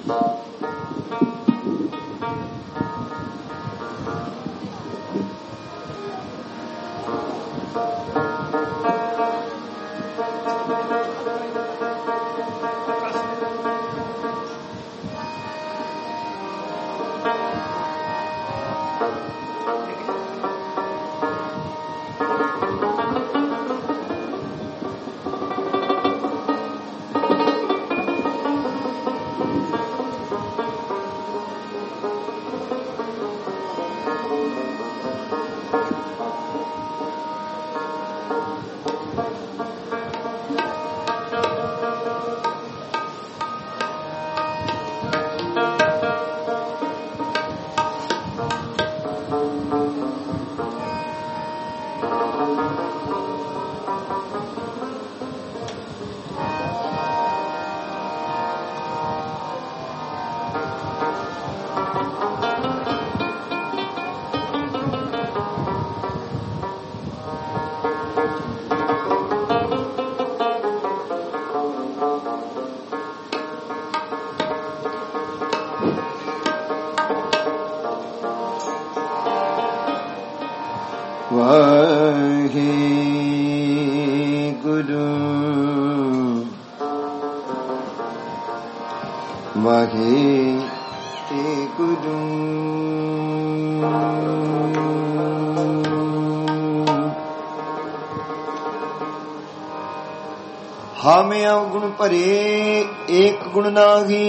हामे अवगुण भरे एक गुण नाही,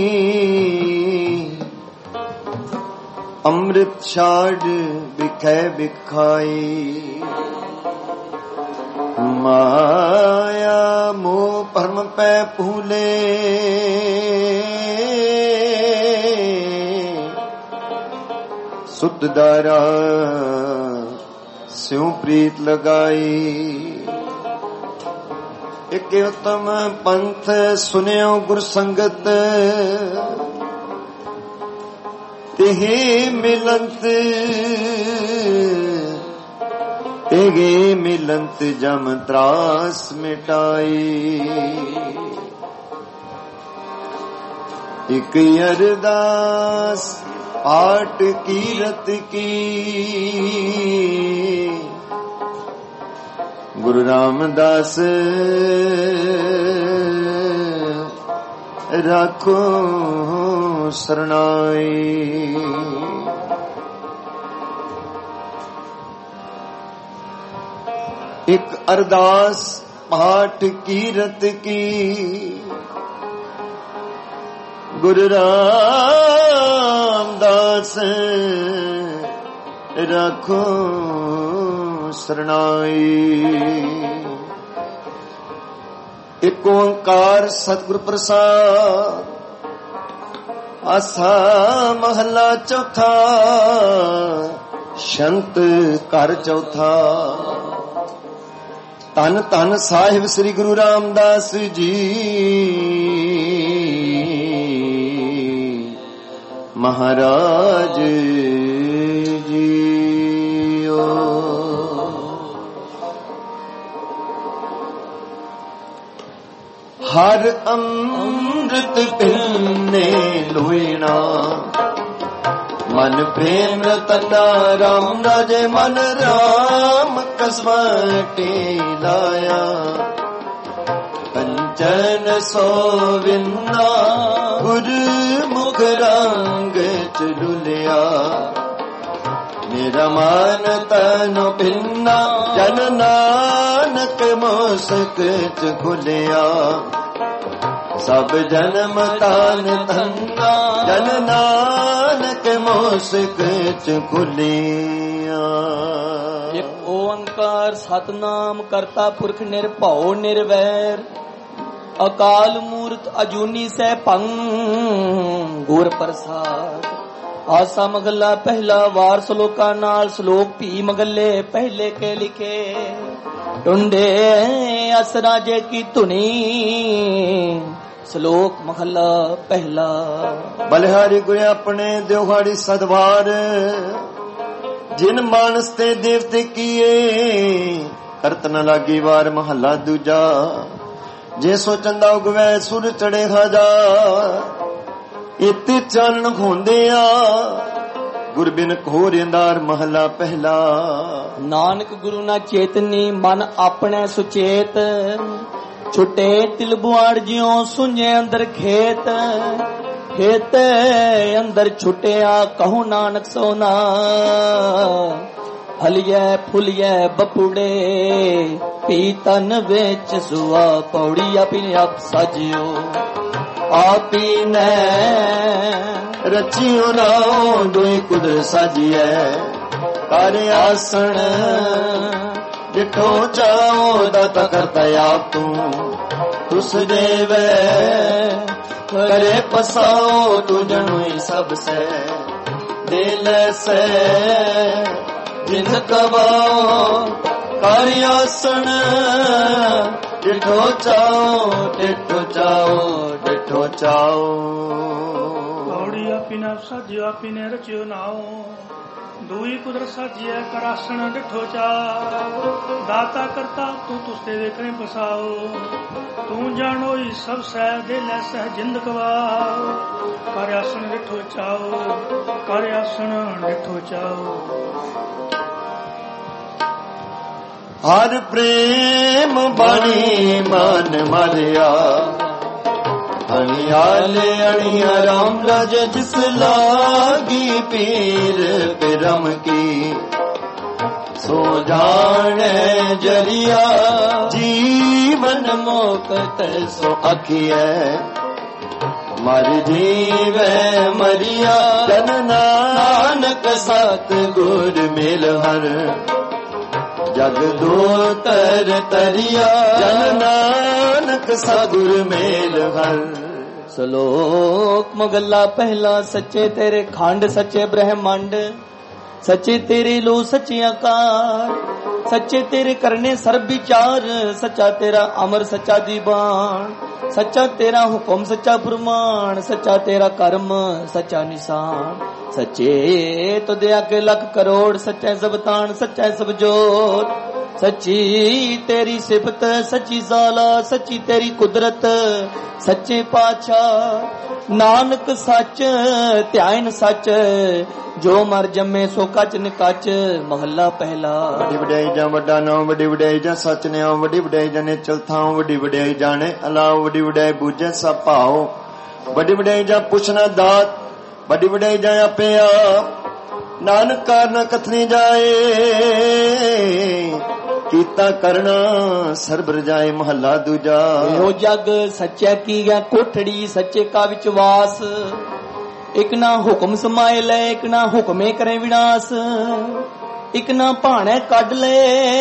अमृत छाड़ बिखै बिखाई। माया मोह भरम पै भूले, सुध दारा स्यों प्रीत लगाई। एक उत्तम पंथ सुनियो गुर संगत, तेहे मिलंत तेगे मिलंत जम त्रास मिटाई। एक अरदास पाठ कीरत की, गुरु रामदास राखो सरनाई। एक अरदास पाठ कीरत की, गुरु रामदास राखो सरनाई। एक ओंकार सतगुर प्रसाद, आसा महला चौथा, शंत घर चौथा। धन धन साहिब श्री गुरु रामदास जी महाराज जी। हर अमृत पिन्ने लोइना, मन प्रेम रतना राम राजे मन राम कसमटे लाया। कंचन सोविन्ना गुर मुख रंग चलुलिया। मेरा मान तन भिन्ना जन नानक मोसक खुलिया। सब जन्म तान धन्ना जन नानक मोसक खुलिया। एक ओंकार सतनाम करता पुरख निर्भौ निर्वैर। अकाल मूर्त अजूनी सै भंग गुर प्रसाद। आसा मगला पहला वार सलोका नाल सलोक भी मगले पहले के लिखे। टुंडे असराजे की धुनी सलोक महला पहला। बलिहारी गुरे अपने देवहाड़ी सदवार। जिन मानस ते देवते किए करत न लागी वार महला दूजा। जे सो चंदा उगवै सुर चढ़े हजार। ਇਤ ਚਾਨਣ ਖੋਂਦਿਆ ਗੁਰਬਿਨ ਘੋਰ ਅੰਧਾਰ ਮਹਲਾ ਪਹਿਲਾ। ਨਾਨਕ ਗੁਰੂ ਨਾ ਚੇਤਨੀ ਮਨ ਆਪਣੇ ਸੁਚੇਤ ਛੁੱਟੇ ਤਿਲ ਬੁਆੜ ਜਿਉ ਸੁਝੇ ਅੰਦਰ ਖੇਤ ਖੇਤ ਅੰਦਰ ਛੁੱਟਿਆ ਕਹੋ ਨਾਨਕ ਸੋਨਾ ਹਲਿਐ ਫੁਲਿਐ ਬਪੁੜੇ ਪੀਤਨ ਵਿੱਚ ਸੁਆ ਪੌੜੀ ਆਪੀ ਆਪ ਸਾਜਿਓ ਆਪੀ ਨੇ ਰਚਿਓ ਨਾਉ ਦੁਇ ਕੁਦਰ ਸਾਜੀਐ ਕਰ ਆਸਣ ਜਿਠੋ ਚਾਓ ਦਾਤਾ ਕਰਤਾ ਆਪ ਤੂੰ ਤੁਸ ਦੇਵੇ करे पसाओ तू जनोई सबसे दिल से जिन कबाओ कार्यासन डिठो चाओ डिठो चाओ डिठो चाओ। पौड़ी आपी ने साजियो आपी ने रचियो नाओ दूई कुदरत साजिए करासन डिठो चा दाता करता तू तुस्ते देखने पसाओ तू जानो ही सब सह दिल सह जिंद कवाओ कार्यासन डिठो चाओ कार्यासन डिठो चाओ। हर प्रेम बाणी मान मारिया अणियाले अणिया राम राज जिस लागी पीर बिरम की सो जाने जरिया जीवन मोकत सो अखिए मर जीवे मरिया जन नानक सत गुर मिल हर जग दो तर तरिया जन नानक सतगुर मेल हर। ਸ਼ਲੋਕ ਮਗਲਾ ਪਹਿਲਾ। ਸੱਚੇ ਤੇਰੇ ਖੰਡ ਸੱਚੇ ਬ੍ਰਹਮੰਡ ਸੱਚੇ ਤੇਰੇ ਲੋ ਸੱਚੇ ਆਕਾਰ ਸੱਚੇ ਤੇਰੇ ਕਰਨੇ ਸਰਬ ਵਿਚਾਰ ਸੱਚਾ ਤੇਰਾ ਅਮਰ ਸੱਚਾ ਦੀਵਾਨ ਸੱਚਾ ਤੇਰਾ ਹੁਕਮ ਸੱਚਾ ਫਰਮਾਨ ਸੱਚਾ ਤੇਰਾ ਕਰਮ ਸੱਚਾ ਨਿਸ਼ਾਨ ਸੱਚੇ ਤੁਦੇ ਅੱਗੇ ਲੱਖ ਕਰੋੜ ਸੱਚਾ ਜ਼ਬਤਾਨ ਸੱਚਾ ਸਭ ਜੋਤ ਸੱਚੀ ਤੇਰੀ ਸਿਫਤ ਸੱਚੀ ਜ਼ਾਲਾ ਸੱਚੀ ਤੇਰੀ ਕੁਦਰਤ ਸੱਚੇ ਪਾਤਸ਼ਾਹ ਨਾਨਕ ਸੱਚ ਧਿਆਨ ਸੱਚ ਜੋ ਮਰ ਜੰਮੇ ਸੋ ਕੱਚ ਨਿਕੱਚ ਮਹੱਲਾ ਪਹਿਲਾ। ਵੱਡੀ ਵਡਿਆਈ ਜਾਂ ਵੱਡਾ ਨਾਮ ਵੱਡੀ ਵਡਿਆਈ ਜਾਂ ਸੱਚ ਨਿਆਮ ਵੱਡੀ ਵਡਿਆਈ ਜਾਂ ਨਿਚਲ ਥਾਂ ਵੱਡੀ ਵਡਿਆਈ ਜਾਣੇ ਅਲਾਉ ਵੱਡੀ ਵਡਿਆਈ ਬੂਝੇ ਸਭ ਭਾਉ ਵੱਡੀ ਵਡਿਆਈ ਜਾਂ ਪੁੱਛਣਾ ਦਾਤ ਵੱਡੀ ਵਡਿਆਈ ਜਾਂ ਆਪੇ ਆਪ ਨਾਨਕ ਕਾਰਨ ਕਥਨੀ ਜਾਏ ਕੀਤਾ ਕਰਨਾ ਸਰਬ ਰਜਾਏ ਮਹੱਲਾ ਦੂਜਾ। ਇਹੋ ਜਗ ਸੱਚਾ ਕੀ ਗਿਆ ਕੋਠੜੀ ਸੱਚੇ ਕਾ ਵਿਚਵਾਸ ਇੱਕ ਨਾ ਹੁਕਮ ਸਮਾਏ ਲੈ ਇੱਕ ਨਾ ਹੁਕਮੇ ਕਰੇ ਵਿਨਾਸ਼ ਇੱਕ ਨਾ ਭਾਣੇ ਕੱਢ ਲੈ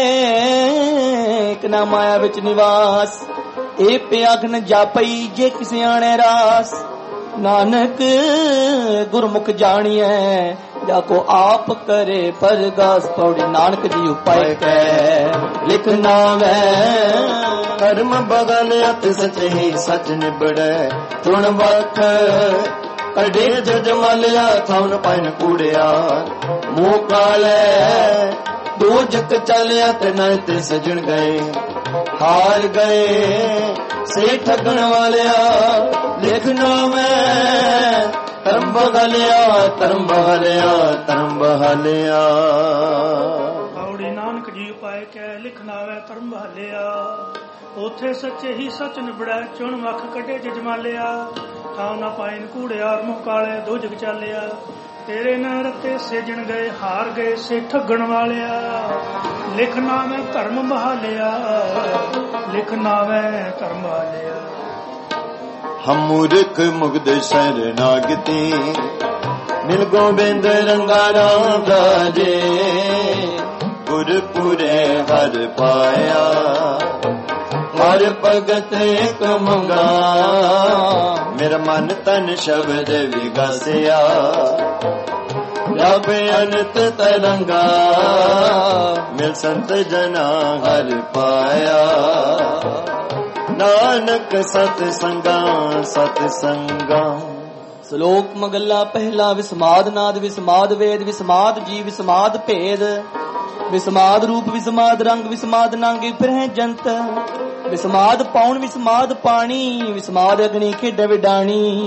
ਇੱਕ ਨਾ ਮਾਇਆ ਵਿੱਚ ਨਿਵਾਸ ਇਹ ਪਿਆਖਨ ਜਾਪਈ ਜੇ ਕਿਸੇ ਆਣੇ ਰਾਸ ਨਾਨਕ ਗੁਰਮੁਖ ਜਾਣੀਐ ਜਾ ਕੋ ਆਪ ਕਰੇ ਪਰਗਾਸ ਪੌੜੀ ਨਾਨਕ ਜੀ ਉਪਾਇ ਕੈ ਲਿਖਨਾ ਵੈ ਕਰਮ ਬਗਲ ਅਤ ਸੱਚੇ ਹੀ ਸੱਚ ਨਿਬੜੈ ਤੁਣ ਵਖ ਕੜੇ ਜਜ ਮਲਿਆ ਥਾਉਨ ਪੈਨ ਕੂੜਿਆ ਮੂੰਹ ਕਾਲੇ ਦੋ ਜਗ ਚੱਲਿਆ ਤੇ ਨਾ ਤੇ ਸਜਣ ਗਏ ਹਾਰ ਗਏ ਸੇ ਠਗਣ ਵਾਲਿਆ ਲਿਖਣਾ ਮੈਂ ਧਰਮ ਬਹਲਿਆ ਧਰਮ ਬਹਲਿਆ ਧਰਮ ਬਹਲਿਆ। ਪੌੜੀ ਨਾਨਕ ਜੀ ਉਪਾਇ ਕੈ ਲਿਖਣਾ ਵੈ ਧਰਮ ਬਹਲਿਆ ਉਥੇ ਸੱਚੇ ਹੀ ਸੱਚ ਨਿਬੜੈ ਚੁਣ ਮੱਖ ਕੱਢੇ ਜਜਮਾਲਿਆ ਥਾਂ ਨਾ ਪਾਇਨ ਕੂੜਿਆ ਮੂੰਹ ਕਾਲੇ ਦੋ ਜਗ ਚਾਲਿਆ ਤੇਰੇ ਨਾਲ ਰੱਤੇ ਸੇਜਣ ਗਏ ਹਾਰ ਗਏ ਸੇ ਠੱਗਣ ਵਾਲਿਆ ਲਿਖਣਾ ਮੈਂ ਧਰਮ ਬਹਾਲਿਆ ਲਿਖਣਾ ਮੈਂ ਧਰਮ ਬਹਾਲਿਆ। ਹਮ ਮੂਰਖ ਮੁਗਧ ਸ਼ਰਨਾਗਤੀ ਮਿਲ ਗੋਬਿੰਦ ਰੰਗਾ ਰਾਮ ਰਾਜੇ ਗੁਰਪੁਰੇ ਹਰ ਪਾਇਆ ਹਰ ਭਗਤ ਇੱਕ ਮੰਗਾ ਮੇਰਾ ਮਨ ਤਨ ਸ਼ਬਦ ਵਿਗਸਿਆ ਰੱਬ ਅਨੰਤ ਤਰੰਗਾ ਮਿਲ ਸੰਤ ਜਨਾ ਹਰ ਪਾਇਆ ਨਾਨਕ ਸਤ ਸੰਗਾ। ਸ਼ਲੋਕ ਮਗਲਾ ਪਹਿਲਾ। ਵਿਸਮਾਦ ਨਾਦ ਵਿਸਮਾਦ ਵੇਦ ਵਿਸਮਾਦ ਜੀ ਵਿਸਮਾਦ ਭੇਦ ਵਿਸਮਾਦ ਰੂਪ ਵਿਸਮਾਦ ਰੰਗ ਵਿਸਮਾਦ ਨਾਂਗੀ ਫਿਰਹਿ ਜੰਤ ਵਿਸਮਾਦ ਪਾਉਣ ਵਿਸਮਾਦ ਪਾਣੀ ਵਿਸਮਾਦ ਅਗਨੀ ਖੇਡ ਵਿਡਾਣੀ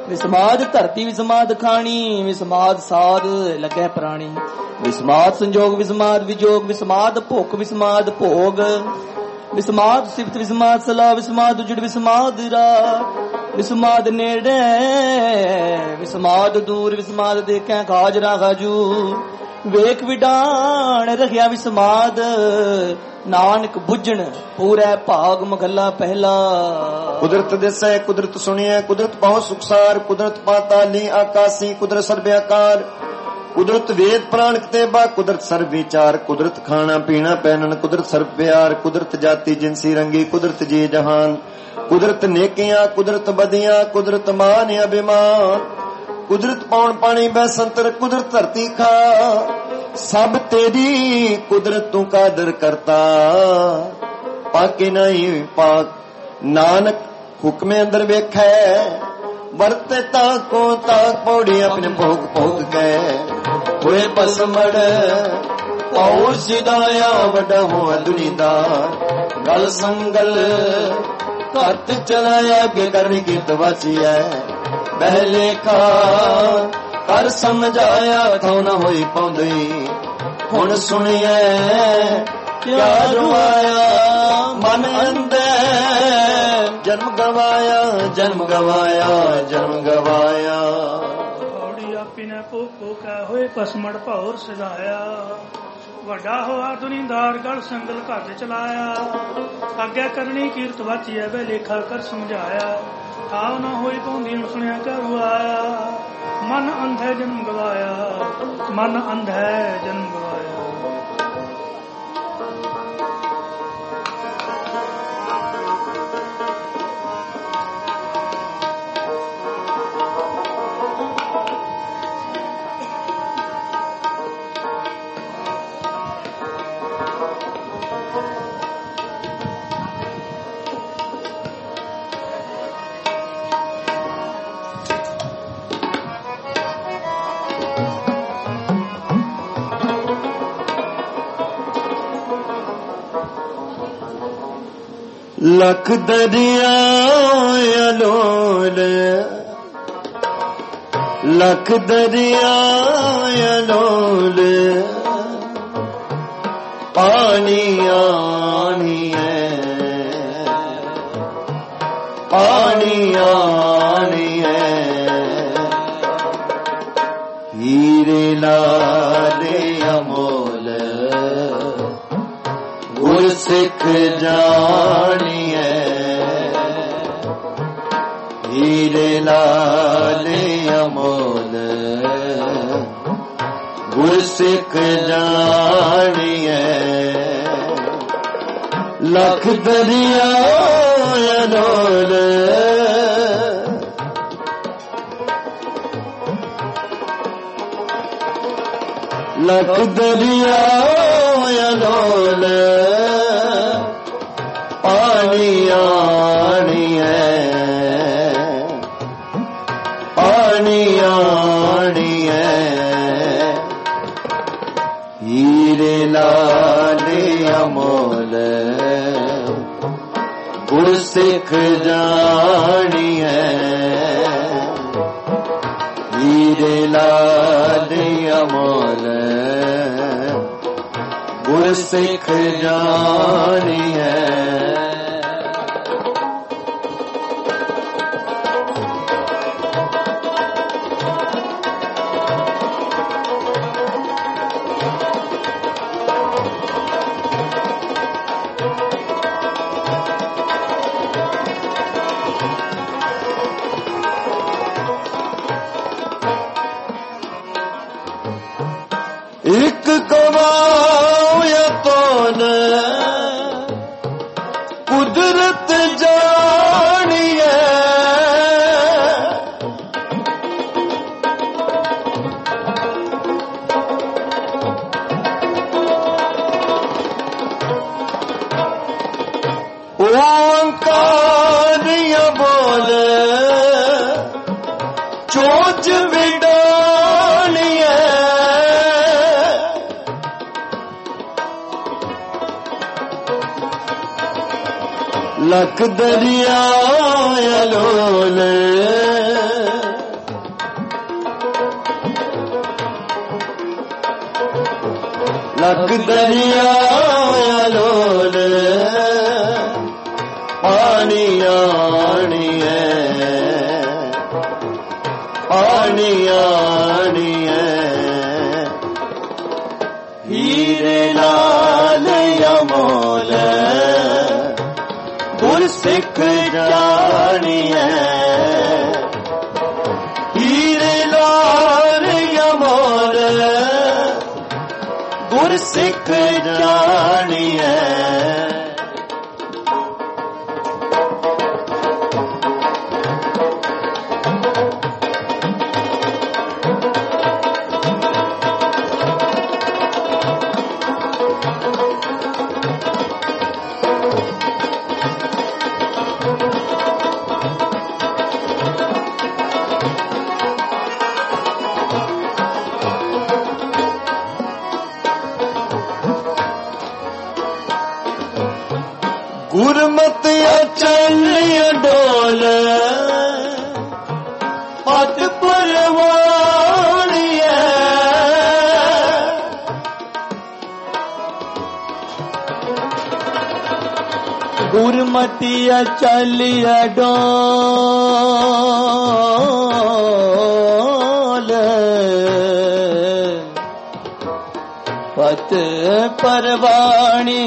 ਵਿਸਮਾਦ ਧਰਤੀ ਵਿਸਮਾਦ ਖਾਣੀ, ਵਿਸਮਾਦ ਸਾਧ ਲੱਗੈ ਪ੍ਰਾਣੀ। ਵਿਸਮਾਦ ਸੰਜੋਗ ਵਿਸਮਾਦ ਵਿਜੋਗ, ਵਿਸਮਾਦ ਭੁੱਖ ਵਿਸਮਾਦ ਭੋਗ, ਵਿਸਮਾਦ ਸਿਫਤ ਵਿਸਮਾਦ ਸਲਾਹ, ਵਿਸਮਾਦ ਉਜੜ ਵਿਸਮਾਦ ਰਾਹ, ਵਿਸਮਾਦ ਨੇੜੇ ਵਿਸਮਾਦ ਦੂਰ, ਵਿਸਮਾਦ ਦੇਖੈ ਖਾਜਰਾ ਖਾਜੂ, ਵੇਖ ਵਿਡਾਣ ਰਖਿਆ ਵਿਸਮਾਦ, ਨਾਨਕ ਬੁੱਝਣ ਪੂਰੈ ਭਾਗ ਮਹਲਾ ਪਹਿਲਾ। ਕੁਦਰਤ ਦਿਸੈ ਕੁਦਰਤ ਸੁਣਿਐ, ਕੁਦਰਤ ਬਹੁ ਸੁਖਸਾਰ, ਕੁਦਰਤ ਪਾਤਾਲੀ ਆਕਾਸੀ, ਕੁਦਰਤ ਸਰਬਿਆਕਾਰ, ਕੁਦਰਤ ਵੇਦ ਪ੍ਰਾਣ ਕਤੇਬਾ, ਕੁਦਰਤ ਸਰਬ ਵਿਚਾਰ, ਕੁਦਰਤ ਖਾਣਾ ਪੀਣਾ ਪਹਿਨਣ, ਕੁਦਰਤ ਸਰਬ ਪਿਆਰ, ਕੁਦਰਤ ਜਾਤੀ ਜਿਨਸੀ ਰੰਗੀ, ਕੁਦਰਤ ਜੀ ਜਹਾਨ, ਕੁਦਰਤ ਨੇਕੀਆਂ ਕੁਦਰਤ ਬਦੀਆਂ, ਕੁਦਰਤ ਮਾਨ ਅਭਿਮਾਨ, ਕੁਦਰਤ ਪੌਣ ਪਾਣੀ ਬੈ ਸੰਤਰ, ਕੁਦਰਤ ਧਰਤੀ ਖਾ, ਸਭ ਤੇਰੀ ਕੁਦਰਤ ਤੂੰ ਕਾਦਰ ਕਰਤਾ, ਪਾਕੇ ਨਹੀਂ ਪਾਕ ਨਾਨਕ ਹੁਕਮੇ ਅੰਦਰ ਵੇਖੈ, ਵਰਤੇ ਤਾਕੋ ਤਾਕ ਪੌੜੀ ਆਪਣੇ ਭੋਗ ਭੋਗ ਕੇ, ਹੋਏ ਪਸਮੜ ਔਰ ਸਿਦਾਇਆ ਵੱਡਾ ਹੋਆ ਦੁਨੀਦਾਰ, ਗਲ ਸੰਗਲ ਘੱਟ ਚਲਾਇਆ ਅੱਗੇ ਕਰਨੀ ਕੀਤ ਵਾਚੀਐ, ਪਹਿਲੇ ਕਾ ਕਰ ਸਮਝਾਇਆ ਥੋ ਨਾ ਹੋਈ ਪਾਉਂਦੀ, ਹੁਣ ਸੁਣੀਐ ਕਿਆ ਰੁਆਇਆ ਮਨ ਅੰਦਰ, ਜਨਮ ਗਵਾਇਆ ਜਨਮ ਗਵਾਇਆ ਜਨਮ ਗਵਾਇਆ। ਪੌੜੀ ਆਪੀ ਨੇ ਭੁੱਖੋ ਕੈ ਹੋਏ ਪਸਮੜ ਭੌਰ ਸਜਾਇਆ, ਵੱਡਾ ਹੋਆ ਦੁਨੀਦਾਰ ਗਲ ਸੰਗਲ ਘਰ ਚਲਾਇਆ, ਅੱਗੇ ਕਰਨੀ ਕੀਰਤ ਵਾਚੀਐ ਵੇ ਲੇਖਾ ਕਰ ਸਮਝਾਇਆ, ਆਉ ਨਾ ਹੋਈ ਪਾਉਂਦੀ ਸੁਣਿਆ ਕਰੂ ਆਇਆ, ਮਨ ਅੰਧੈ ਜਨਮ ਗਵਾਇਆ ਮਨ ਅੰਧੈ ਜਨਮ ਗਵਾਇਆ। ਲੱਖ ਦਰਿਆ ਅਲੋਲ, ਲੱਖ ਦਰਿਆ ਅਲੋਲ, ਪਾਣੀ ਆਣੀਐ ਪਾਣੀ ਆਣੀਐ, ਹੀਰੇ ਲਾਲੇ ਅਮੋਲ, ਗੁਰ ਸਿੱਖ ਜਾਣੀਐ, ਹੀਰੇ ਲਾਲੇ ਅਮੋਲ, ਗੁਰ ਸਿੱਖ ਜਾਣੀਐ, ਲੱਖ ਦਰਿਆ ਅਲੋਲ, ਲੱਖ ਦਰਿਆ ਅਲੋਲ, ਪਾਣੀ ਆਣੀਐ ਪਾਣੀ ਆਣੀਐ, ਹੀਰੇ ਲਾਲੇ ਅਮੋਲ, ਗੁਰ ਸਿੱਖ ਜਾਣੀਐ, ਹੀਰੇ ਲਾਲੇ ਅਮੋਲ, ਗੁਰ ਸਿੱਖ ਜਾਣੀਐ। ਇੱਕ ਗਵਾਇਆ ਤੋਨ ਕੁਦਰਤ ਜਾਣੀਐ, ਓੰਕਾਰਿਆ ਬੋਲ ਚੋਚ ਵਿਡਾਣੀਐ, ਲੱਖ ਦਰਿਆ ਅਲੋਲ, लख दरिया लोल पानी आनी है पानी आनी है हीरे लाल यमोल गुरसिख जानी है हीरे लाल यमोल गुरसिख जानी है गुरमत चलिया डोल पत परवानी गुरमतिया चलिया डोल पत परवानी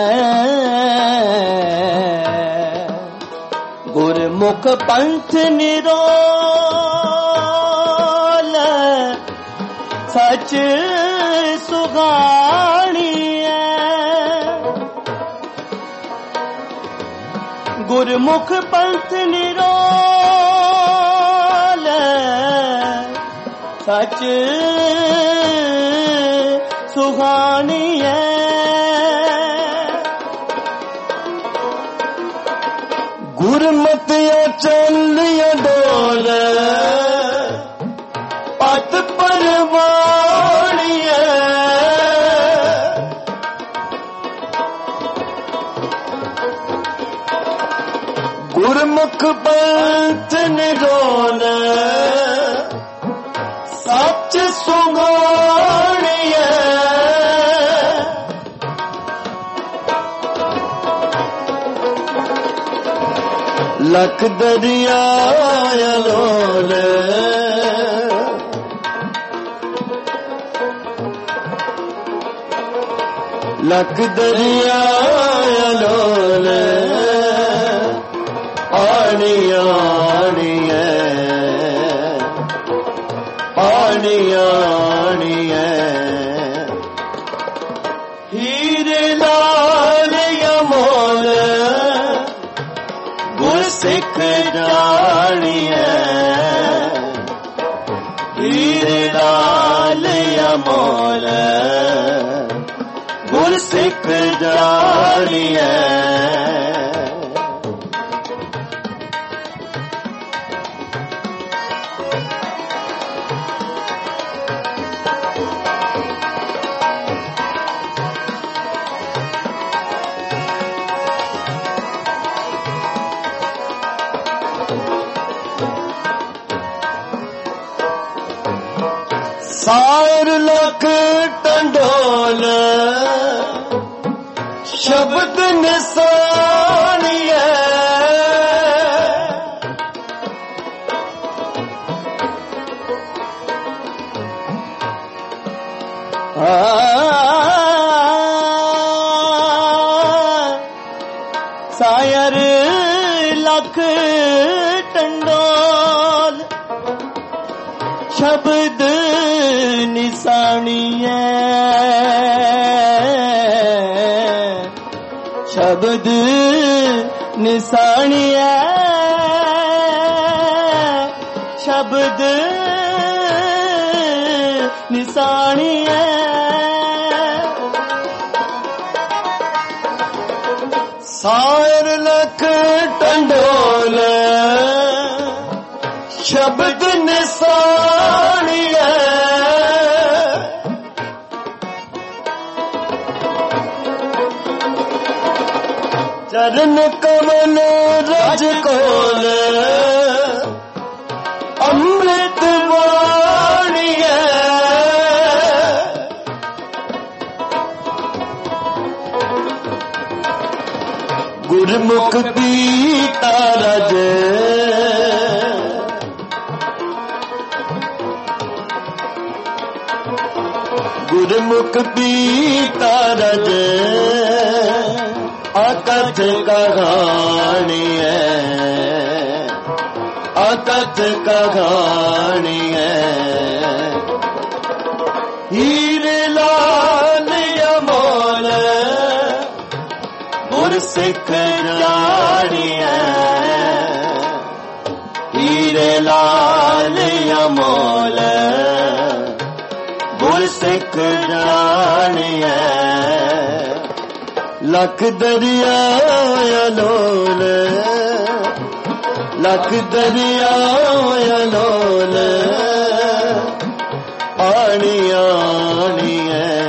गुरमुख पंथ निरोल सच सुगानी गुरमुख पंथ निरोल सच सुहानी गुरमत चलिया डोल पत परवानी गुरमुख पंथ निरोल सच सुगानी लख दरिया लोल लख दरिया लोल पानी आनी है पानी आनी है हीरे लाल यमोल गुरसिख जानी है हीरे लाल यमोल गुरसिख जानी है सार लख टंडोल शब्द निशानी सायर लख टंडोल शब्द निशानी शब्द निशानी शब्द निशानी सार लख टंडोल शब्द निशानी चरण कमल रज कोल अमृत वाणी ਪੀਤਾ ਰਜ ਗੁਰਮੁਖ ਪੀਤਾ ਰਜ ਅਕਥ ਕਹਾਣੀ ਹੈ ਅਕਥ ਕਹਾਣੀ ਹੈ ਹੀਰੇ ਲਾਲ ਅਮੋਲ ਗੁਰ ਸਿੱਖ ਜਾਣੀਐ ਹੀਰੇ ਲਾਲ ਅਮੋਲ ਗੁਰ ਸਿੱਖ ਜਾਣੀਐ ਲੱਖ ਦਰਿਆ ਅਲੋਲ ਲੱਖ ਦਰਿਆ ਅਲੋਲ ਆਣੀ ਆਣੀ ਹੈ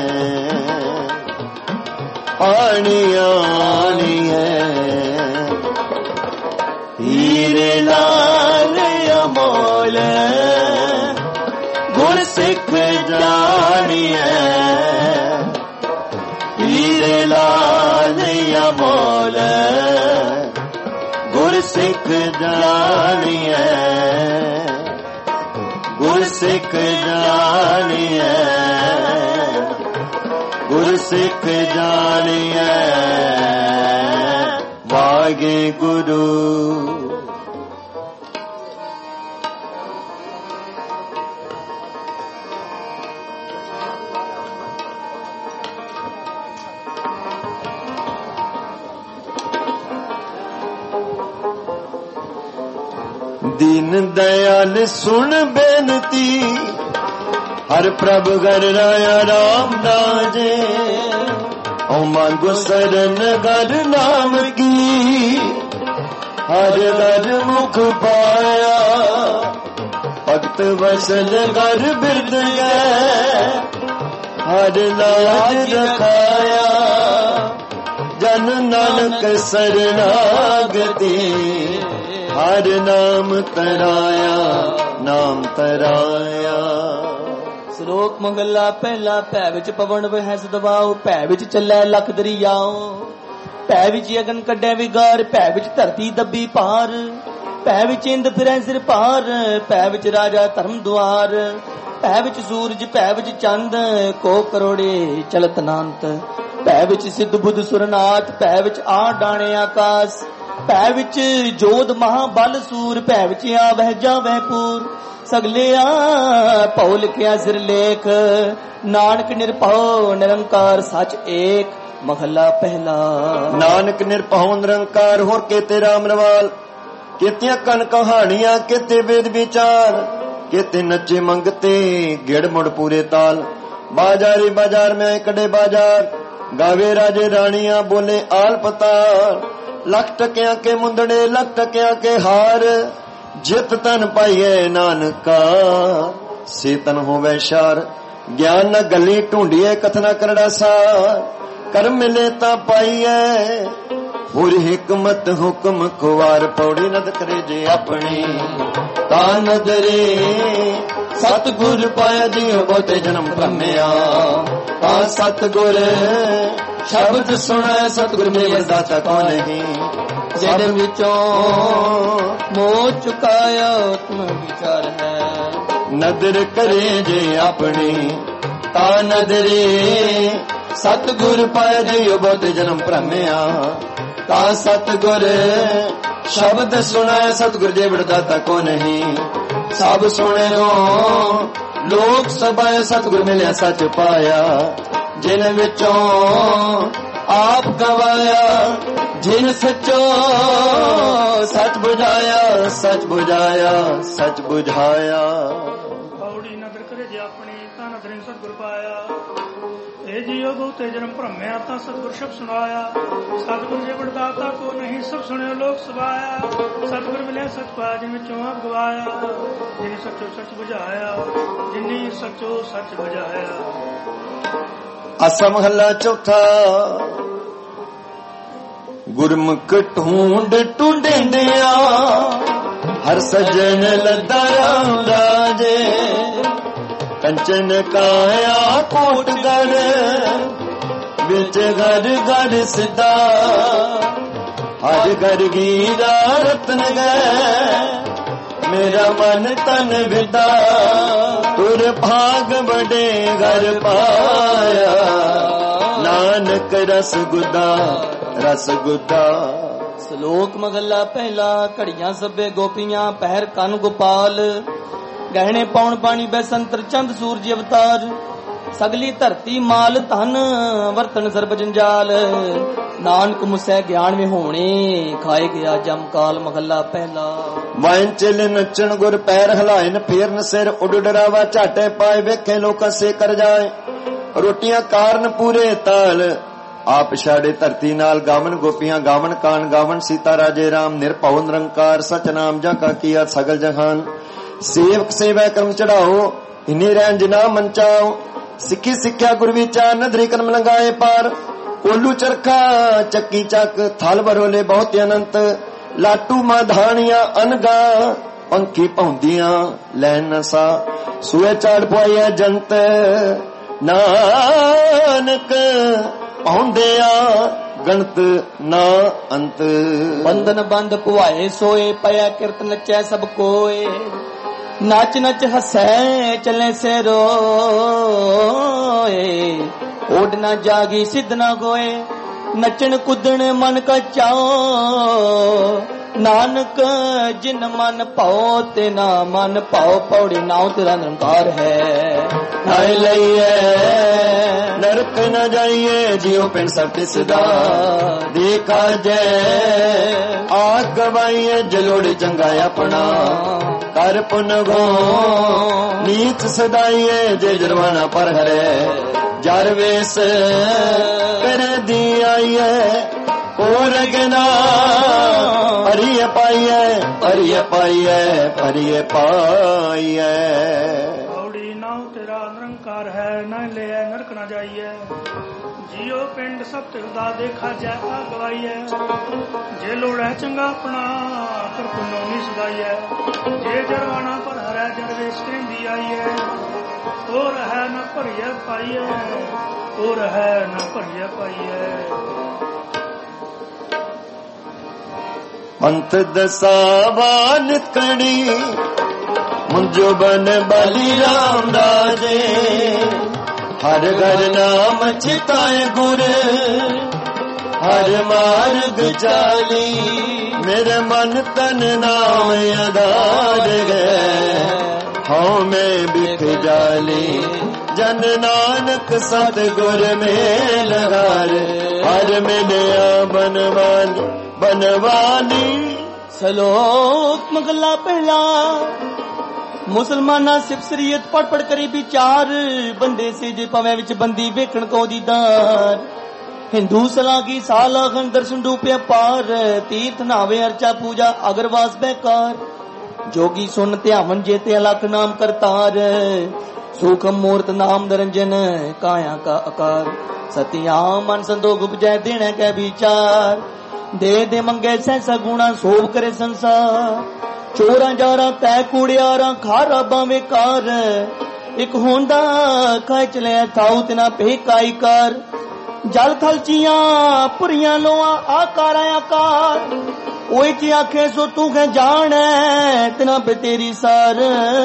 ਆਣੀ ਆਣੀ ਹੈ ਹੀਰੇ ਲਾਲ ਅਮੋਲ ਗੁਰ ਸਿੱਖ ਜਾਣੀਐ ਹੀਰੇ ਲਾਲ ਅਮੋਲ ਗੁਰ ਸਿੱਖ ਜਾਣੀਐ ਗੁਰ ਸਿੱਖ ਜਾਣੀਐ ਗੁਰ ਸਿੱਖ ਜਾਣੀਐ ਵਾਹਿਗੁਰੂ ਦੀਨ ਦਇਆਲ ਸੁਣ ਬੇਨਤੀ ਹਰ ਪ੍ਰਭ ਘਰ ਰਾਇਆ ਰਾਮ ਦਾਜੇ ਓ ਮੰਗੋ ਸਰਨ ਘਰ ਨਾਮ ਕੀ ਹਰ ਘਰ ਮੁਖ ਪਾਇਆ ਭਗਤ ਵਸਲ ਘਰ ਬਿਰਦ ਗਏ ਹਰ ਲਾਜ ਰਖਾਇਆ ਜਨ ਨਾਨਕ ਸਰਨਾਗਤੀ ਹਰ ਨਾਮ ਤਰਾਇਆ ਨਾਮ ਤਰਾਇਆ ਸ਼ਲੋਕ ਮਹਲਾ ਪਹਿਲਾ ਭੈ ਵਿੱਚ ਪਵਨ ਵਹਿ ਸਦਵਾਉ ਭੈ ਵਿੱਚ ਚੱਲੈ ਲਖ ਦਰਿਆਉ ਭੈ ਵਿੱਚ ਅਗਨ ਕੱਢੈ ਵਿਗਾਰ ਭੈ ਵਿੱਚ ਧਰਤੀ ਦੱਬੀ ਭਾਰ ਭੈ ਵਿੱਚ ਇੰਦ ਫਿਰੈ ਸਿਰ ਭਾਰ ਭੈ ਵਿੱਚ ਰਾਜਾ ਧਰਮ ਦੁਆਰ ਭੈ ਵਿੱਚ ਸੂਰਜ ਭੈ ਵਿੱਚ ਚੰਦ ਕੋ ਕਰੋੜੇ ਚਲਤ ਨਾਨਤ ਭੈ ਵਿੱਚ ਸਿੱਧ ਬੁੱਧ ਸੁਰਨਾਥ ਭੈ ਵਿੱਚ ਆ ਡਾਣੇ ਆਕਾਸ ਭੈ ਵਿੱਚ ਜੋਧ ਮਹਾਬਲ ਸੂਰ ਭੈ ਵਿੱਚ ਆਵਹਿ ਜਾਵਹਿ ਪੂਰ ਸਗਲਿਆ ਭਉ ਲਿਖਿਆ ਸਿਰ ਲੇਖ ਨਾਨਕ ਨਿਰਭਉ ਨਿਰੰਕਾਰ ਸੱਚ ਏਕ ਮਹਲਾ ਪਹਿਲਾ ਨਾਨਕ ਨਿਰਭਉ ਨਿਰੰਕਾਰ ਹੋਰ ਕੇਤੇ ਰਾਮ ਰਵਾਲ ਕੀਤੀਆਂ ਕਨ ਕਹਾਣੀਆਂ ਕੀਤੇ ਵੇਦ ਵਿਚਾਰ ਕੀਤੇ ਨੱਚੇ ਮੰਗਤੇ ਗਿੜ ਮੁੜ ਪੂਰੇ ਤਾਲ ਬਾਜ਼ਾਰੀ ਬਾਜ਼ਾਰ ਮੈਂ ਕੜੇ ਬਾਜ਼ਾਰ ਗਾਵੇ ਰਾਜੇ ਰਾਣੀਆਂ ਬੋਲੇ ਆਲ ਪਤਾਲ ਲੱਖ ਟਕਿਆਂ ਕੇ ਮੁੰਦੜੇ ਲੱਖ ਟਕਿਆਂ ਕੇ ਹਾਰ ਜਿਤ ਤਨ ਪਾਈਏ ਨਾਨਕਾ ਸੇ ਤਨ ਹੋਵੇ ਸ਼ਾਰ ਗਿਆਨ ਨ ਗੱਲੀ ਢੂੰਡੀਏ ਕਥਨਾ ਕਰੜਾ ਸਾਰ ਕਰਮ ਮਿਲੇ ਤਾਂ ਪਾਈਏ ਹੋਰ ਹਕਮਤ ਹੁਕਮ ਖੁਵਾਰ ਪੌੜੀ ਨਦ ਕਰੇ ਜੇ ਆਪਣੀ ਤਾਂ ਨਦਰੇ ਸਤਿਗੁਰ ਪਾਇਆ ਜੀਉ ਬਹੁਤੇ ਜਨਮ ਭ੍ਰਮਿਆ ਤਾਂ ਸਤਿਗੁਰ ਸ਼ਬਦ ਸੁਣੈ ਸਤਿਗੁਰ ਮੇਰ ਦਾਤਾ ਕੋ ਨਹੀਂ ਜਿਹਦੇ ਵਿੱਚੋਂ ਮੋਹ ਚੁਕਾਇਆ ਤੁਮ ਵਿਚਾਰ ਹੈ ਨਦਰ ਕਰੇ ਜੇ ਆਪਣੀ ਤਾਂ ਨਦਰੇ ਸਤਿਗੁਰ ਪਾਇਆ ਜੀਉ ਬਹੁਤੇ ਜਨਮ ਭ੍ਰਮਿਆ ਤਾਂ ਸਤਿਗੁਰ ਸ਼ਬਦ ਸੁਣੈ ਸਤਿਗੁਰ ਜੇ ਵਡਦਾਤਾ ਕੋ ਨਹੀਂ ਸਭ ਸੁਣਿਓ ਲੋਕ ਸਭਾ ਸਤਿਗੁਰ ਮਿਲਿਆ ਸੱਚ ਪਾਇਆ ਜਿਨ ਵਿੱਚੋਂ ਆਪ ਗਵਾਇਆ ਜਿਨ ਸੱਚੋ ਸੱਚ ਬੁਝਾਇਆ ਸੱਚ ਬੁਝਾਇਆ ਸੱਚ ਬੁਝਾਇਆ ਪੌੜੀ ਨਦਰ ਕਰੇ ਜੇ ਆਪਣੀ ਤਾਂ ਨਦਰੇ ਸਤਿਗੁਰ ਪਾਇਆ ਇਹ ਜੀਓ ਬਹੁਤੇ ਜਨਮ ਭ੍ਰਮਿਆ ਤਾਂ ਸਤਿਗੁਰ ਸ਼ਬਦ ਸੁਣਾਇਆ ਸਤਿਗੁਰ ਜੇ ਵਡਦਾਤਾ ਕੋ ਨਹੀਂ ਸਭ ਸੁਣਿਓ ਲੋਕ ਸਭਾਇਆ ਸਤਿਗੁਰ ਮਿਲਿਆ ਸੱਚ ਪਾਇਆ ਜਿਨ ਵਿੱਚੋਂ ਆਪ ਗਵਾਇਆ ਜਿਨ ਸੱਚੋ ਸੱਚ ਬੁਝਾਇਆ ਜਿਨੀ ਸੱਚੋ ਸੱਚ ਬੁਝਾਇਆ ਆਸਾ ਮਹੱਲਾ ਚੌਥਾ ਗੁਰਮੁਖ ਢੂੰਡ ਟੁੰਡਿਆ ਹਰ ਸਜਣ ਲੱਦਾ ਰਾਮ ਰਾਜੇ ਕੰਚਨ ਕਾਇਆ ਕੋਟਗੜ ਵਿੱਚ ਘਰ ਘਰ ਸਿੱਧਾ ਹਰ ਘਰ ਗੀਰਾ ਰਤਨ ਗਏ ਮੇਰਾ ਮਨ ਤਨ ਵਿਦਾ ਤੁਰ ਭਾਗ ਬੜੇ ਘਰ ਪਾਇਆ ਨਾਨਕ ਰਸ ਗੁਦਾ ਰਸ ਗੁਦਾ। ਸ਼ਲੋਕ ਮਹਲਾ ਪਹਿਲਾ। ਘੜੀਆਂ ਸਭੇ ਗੋਪੀਆਂ ਪਹਿਰ ਕੰਨ ਗੋਪਾਲ ਗਹਿਣੇ ਪਾਉਣ ਪਾਣੀ ਬੈਸੰਤਰ ਚੰਦ ਸੂਰਜ ਅਵਤਾਰ ਸਗਲੀ ਧਰਤੀ ਮਾਲ ਧਨ ਵਰਤਨ ਸਰਬ ਜੰਜਾਲ ਨਾਨਕ ਮੁਸੈ ਗਿਆਨ ਵਿਹੋਣੇ ਖਾਏ ਗਿਆ ਜਮਕਾਲ। ਮਹਲਾ ਪਹਿਲਾ। ਵਾਇਨ ਚੇਲੇ ਨੱਚਣ ਗੁਰ ਪੈਰ ਹਲਾਇਨ ਫੇਰਨ ਸਿਰ ਉੱਡ ਡਰਾਵਾ ਝਾਟੇ ਪਾਏ ਵੇਖੇ ਲੋਕਾਂ ਸੇ ਕਰ ਜਾਏ ਰੋਟੀਆਂ ਕਾਰਨ ਪੂਰੇ ਤਾਲ ਆਪ ਛਾੜੇ ਧਰਤੀ ਨਾਲ ਗਾਵਨ ਗੋਪੀਆਂ ਗਾਵਨ ਕਾਨ ਗਾਵਨ ਸੀਤਾ ਰਾਜੇ ਰਾਮ ਨਿਰਭਉ ਨਿਰੰਕਾਰ ਸਚਨਾਮ ਜਾ ਕਾ ਕੀਆ ਸਗਲ ਜਹਾਨ ਸੇਵਕ ਸੇਵਾ ਕਰਮ ਚੜਾਓ ਇਨੇ ਰਹਿਣ ਜਿਨਾ ਮੰਚਾਓ ਸਿੱਖੀ ਸਿੱਖਿਆ ਗੁਰ ਵਿਚਾਰ ਨਦਰੀ ਕਰਮ ਲੰਗਾਏ ਪਾਰ ਕੋਲੂ ਚਰਖਾ ਚੱਕੀ ਚੱਕ ਥਲ ਬਰੋਲੇ ਬਹੁਤ ਅਨੰਤ ਲਾਟੂ ਮਾਧਾਣੀਆਂ ਅਨਗਾ ਪੰਖੀ ਭੌਂਦੀਆਂ ਲੈਣ ਨਸਾ ਸੂਏ ਚਾੜ ਪੁਆਇਆ ਜੰਤ ਨਾਨਕ ਆਉਂਦਿਆ ਗਣਤ ਨਾ ਅੰਤ। ਬੰਧਨ ਬੰਦ ਪੁਆਏ ਸੋਏ ਪਿਆ ਕਿਰਤ ਨਚੈ ਸਭ ਕੋਏ ਨੱਚ ਨੱਚ ਹਸੈ ਚਲੇ ਸੇ ਰੋਏ ਓਡ ਨਾ ਜਾਗੀ ਸਿੱਧ ਨਾ ਗੋਏ ਨੱਚਣ ਕੁੱਦਣ ਮਨ ਕਾ ਚਾਓ ਨਾਨਕ ਜਿਨ ਮਨ ਭਾਉ ਤੇ ਨਾ ਮਨ ਭਾਉ ਪੌੜੀ ਨਾਉ ਤੇਰਾ ਨਿਰੰਕਾਰ ਹੈ ਨਾਇ ਲਈਏ ਨਰਕ ਨ ਜਾਈਏ ਜਿਉ ਪਿੰਡ ਸਭ ਤਿਸਦਾ ਦੇਖਾ ਜੈ ਆਗ ਗਵਾਈਏ ਜਲੋੜੇ ਚੰਗਾ ਆਪਣਾ ਕਰ ਪੁਨ ਗੋ ਨੀਚ ਸਦਾਈਏ ਜੇ ਜਰਵਾਨਾ ਪਰ ਹਰੇ ਜਰ ਵੇਸ ਕਰ ਦੀ ਆਈਏ ਹੋਰ ਗਨਾ ਹਰੀਏ ਪਾਈਏ ਹਰੀਏ ਪਾਈਏ ਹਰੀਏ ਪਾਈਏ। ਔੜੀ ਨਾਉ ਤੇਰਾ ਨਿਰੰਕਾਰ ਹੈ ਨਾ ਲਿਆ ਨਰਕ ਨਾ ਜਾਈਏ ਜਿਉ ਪਿੰਡ ਸਭ ਤਿਲਦਾ ਦੇਖਾ ਜੈ ਆ ਗਵਾਈਏ ਜੇ ਲੋੜ ਹੈ ਚੰਗਾ ਆਪਣਾ ਕਰ ਪੁਨੋ ਨੀ ਸਦਾਈਏ ਜੇ ਜਰਵਾਣਾ ਪਰ ਹਰੈ ਜਰ ਵੇਸ ਕਹਿੰਦੀ ਆਈਏ ਹੋਰ ਹੈ ਨਾ ਭਰੀਏ ਪਾਈਏ ਹੋਰ ਹੈ ਨਾ ਭਰੀਏ ਪਾਈਏ। ਪੰਥ ਦਸਾਵਾ ਨਿਤਕੜੀ ਮੁੰਜੋ ਬਨ ਬਲੀ ਰਾਮ ਰਾਜੇ ਹਰ ਘਰ ਨਾਮ ਚਿਤਾਏ ਗੁਰ ਹਰ ਮਾਰਗ ਚਾਲੀ ਮੇਰੇ ਮਨ ਤਨ ਨਾਮ ਆਧਾਰ ਗਏ ਹਉ ਮੈਂ ਬਿਖ ਜਾਲੀ ਜਨ ਨਾਨਕ ਸਤ ਗੁਰ ਮੇਲ ਹਰ ਮਿਲਿਆ ਬਨਵਾਨੀ ਬਨਵਾਨੀ। ਸ਼ਲੋਕ ਮਹਲਾ ਪਹਿਲਾ। ਮੁਸਲਮਾਨਾਂ ਸਿਫ ਸ਼ਰੀਅਤ ਪੜ ਪੜ ਕਰੀ ਵਿਚਾਰ ਬੰਦੇ ਸੇ ਜੇ ਪਵੇਂ ਵਿੱਚ ਬੰਦੀ ਵੇਖਣ ਕੋ ਦੀਦਾਰ ਹਿੰਦੂ ਸਲਾ ਕੀ ਸਾਲਾਗਨ ਦਰਸ਼ਨ ਡੂਪਿਆ ਪਾਰ ਤੀਰਥ ਨਾਵੇ ਅਰਚਾ ਪੂਜਾ ਅਗਰਵਾਸ ਬੇਕਾਰ ਜੋਗੀ ਸੁਨ ਧਿਆਵਨ ਜੇ ਤੇ ਅਲਖ ਨਾਮ ਕਰਤਾਰ ਸੂਖਮ ਮੂਰਤ ਨਾਮ ਨਿਰੰਜਨ ਕਾਇਆ ਕਾ ਆਕਾਰ ਸਤਿਆਮ ਮਨ ਸੰਤੋਖ ਉਪਜੈ ਦੇਣਾ ਕੈ ਵਿਚਾਰ ਦੇ ਦੇ ਮੰਗੇ ਸਹਿਸਾ ਗੁਣਾ ਸੋਭ ਕਰੇ ਸੰਸਾਰ ਚੋਰਾਂ ਜਾਰਾਂ ਤੈ ਕੂੜਿਆਰਾਂ ਖਾਰਾ ਬਾਵੇਂ ਕਾਰ ਇੱਕ ਹੁੰਦਾ ਖਾਇ ਚਲਿਆ ਥਾਉ ਤਿਨਾ ਭੇਕਾਈ ਕਰ ਜਲ ਖਲਚੀਆਂ ਪੁਰੀਆਂ ਲੋਆਂ ਆਕਾਰਾਂ ਆਕਾਰ ਓਏ ਜੀ ਆਖੇ ਸੋ ਤੂੰ ਕਹਿ ਜਾਣੈ ਤਿਨਾ ਬੇ ਤੇਰੀ ਸਰ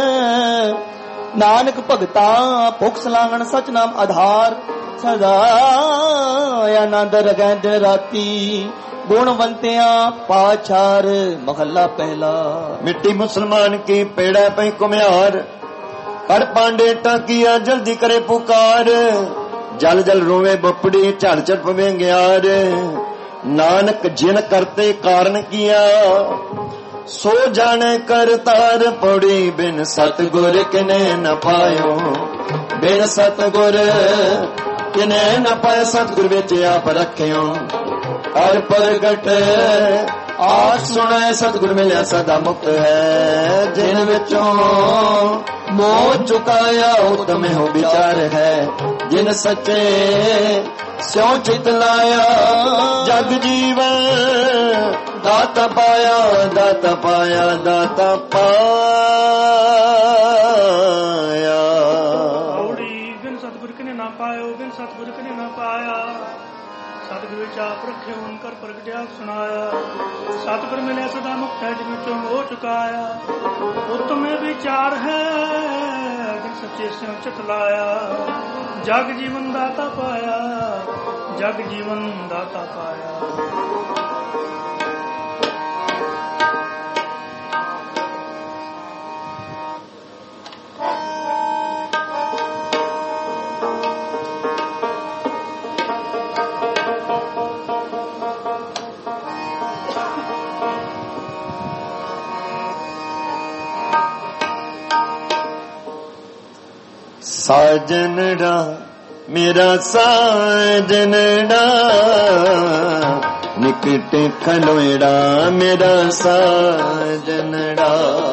ਨਾਨਕ ਭਗਤਾ ਭੁਖ ਸਲਾਗਣ ਸਚ ਨਾਮ ਆਧਾਰ ਸਦਾ ਆਨੰਦ ਰਗੈ ਦਿਨ ਰਾਤੀ ਗੁਣਵੰਤਿਆਂ ਪਾਛਾਰ। ਮਹੱਲਾ ਪਹਿਲਾ। ਮਿੱਟੀ ਮੁਸਲਮਾਨ ਕੀ ਪੇੜਾ ਪਈ ਕੁਮਿਆਰ ਕਰ ਪਾਂਡੇ ਟਾਕੀਆ ਜਲਦੀ ਕਰੇ ਪੁਕਾਰ ਜਲ ਜਲ ਰੋਵੇ ਬਪੜੀ ਝੜ ਝੜ ਪਵੇ ਗਿਆਰ ਨਾਨਕ ਜਿਨ ਕਰਤੇ ਕਾਰਨ ਕੀਆ ਸੋ ਜਾਣੇ ਕਰਤਾਰ ਪੌੜੀ ਬਿਨ ਸਤਿਗੁਰ ਕਿਨੇ ਨ ਪਾਇਓ ਬਿਨ ਸਤਿਗੁਰ ਕਿਨੇ ਨ ਪਾਇ ਸਤਿਗੁਰ ਵਿੱਚ ਆਪ ਰੱਖਿਓ ਹਰ ਪ੍ਰਗਟ ਆਖ ਸੁਣੈ ਸਤਿਗੁਰ ਮਿਲਿਆ ਸਦਾ ਮੁਕਤ ਹੈ ਜਿਨ ਵਿੱਚੋਂ ਮੋਹ ਚੁਕਾਇਆ ਉਤਮ ਹੋ ਵਿਚਾਰ ਹੈ ਜਿਨ ਸੱਚੇ ਸਿਉ ਚਿਤ ਲਾਇਆ ਜਗ ਜੀਵਨ ਦਾਤਾ ਪਾਇਆ ਦਾਤਾ ਪਾਇਆ ਦਾਤਾ ਪਾਇਆ। ਔੜੀ ਬਿਨ ਸਤਿਗੁਰ ਕਿਨੇ ਨਾ ਪਾਇਓ ਬਿਨ ਸਤਿਗੁਰ ਕਿਨੇ ਨਾ ਪਾਇਆ ਸਤਿਗੁਰ ਵਿੱਚ जाप रखे उनकर प्रगट्या सुनाया। सतगुर मिले सदा मुक्त है जिन चों हो चुकाया। उत्तम विचार है जिन सच्चे से चित लाया। जग जीवन दाता पाया, जग जीवन दाता पाया। साजनड़ा मेरा साजनड़ा निकट खलोड़ा मेरा साजनड़ा।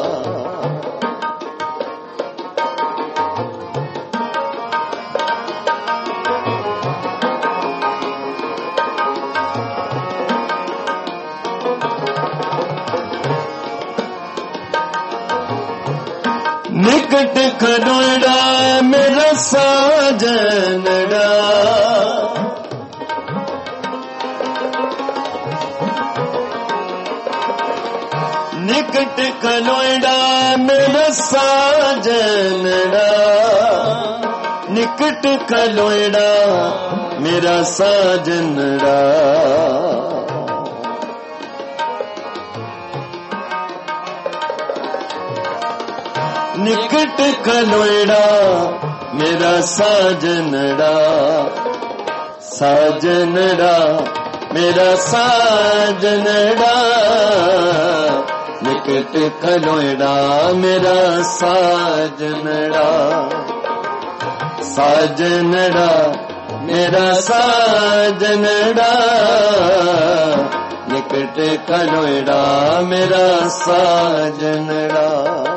निकट खलोड़ा मेरा साजनड़ा। निकट खलोड़ा मेरा साजनड़ा। निकट खलोड़ा मेरा साजनड़ा। निकट खलोड़ा मेरा साजनड़ा। साजनड़ा मेरा साजनड़ा। निकट खलोड़ा मेरा साजनड़ा। साजनड़ा मेरा साजनड़ा। निकट खलोड़ा मेरा साजनड़ा।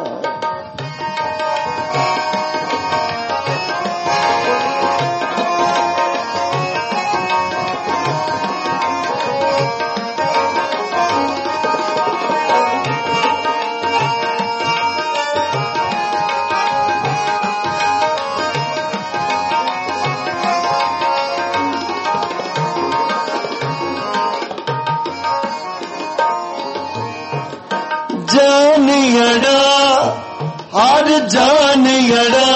जानियड़ा हर जानियड़ा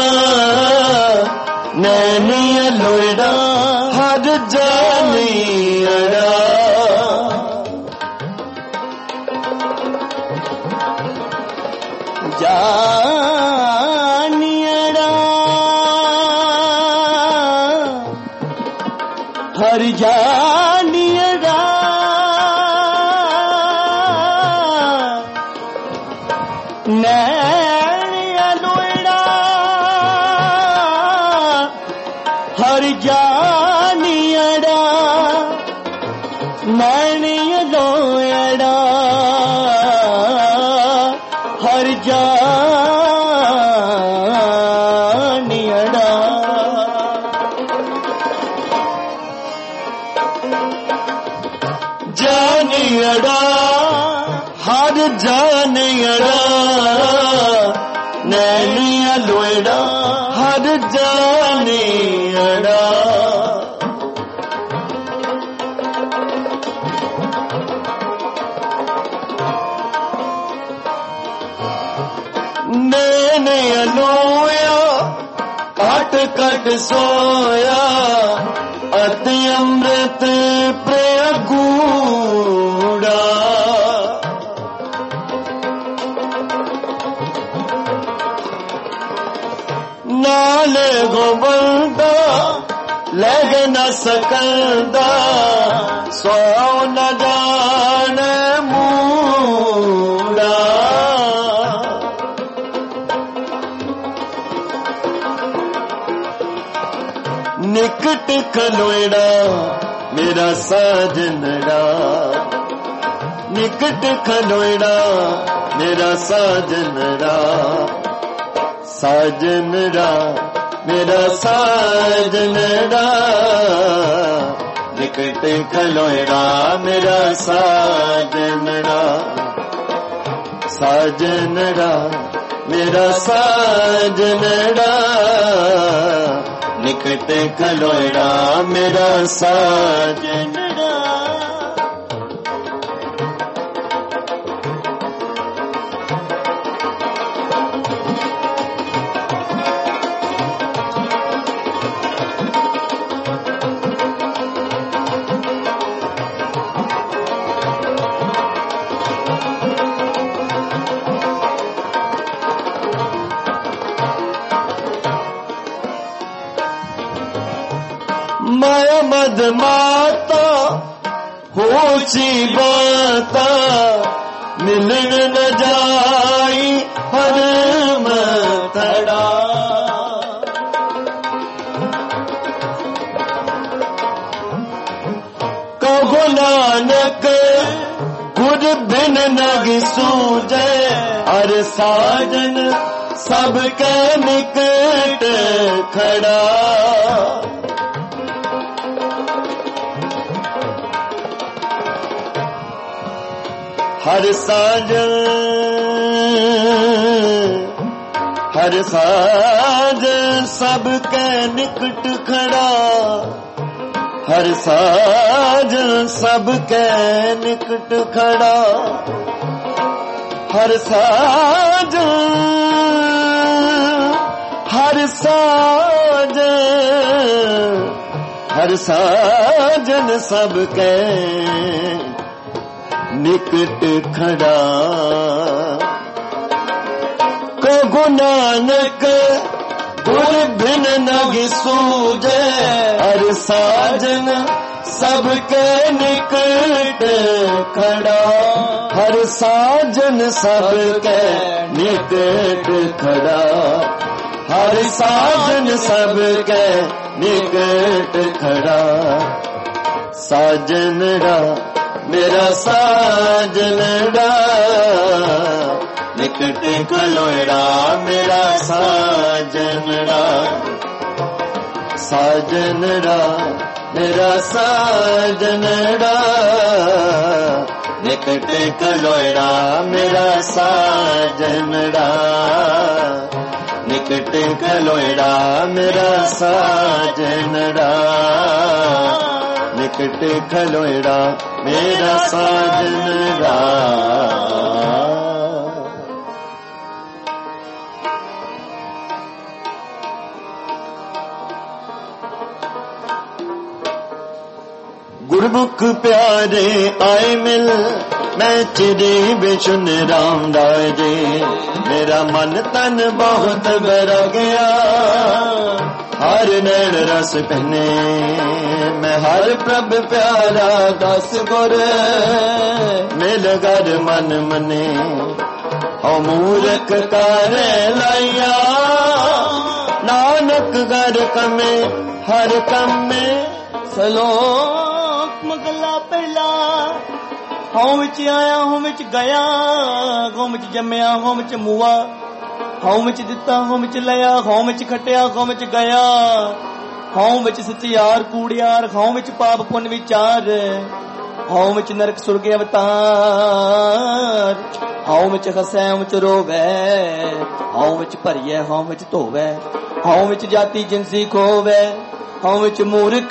नैनिया लोड़ा हर जानियड़ा। जानियड़ा हर जानियड़ा। नैनिया लोड़ा हर जानियड़ा। नैनिया लोड़ा हर जानियड़ा। जानियड़ा हर जानियड़ा। नैनिया लोड़ा हर जानियड़ा। नैनिया लोया काट काट सोया। अति अमृत प्रगूड़ा। नाले गोबंदा लग न सकंदा। सो न जाने मूड़ा। निकट खलोड़ा मेरा साजनड़ा। निकट खलोड़ा मेरा साजनड़ा। साजनड़ा मेरा साजनड़ा। निकट खलोड़ा मेरा साजनड़ा। साजनड़ा मेरा साजनड़ा। निकट खलोड़ा मेरा साजनड़ा। माया मद माता होची बाता मिलन न जाई हरम थड़ा। कहो नानक गुर बिन नग सूझे हर साजन सबके निकट खड़ा। हर साजन सबके निकट खड़ा। हर साजन सबके निकट खड़ा। हर साजन सबके निकट खड़ा। कहो नानक गुर बिन नग सूझे हर साजन सबके निकट खड़ा। हर साजन सबके निकट खड़ा। हर साजन सबके निकट खड़ा। साजनड़ा मेरा साजनड़ा निकट खलोड़ा मेरा साजनड़ा। साजनड़ा मेरा साजनड़ा निकट खलोड़ा मेरा साजनड़ा। निकट खलोड़ा मेरा साजनड़ा। निकट खलोड़ा मेरा साजनड़ा। गुरमुख प्यारे आए मिल मैं चिरे बिचुन रामदास जी। मेरा मन तन बहुत बरा गया हर नैन रस पहने। मैं हर प्रभ प्यारा दस गुर मिल गर मन मने। ओ मूर्ख कर लाया नानक घर कमे हर कम में। सलोक मगला पहला हों विच आया हों विच गया। हों विच जम्मिया हों विच मुआ। हों विच दिता हों विच लिया। हों विच खटिया हों विच गया। हों विच सचियार कूड़ियार। हों विच पाप पुण्य विचार। हों विच नरक सुर्ग अवतार। हों विच हसै हों विच रोवै। हों विच भरियै हों विच धोवै। हों विच जाति जिनसी खोवै। हों विच मूर्ख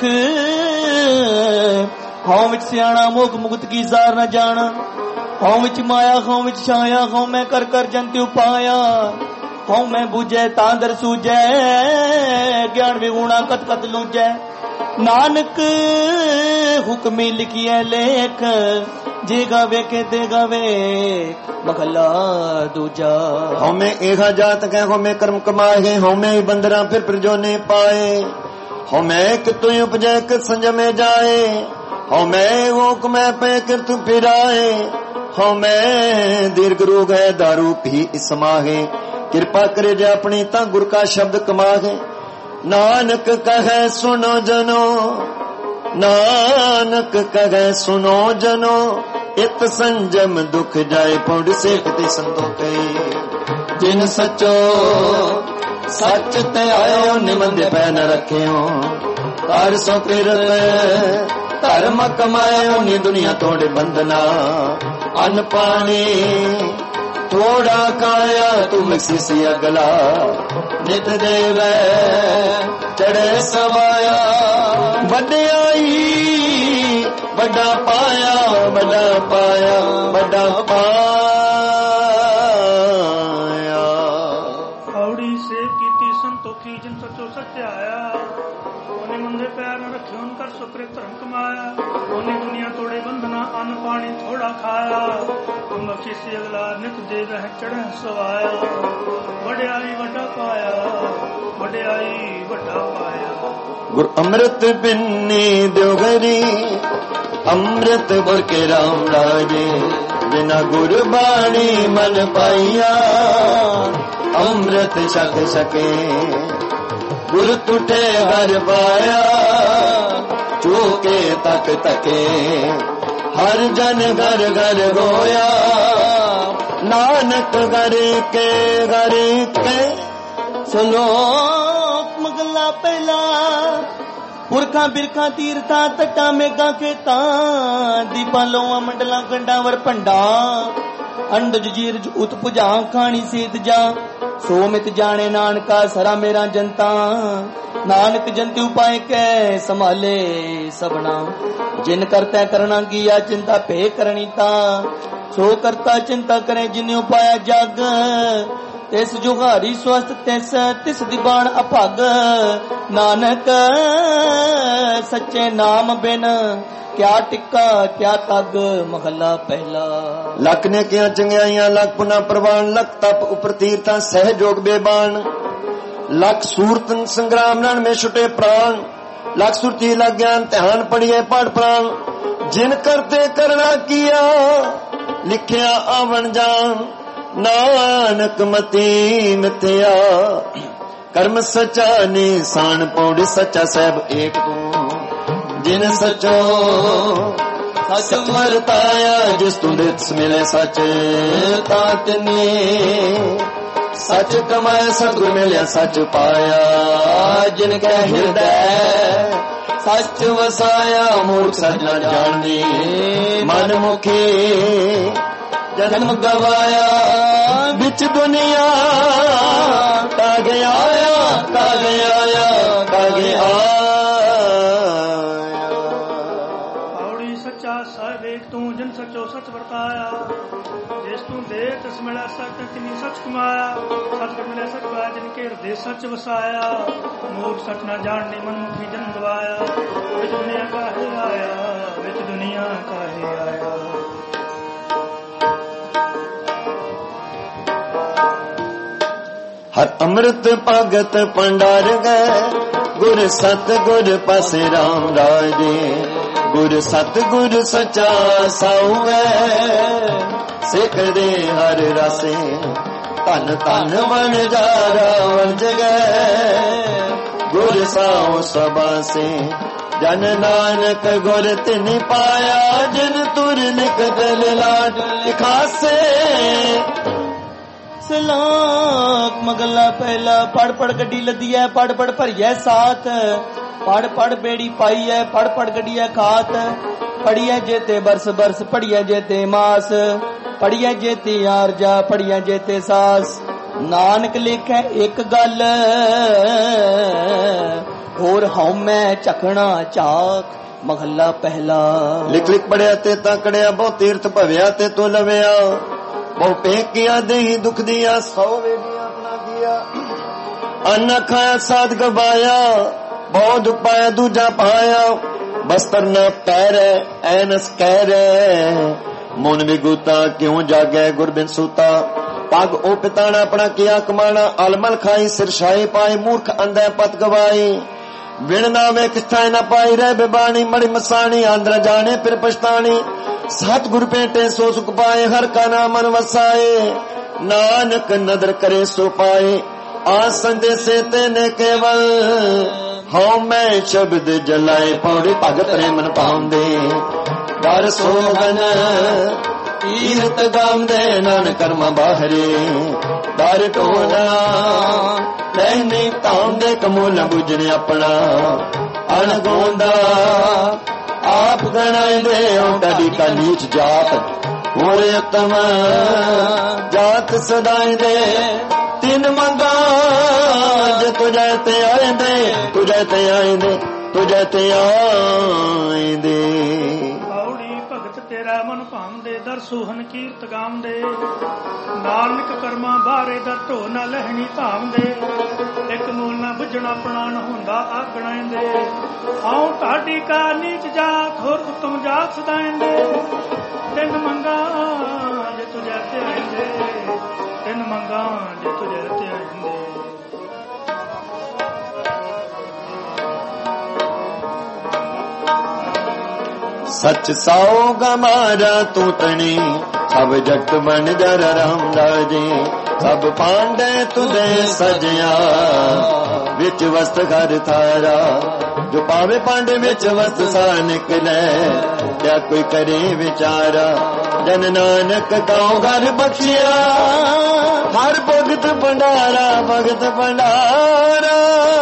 हों विच सियाणा मोग मुगत की जार न जाना। हों विच माया हों विच छाया। हों मैं कर कर जंत उपाया। हों मैं बुझे तांदर सूझे ज्ञान विगुणा कत कत लूझे। नानक हुक्मी लिखिए लेख जेगा वेखे देगा वे मखला दूजा। हों मैं एहा जात कह हों मैं कर्म कमाए। हों मैं बंदरा फिर प्रजोने पाए। हों मैं कितु उपजय कित संजमे जाए। हों मैं ओक मैं पे कित फिराए। हों मैं दीर्घ रोग है दारू पी इसमाहे। कृपा करे जे अपनी ता गुर का शब्द कमाहे। नानक कहे सुनो जनो। नानक कहे सुनो जनो। इत संजम दुख जाए पौड़ से कति संतोखे। जिन सचो सच ते आयो निमंदे पै न रखे। कर सो फिरत धर्म कमायो नी दुनिया तोड़े बंधना। अन्न पानी थोड़ा खाया तू मिक्सी अगला। नित देवे चढ़े सवाया। बड़ाई बड़ा पाया बड़ा पाया बड़ा पाया। औड़ी से कीती संतोखी जिन सचो सत्य आया। ओने मंदे पैर न रखे उनकर सुकृत धर्म कमाया। ओने दुनिया तोड़े बंधना अन्न पानी थोड़ा खाया। ਬਖਸ਼ਿਸ਼ ਅਗਲਾ ਨਿਤ ਦੇ ਰਹਿ ਚੜ੍ਹ ਸਵਾਇਆ ਵਡਿਆਈ ਵੱਡਾ ਪਾਇਆ ਵਡਿਆਈ ਵੱਡਾ ਪਾਇਆ ਗੁਰ ਅੰਮ੍ਰਿਤ ਪਿੰਨੀ ਦਿਓ ਘਰੀ ਅੰਮ੍ਰਿਤ ਬੁਰਕੇ ਰਾਮ ਰਾਜੇ ਬਿਨਾ ਗੁਰਬਾਣੀ ਮਨ ਪਾਈਆ ਅੰਮ੍ਰਿਤ ਛਕ ਸਕੇ ਗੁਰ ਟੁੱਟੇ ਹਰ ਪਾਇਆ ਚੋਕੇ ਤਕ ਤਕੇ ਹਰ ਜਨ ਘਰ ਘਰ ਹੋਇਆ ਨਾਨਕ ਘਰ ਕੇ ਸਲੋਕ ਮਗਲਾ ਪਹਿਲਾ ਪੁਰਖਾਂ ਬਿਰਖਾਂ ਤੀਰਥਾਂ ਤਟਾਂ ਮੇਘਾਂ ਖੇਤਾਂ ਦੀਪਾਂ ਲੋਆਂ ਮੰਡਲਾਂ ਗੰਡਾਂ ਵਰ ਭੰਡਾ ਅੰਡਜ ਜੀਰਜ ਉਤ ਭੁਜਾਂ ਖਾਣੀ ਸੀਤ ਜਾ ਸੋ ਮਿਤ ਜਾਣੇ ਨਾਨਕਾ ਸਰਾ ਮੇਰਾ ਜਨਤਾ ਨਾਨਕ ਜੰਤਿ ਉਪਾਇ ਕੈ ਸੰਭਾਲੇ ਸਭਨਾ ਜਿਨ ਕਰਤਾ ਕਰਨਾ ਕੀਆ ਚਿੰਤਾ ਭੇ ਕਰਨੀ ਤਾਂ ਸੋ ਕਰਤਾ ਚਿੰਤਾ ਕਰੇ ਜਿਨ ਉਪਾਇਆ ਜਗ ਤਿਸ ਜੁਗਾਰੀ ਸਵਸਤ ਤਿਸ ਦੀ ਬਾਣ ਅਭਗ ਨਾਨਕ ਸੱਚੇ ਨਾਮ ਬਿਨ ਕਿਆ ਟਿੱਕਾ ਕਿਆ ਤਗ ਮਹਲਾ ਪਹਿਲਾ ਲੱਖ ਨੇ ਕਿਆ ਚੰਗਿਆਈਆਂ ਲੱਖ ਪੁਨਾ ਪ੍ਰਵਾਨ ਲੱਖ ਤਪ ਉਪਰ ਤੀਰਥਾਂ ਸਹਿਜੋਗ ਬੇਬਾਨ ਲੱਖ ਸੂਰਤ ਸੰਗਰਾਮ ਨਾਲ ਮੇ ਛੁਟੇ ਪ੍ਰਾਣ ਲੱਖ ਸੁਰਤੀ ਲੱਗ ਗਿਆਨ ਧਿਆਨ ਪੜੀਏ ਪੜ ਪ੍ਰਾਣ ਜਿਨ ਕਰਤੇ ਕਰਨਾ ਕੀਆ ਲਿਖਿਆ ਆਵਣ ਜਾਣ ਨਾਨਕ ਮਤੀ ਮਿਥਿਆ ਕਰਮ ਸਚਾ ਨਿਸ਼ਾਨ ਪੌੜੀ ਸੱਚਾ ਸਹਿਬ ਏਕ ਤੂੰ ਜਿਨ ਸਚੋ ਸਚ ਵਰਤਾਇਆ ਜਿਸ ਤੂੰ ਦਿਸ ਮਿਲੇ ਸਚ ਤਾਤ ਨੇ ਸਚ ਕਮਾਇਆ ਸਤਿਗੁਰ ਮਿਲਿਆ ਸਚ ਪਾਇਆ ਜਿਨ ਕੈ ਹਿਰਦੈ ਸਚ ਵਸਾਇਆ ਮੂਰਖ ਸਚ ਨਾ ਜਾਣਦੀ ਮਨ ਮੁਖੀ ਜਨਮ ਗਵਾਇਆ ਵਿੱਚ ਦੁਨੀਆ ਕਾਗੇ ਆਇਆ ਕਾਗੇ ਆਇਆ ਕਾਗੇ ਪੌੜੀ ਸੱਚਾ ਸਾਹਿਬ ਏਕ ਤੂੰ ਜਿਨ ਸਚੋ ਸਚ ਵਰਤਾਇਆ ਜਿਸ ਤੂੰ ਦੇ ਤਿਸ ਮਿਲਿਆ ਸਚ ਤਿਨੀ ਸਚ ਕਮਾਇਆ ਸਚ ਮਿਲਿਆ ਸਚ ਪਾਇਆ ਜਿਨ ਕੇ ਹਿਰਦੇ ਸਚ ਵਸਾਇਆ ਮੂਰਖ ਸਚ ਨਾ ਜਾਣਨੇ ਮਨ ਮੁਖੀ ਜਨਮ ਗਵਾਇਆ ਵਿੱਚ ਦੁਨੀਆ ਕਾਹੇ ਆਇਆ ਵਿੱਚ ਦੁਨੀਆ ਕਾਹੇ ਆਇਆ ਹਰ ਅੰਮ੍ਰਿਤ ਭਗਤ ਭੰਡਾਰ ਗਏ ਗੁਰ ਸਤ ਗੁਰ ਪਾਸੇ ਰਾਮ ਰਾਜੇ ਗੁਰ ਸਤ ਗੁਰ ਸਚਾ ਸਾਉ ਗਏ ਸਿੱਖ ਦੇ ਹਰ ਰਸੇ ਧਨ ਧਨ ਬਣ ਜਾ ਰਾਵਣ ਜਗੈ ਗੁਰ ਸਾਉ ਸਬਾਸੇ ਜਨ ਨਾਨਕ ਗੁਰ ਤਿਨ ਪਾਇਆ ਜਿਨ ਤੁਰ ਨਿਕਲ ਲਾਡ ਖਾਸੇ ਸਲਾਕ ਮਗਲਾ ਪਹਿਲਾ ਪੜ ਪੜ ਗੱਡੀ ਲੱਦੀ ਐ ਪੜ ਪੜ ਭਰੀਐ ਸਾਥ ਪੜ ਪੜ ਬੇੜੀ ਪਾਈ ਐ ਪੜ ਪੜ ਗੱਡੀਐ ਖਾਤ ਪੜੀਐ ਜੇਤੇ ਬਰਸ ਬਰਸ ਪੜੀਐ ਜੇਤੇ ਮਾਸ ਪੜੀਐ ਜੇਤੇ ਆਰਜਾ ਪੜੀਐ ਜੇਤੇ ਸਾਸ ਨਾਨਕ ਲਿਖੈ ਇੱਕ ਗੱਲ ਹੋਰ ਹਉਮੈ ਝਕਣਾ ਝਾਕ ਮਹੱਲਾ ਪਹਿਲਾ ਲਿਖ ਲਿਖ ਪੜਿਆ ਤੇ ਤਾਂ ਕੜਿਆ ਬਹੁ ਤੀਰਥ ਭਵਿਆ ਤੇ ਤੂੰ ਲਵਿਆ ਬਹੁ ਪੇਕਿਆ ਦੇਹੀ ਦੁਖ ਦਿਆ ਸੌ ਵੇਦੀਆਂ ਆਪਣਾ ਕੀਆ ਅੰਨ ਖਾਇਆ ਸਾਧ ਗਵਾਇਆ ਬਹੁ ਦੁਖ ਪਾਇਆ ਦੂਜਾ ਪਾਇਆ ਬਸਤਰ ਨਾ ਪੈਰੈ ਐਨਸ ਕਹਿ ਮਨ ਵਿਗੂਤਾ ਕਿਉਂ ਜਾਗੈ ਗੁਰਬਿਨ ਸੂਤਾ ਪਗ ਉਹ ਪਿਤਾਣਾ ਆਪਣਾ ਕੀਆ ਕਮਾਣਾ ਅਲਮਲ ਖਾਈ ਸਿਰਸ਼ਾਈ ਪਾਏ ਮੂਰਖ ਅੰਧੈ ਪਤ ਗਵਾਈ ਵਿਣ ਨਾਵੇ ਕਿਥਾਇ ਨਾ ਪਾਈ ਰਹਿ ਬਿਬਾਣੀ ਮੜੀ ਮਸਾਣੀ ਆਂਦਰ ਜਾਣੇ ਫਿਰ ਪਛਤਾਣੀ ਸਤ ਗੁਰ ਭੇਟੇ ਸੋ ਸੁਖ ਪਾਏ ਹਰ ਕਾ ਨਾਮ ਮਨ ਵਸਾਏ ਨਾਨਕ ਨਦਰ ਕਰੇ ਸੋ ਪਾਏ ਆ ਸੰਦੇਸੇ ਤੇ ਨੇ ਕੇਵਲ ਹਉ ਮੈਂ ਸ਼ਬਦ ਜਲਾਏ ਪੌੜੀ ਭਗਤ ਰੇ ਮਨ ਪਾਉਂਦੇ ਦਰ ਸੋਗਨ ਤੀਰਤ ਗਾਉਂਦੇ ਨਾਨਕ ਕਰਮ ਬਾਹਰੇ ਦਰ ਟੋਣਾ ਲੈਨੇ ਤਾਉਂਦੇ ਕਮੋਲ ਬੁਝਣ ਆਪਣਾ ਅਣਗੋਂਦਾ ਆਪ ਗਣਾਇਂਦੇ ਓਟੜੀ ਕਾ ਨੀਚ ਜਾਤ ਹੋਰ ਉਤਮ ਜਾਤ ਸਦਾਇਂਦੇ ਤਿੰਨ ਮੰਗਾ ਜੇ ਤੁਝੇ ਤੇ ਆਇਂਦੇ ਤੁਝੇ ਤੇ ਆਇਂਦੇ ਤੁਝੇ ਤੇ ਆਇਂਦੇ ਪੌੜੀ ਭਗਤ ਤੇਰਾ ਮਨ ਭਾਉਂਦੇ ਦਰ ਸੋਹਨ ਕੀਰਤ ਗਾਉਂਦੇ ਨਾਨਕ ਕਰਮਾਂ ਬਾਰੇ ਦਰ ਢੋ ਨਾ ਲਹਿਣੀ ਧਾਮਦੇ ਇੱਕ ਮੂਲ ਨਾ ਬੁੱਝਣਾ ਆਪਣਾ ਨ ਹੁੰਦਾ ਆਗਣਾਇਂਦੇ ਆਉ ਤੁਹਾਡੀ ਕਾ ਨੀਚ ਜਾਤ ਹੋਰ ਉਤਮ ਜਾਤ ਸਦਾਇਂਦੇ ਤਿੰਨ ਮੰਗਾ ਜੇ ਤੇ ਆਇੰਦੇ ਤਿੰਨ ਮੰਗਾਂ ਜੇ ਤੁਝੇ ਤੇ ਆਇੰਦੇ सच साओ गमारा तू तणी सब जट बन जर रामदास जी सब पांडे तुदे सजया विच वस्त घर थारा जो पावे पांडे विच वस्त सा निकले क्या कोई करे विचारा जन नानक गाँव घर बख्शिया हर भगत भंडारा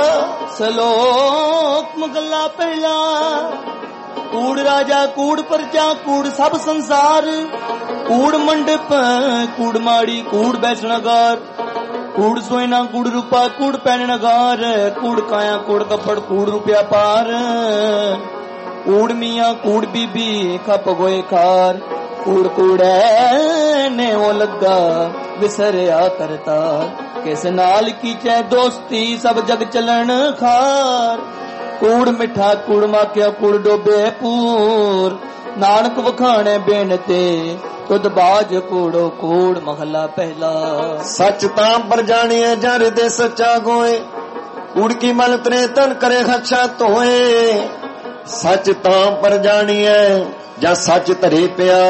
सलोक मुगला पहला कूड़ राजा कूड़ प्रजा कूड़ सब संसार कूड़ मंडप कूड़ माड़ी कूड़ बैसनगार कूड़ सोयना कूड़ रूपा कूड़ पैनगार कूड़ काया कूड़ कपड़ कूड़ रुपया पार कूड़ मियाँ कूड़ बीबी खप गोए खार कूड़ कूड़े ने वो लगा विसरिया करता किस नाल की चे दोस्ती सब जग चलन खार कूड़ मिठा कूड़ माखिया कूड़ डोबे पूर नानक वखाणे बेनते तुद बाज कूड़ो कूड़ महला पहला सच तां पर जानिए जर दे सच्चा गोए कूड़ की मल तरे तन करे खच्छा तोए सच तां पर जानिए जा सच धरे पिया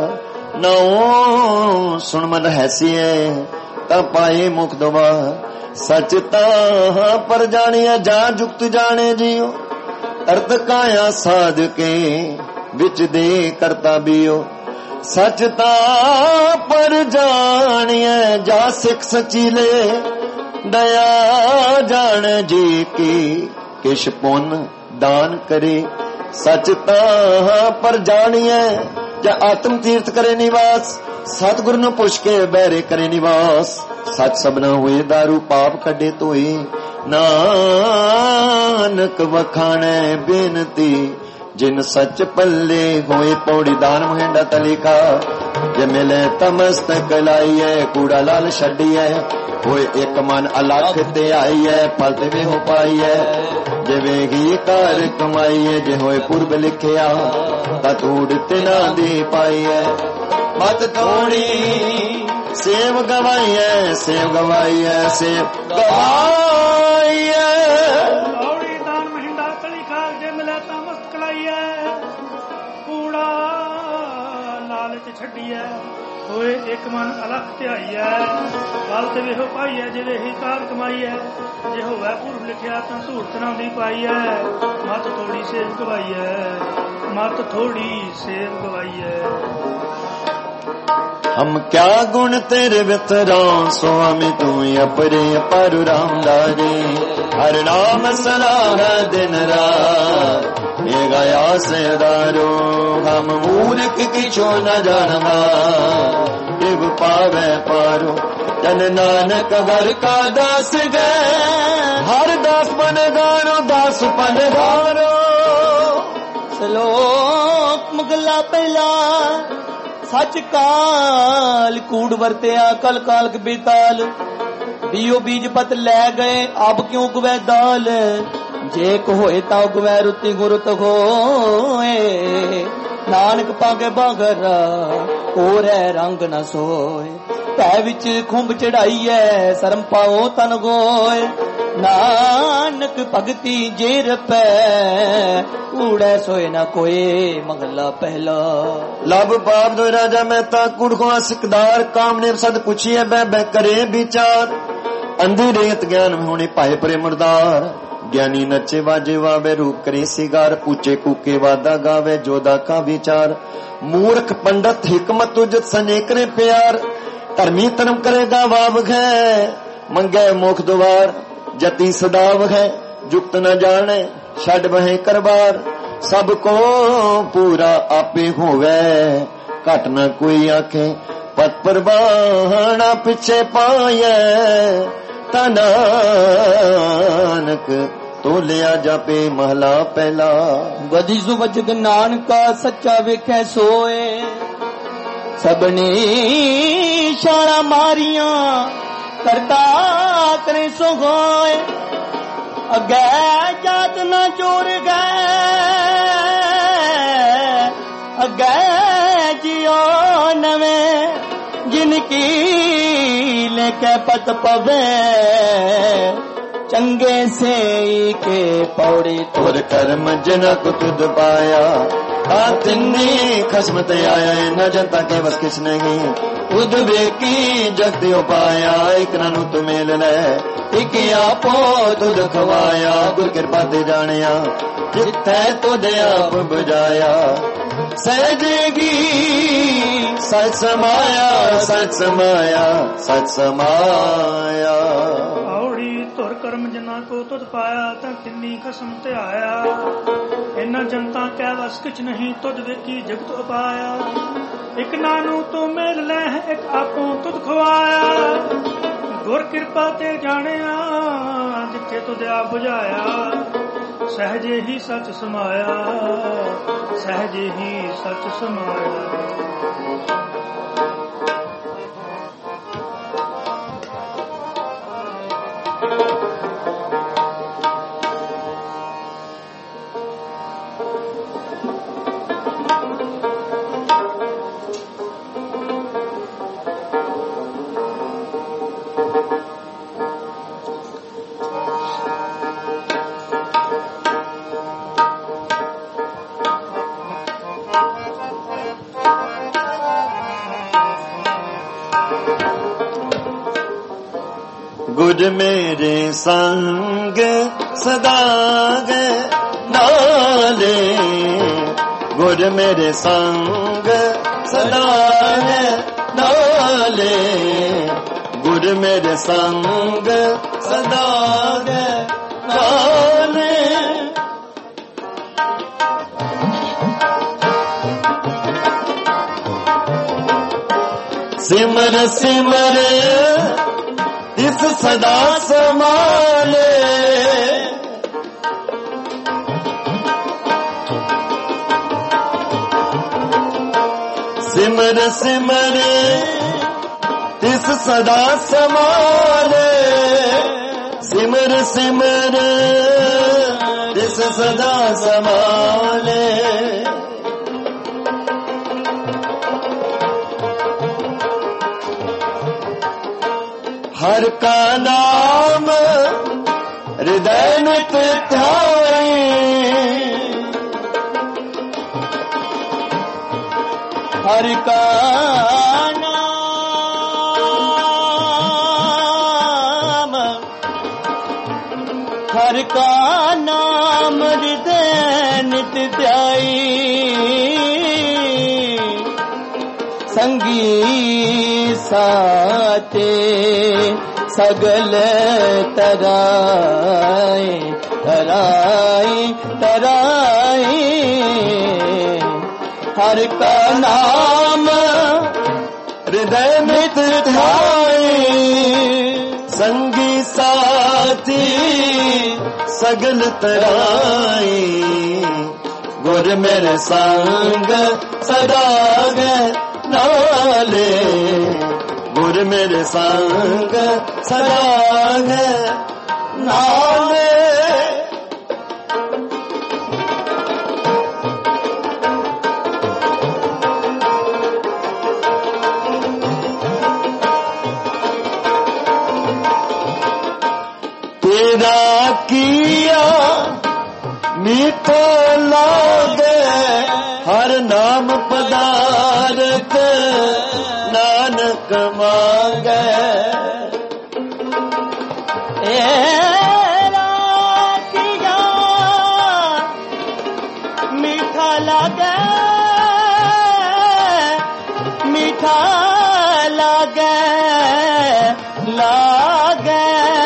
नाओ सुन मन हैसीए ता पाए मुख दुआ सच तां पर जानिए जा जुक्त जाने जियो अर्थ काया साध के विच दे करता बियो सच तां पर जानिए जा सिख सचीले दया जान जी की किश पुन दान करे सच तां पर जानिए जा आत्म तीर्थ करे निवास सतगुरु नु पुछ के बैरे करे निवास सच सबना हुए दारू पाप कढे तोए नानक वखाणे बेनती जिन सच पल्ले होए पौड़ी दान मुहेंडा तलिका जे मिले तमस्तक लाइए कूड़ा लाल छड़िए होए एक मन अलख ते आईए फल ते वे हो पाईए जे वेगी कार कमाईए जे होए पूर्व लिखिया ता तूड़ ते ना दे पाईए मत थोड़ी सेव गवाइए सेव गवाइए सेव गवाइए लौड़ी दान महिंदा तली खाल जे मिले तामस कलाइए कूड़ा लालच छड़िए होए एक मन अलख ध्याइए फल ते वेहो पाईए जिवे ही कार कमाईए जे होवे पूर्व लिखिया तां धूड़ ना दी पाईए मत थोड़ी सेव गवाइए मत थोड़ी सेव गवाइए हम क्या गुण तेरे वितरां स्वामी तू अपरे पर रामदास हर नाम सलाह दिन रात ये गया सेदारो हम मूर्ख किछो न जानवा देव पावे पारो जन नानक घर का दास गए हर दास बनगारो दास बनगारो सलोक मुगला पहला सच काल कूड़ वरत्या कल कालक बेताल बीओ बीज पत लै गए अब क्यों गुवै दाल जे को होए ता गुवै रुति गुरुत होए नानक पागे बागरा और रंग न सोए तै विच खुंब चढ़ाई है शर्म पाओ तन गोए नानक भगती जेर पै कूड़े सोए न कोई मंगला पहला लब पाप दो राजा मेहता कुड़को सिकदार काम ने सद पूछिए बह करे विचार अंधी रेत ज्ञान में होने पाए परे मुर्दार ज्ञानी नचे वाजे वावे रूप करे सिगार ऊंचे कूके वादा गावे जोदा का विचार मूर्ख पंडित हिकमत तुझ सने करे प्यार धर्मी धर्म करेगा वाव है मंगे मुख द्वार जति सदाव है जुक्त न जाने छड़ वह करबार सबको पूरा आपे होवे घट न कोई आखे पत परवाना पिछे पाए नानक तो लिया जापे महला पहला वधी सुवजग नानका सच्चा वेखे सोए सबने इशारा मारिया करता करे सो गोए अगे जात न चोर गए अगे जियो नवे जिन वकील के पत पवे चंगे से के पौड़ी तुर कर्म जिना को तुद पाया तिन्नी खस्मत आया न जनता के बस किस नहीं खुद बेकी जगत उपाया एक नानू तू मेल ले एक आपो तुद खवाया गुर कृपा ते जानिया जिथे तुद आप बुझाया सहजेगी सच समाया सच समाया सच समाया तुर कर्म जिना को तुद पाया ता किन्नी खसम ते आया इन्ना जनता कै वस किछ नहीं तुद वेखी जगत उपाया एक नानू तू मेल ले एक आपो तुद खवाया गुर कृपा ते जानिया जिथे तुद आप बुझाया सहजे ही सच समाया सहजे ही सच समाया गुर मेरे संग सदा है नाले गुर मेरे संग सदा है नाले गुर मेरे संग सदा है नाले सिमर सिमर इस सदा समाले सिमर सिमर इस सदा समाले सिमर सिमर इस सदा समाले हर का नाम हृदय नित ध्याए हर का नाम हृदय नित ध्याई संगी साते सगल तराए तराए तराए हर का नाम हृदय नित ध्याए संगी साथी सगल तराए गुर मेरे संग सदा है नाले गुर मेरे संग सदा है नाले तेरा किया मीठा लागे हर नाम पदार्थ नानक मांगे तेरा किया मीठा लागे मीठा लागे लागे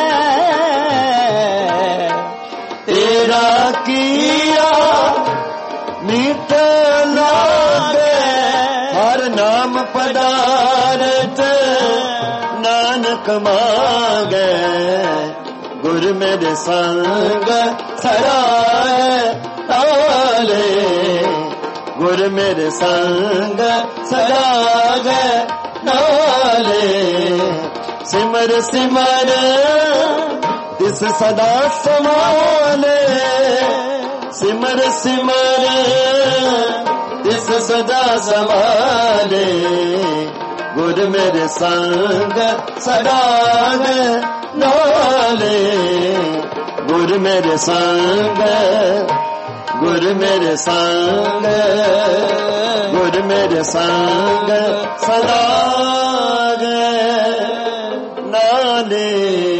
तेरा किया मीठा लागे हर नाम पदार्थ नानक मांगे गुर मेरे संग सराय ताले गुर मेरे संग सराय ताले सिमर सिमर तिस सदा समाले सिमर सिमर तिस सदा समाले गुर मेरे संग सदा नाले गुर मेरे संग गुर मेरे संग गुर मेरे संग सदा नाले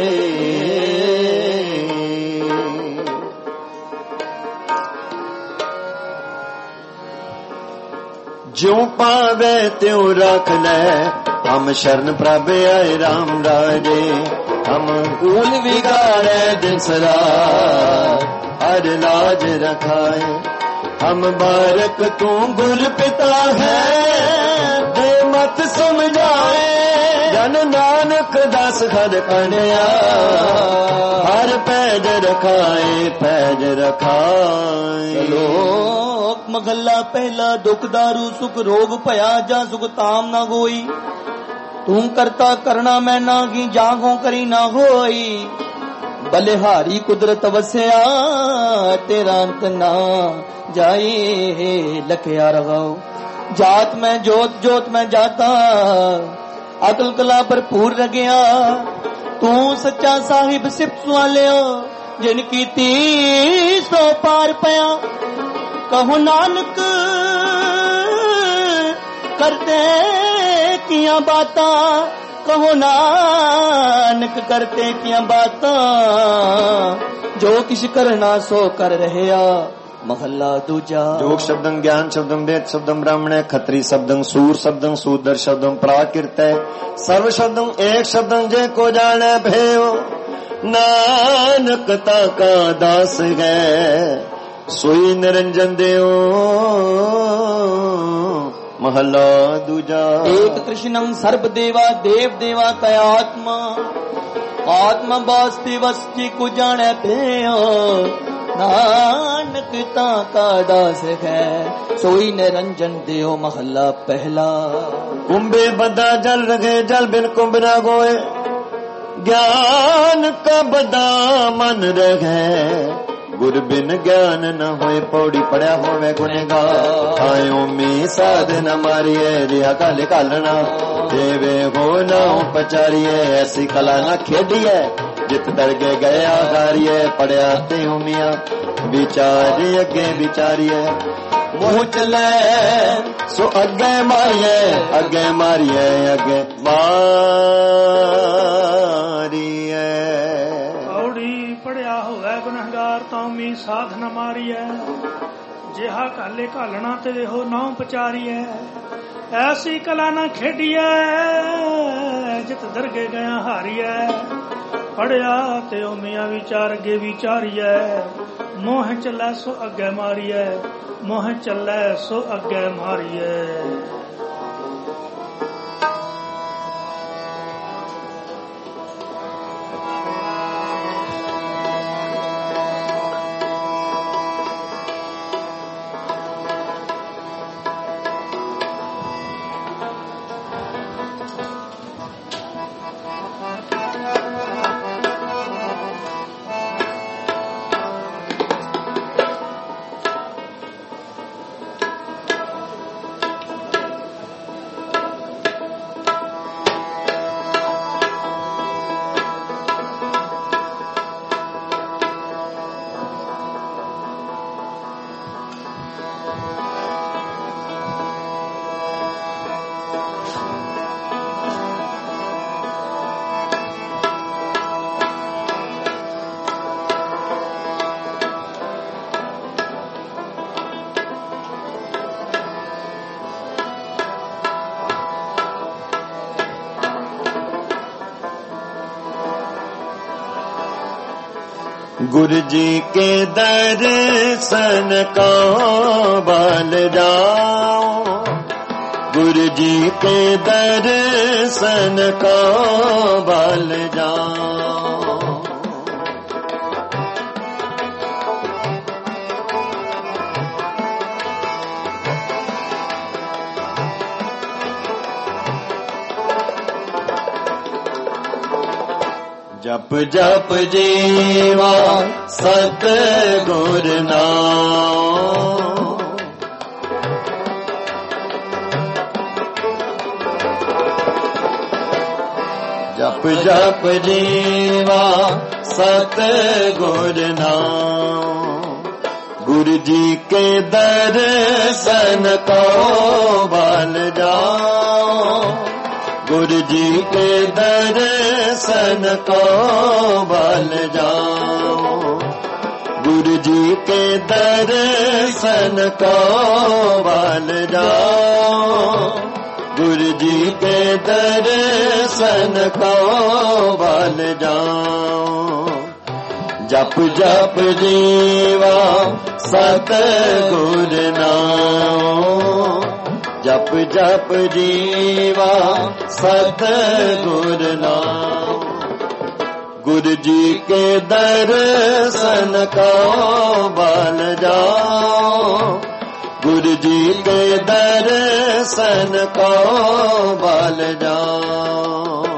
ज्यों पावे त्यों रख ले हम शरण प्रभ आए राम राजे हम कूल बिगाड़े दिन सरा हर लाज रखाए हम बारक तू गुर पिता है दे मत समझाए जन नानक दास हर कन्या हर पैज रखाए पैज रखाए। लोक महला पहला दुख दारू सुख रोग भया जा सुख ताम ना होई तू करता करना मैं ना की जागो करी ना होई बलिहारी कुदरत वसया तेरा अंत ना जाए लखया रवाओ जात में जोत जोत में जाता अकल कला भरपूर रगया तू सच्चा साहिब सिफ्त वालिया जिनकी तीसो पार पया कहो नानक करते किया बाता कहो नानक करते किया बाता जो किश करना सो कर रहे महला दूजा। योग शब्दं ज्ञान शब्दं वेद शब्दं ब्राह्मण खत्री शब्दं सूर शब्दं शूद्र शब्दं प्राकृत सर्व शब्दं एक शब्दं जे को जाने भयो नानक ताका दास है सोई निरंजन देव महला दूजा। एक कृष्णं सर्व देवा देव देवा कया आत्मा आत्मा वास्ते वस्ती को जाने भयो नानक ताका दास है सोई निरंजन देव महला पहला। कुंभे बदा जल रखे जल बिन कुंभ न गोए ज्ञान का बदा मन रहे गुर बिन ज्ञान न होए पौड़ी पड़ा होवे गुनेगार आयो मी साध न मारिए रिया काले कालना देवे हो ना पचारिए ऐसी कला न खेडिए जित दरगे गया गारिए पड़या ते मिया विचारे अगे विचारिए मुँह चले सो अगे मारिए अगे मारिए अगे मारिए पौड़ी पड़िया होवे गुनहगार तामी साध न मारिए जिहा काले कालना ते हो ना पचारिए ऐसी कला न खेडिए जित दरगे गया हारिए पढ़िया ते मिया विचार गे विचारिए मोह चलै सो अगे मारिए मोह चलै सो अगे मारिए। गुरु जी के दर्शन को बल जाओ गुरु जी के दर्शन को बल जाओ जप जप जीवा सतगुर नाम जप जप जीवा सतगुर नाम। गुरु जी के दर्शन को बल जाओ, गुरु जी के दर्शन को बल जाओ, गुरु जी के दर्शन को बल जाओ, गुरु जी के दर्शन को बल जाओ। जप जप जीवा सतगुर नाम, जप जप जीवा सतगुर नाम। गुरु जी के दर्शन को बल जाओ, गुरु जी के दर्शन को बल जाओ।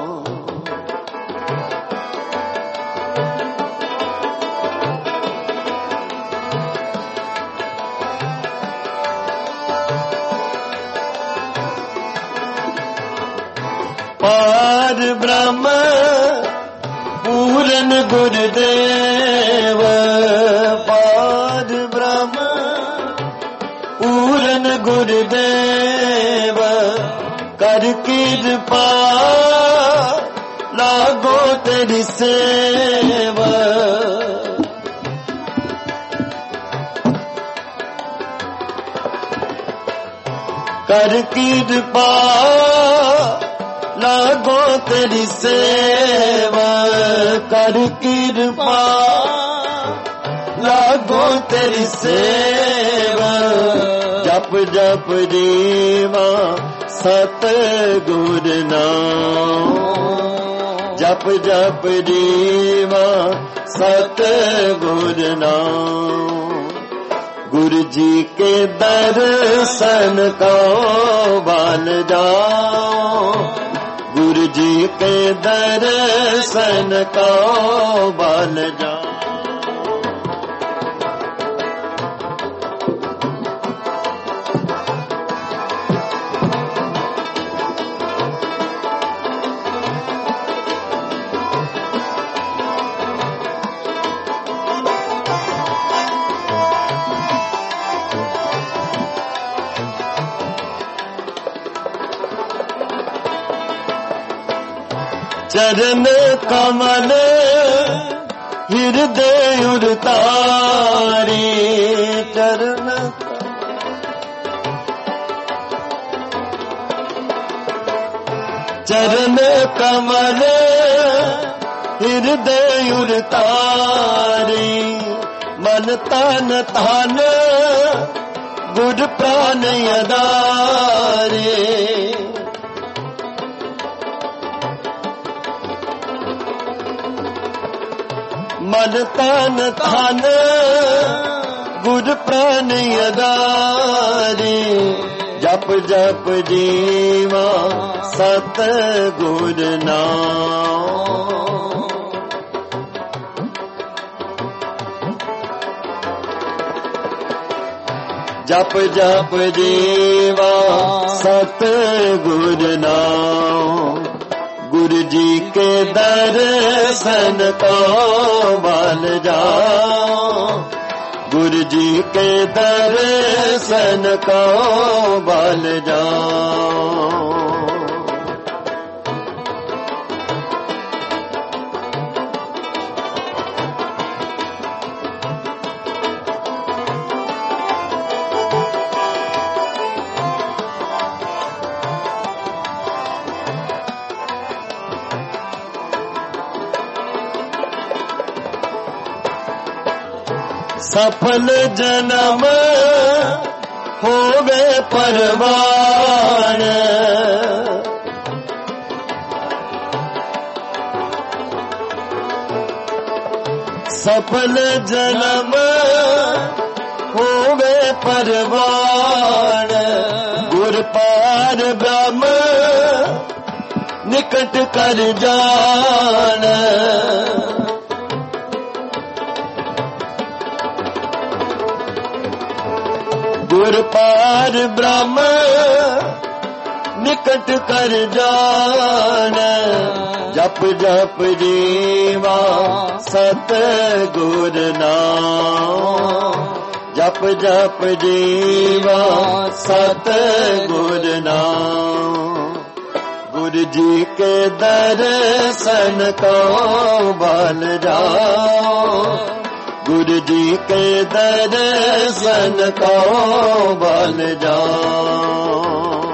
पार ब्रह्म पूरन गुरुदेव, पार ब्रह्म पूरन गुरुदेव, कर कृपा लागो तेरी सेवा। कर कृपा लागो तेरी सेवा, कर कृपा लागो तेरी सेवा। जप जप जीवा सतगुर नाम, जप जप जीवा सतगुर नाम। गुरु जी के दर्शन को बल जाओ, गुरु जी के दर्शन को बल जाओ। चरण कमल हृदय उतारी, चरण चरण कमल हृदय उतारी। मन तन धन गुर प्राण अदारे। मन तन धन गुर प्राण अदारे। जप जप जीवा सतगुर नाम, जप जप जीवा सतगुर नाम। गुरु जी के दर्शन को बल जाओ, गुरु जी के दर्शन को बल जाओ। सफल जन्म होवे परवान, सफल जन्म होवे परवान। गुर पार ब्रह्म निकट कर जान। गुर पार ब्रह्म निकट कर जान जप जप जीवा सतगुर नाम जप जप जीवा सतगुर नाम गुरु जी के दर्शन को बल जाओ गुरु जी के दर्शन को बल जाओ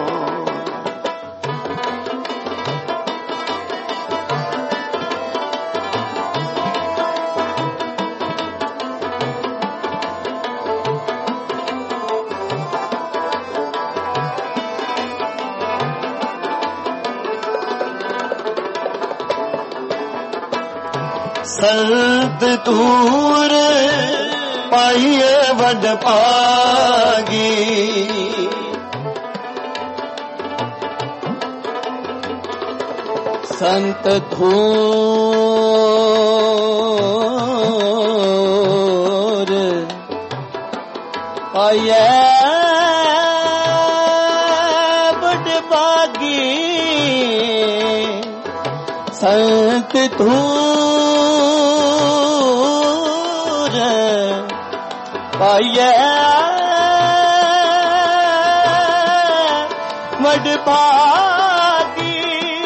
संत तूर पाइए वड पागी संत धूर पाइए वड पागी संत धूर पाइए वड भागी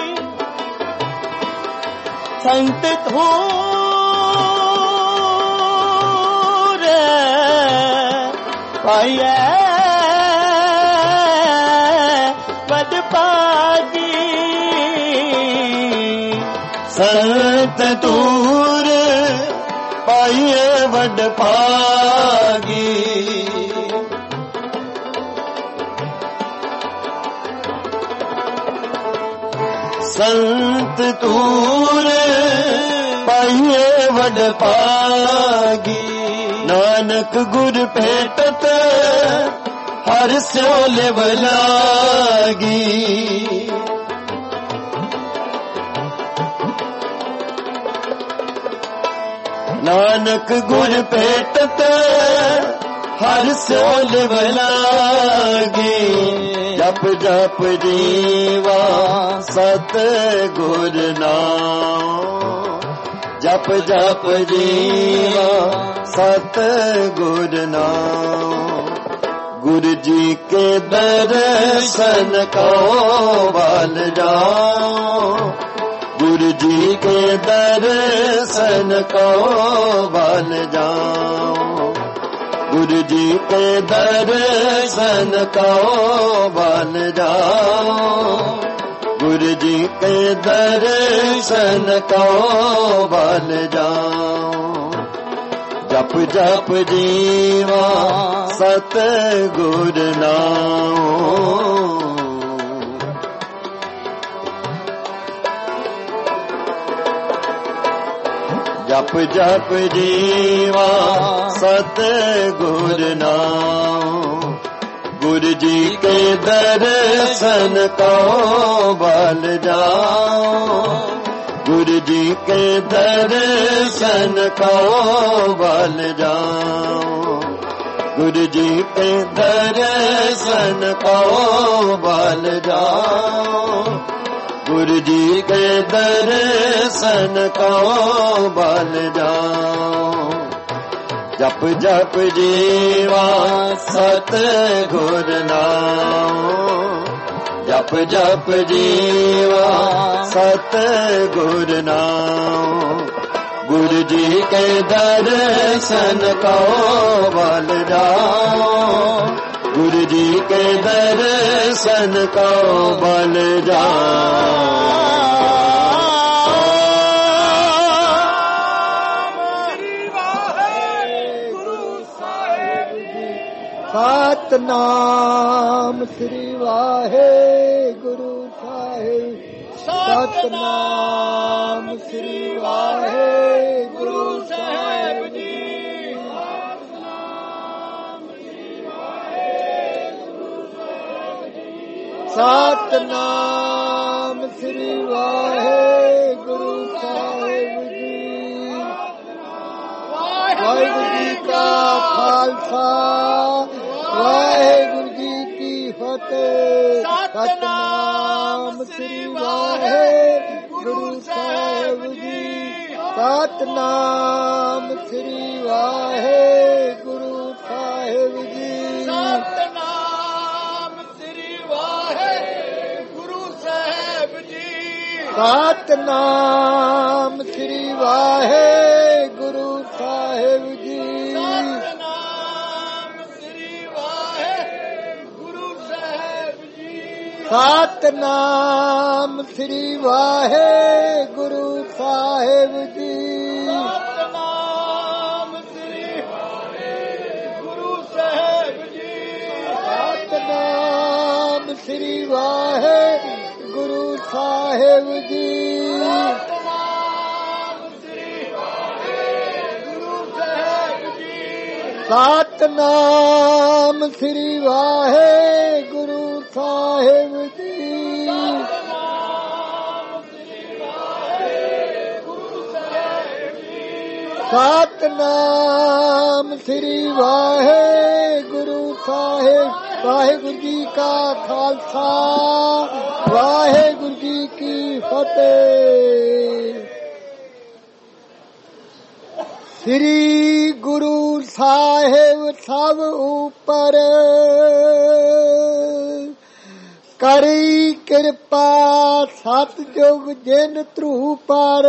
संत धूर पाइए वड भागी संत तूर पाइए वड भागी संत तूर पाइए वड भागी नानक गुर भेटत हर स्यो लेव लागी नानक गुर भेटत हर स्यो लेव लागी जप जप जीवा सतगुर नाम जप जप जीवा सतगुर नाम गुरु जी के दर्शन को बल जाओ गुरु जी के दर्शन को बल जाओ गुरु जी के दर्शन को बल जाओ गुरु जी के दर्शन को बल जाओ जप जप जीवा सतगुर नाम जप जप जीवा सतगुर नाम गुरु जी के दर्शन को बल जाओ गुरु जी के दर्शन को बल जाओ गुरु जी के दर्शन को बल जाओ गुरु जी के दर्शन को बल जाओ जप जप जीवा सतगुर नाम जप जप जीवा सतगुर नाम गुरु जी के दर्शन को बल जाओ गुरु जी के दर्शन को बल जाओ सतनाम श्री वाहे गुरु साहिब सतनाम श्री वाहे गुरु साहिब जी सतनाम श्री वाहे गुरु साहिब जी वाहिगुरु जी का खालसा वाहिगुरु जी की फतेह। ਫਤਿਹ। ਸਤਨਾਮ ਸ੍ਰੀ ਵਾਹਿਗੁਰੂ ਸਾਹਿਬ ਜੀ। ਸਤਨਾਮ ਸ੍ਰੀ ਵਾਹਿਗੁਰੂ ਸਾਹਿਬ ਜੀ। ਸਤਨਾਮ ਸ੍ਰੀ ਵਾਹਿਗੁਰੂ ਸਾਹਿਬ ਜੀ। ਸਤਨਾਮ ਸ੍ਰੀ ਵਾਹਿਗੁਰੂ ਸਾਹਿਬ ਜੀ। ਸਤਨਾਮ ਸ੍ਰੀ ਵਾਹਿਗੁਰੂ ਸਾਹਿਬ ਜੀ। ਸਤਨਾਮ ਸ੍ਰੀ ਵਾਹਿਗੁਰੂ ਸਾਹਿਬ ਜੀ। ਸਤਨਾਮ ਸ੍ਰੀ ਵਾਹਿਗੁਰੂ ਸਾਹਿਬ ਜੀ। ਸਤਨਾਮ ਸ੍ਰੀ ਵਾਹਿਗੁਰੂ ਸਾਹਿਬ ਜੀ। ਸਤਨਾਮ ਸ੍ਰੀ ਵਾਹਿਗੁਰੂ ਸਾਹਿਬ। ਵਾਹਿਗੁਰੂ ਜੀ ਕਾ ਖਾਲਸਾ, ਵਾਹਿਗੁਰੂ ਜੀ ਕੀ ਫਤਿਹ। ਸ੍ਰੀ ਗੁਰੂ ਸਾਹਿਬ ਸਭ ਉਪਰ, ਕਰੀ ਕਿਰਪਾ ਸਤਿਜੁਗ ਜਿਨ ਧਰੂ ਪਰ।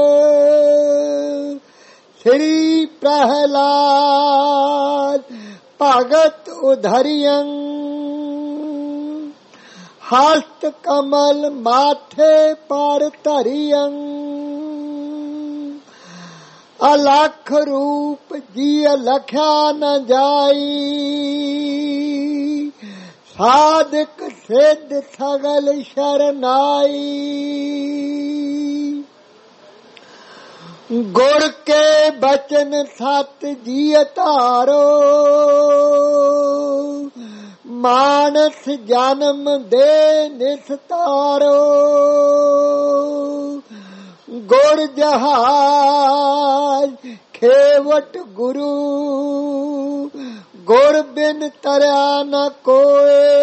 ਸ੍ਰੀ ਪ੍ਰਹਲਾਦ ਭਗਤ ਉਧਰਿਯੰ, ਹਸਤ ਕਮਲ ਮਾਥੇ ਪਰ ਧਰਿਯੰ। ਅਲਖ ਰੂਪ ਜੀ ਲਖਿਆ ਨ ਜਾਈ, ਸਾਧਕ ਸਿੱਧ ਸਗਲ ਸ਼ਰਨਾਈ। ਗੁਰ ਕੇ ਬਚਨ ਸਤ ਜੀ ਧਾਰੋ, ਮਾਨਸ ਜਨਮ ਦੇ ਨਿਸਤਾਰੋ। ਗੁਰ ਜਹਾਜ ਖੇਵਟ ਗੁਰੂ, ਗੁਰ ਬਿਨ ਤਰਿਆ ਨ ਕੋਏ।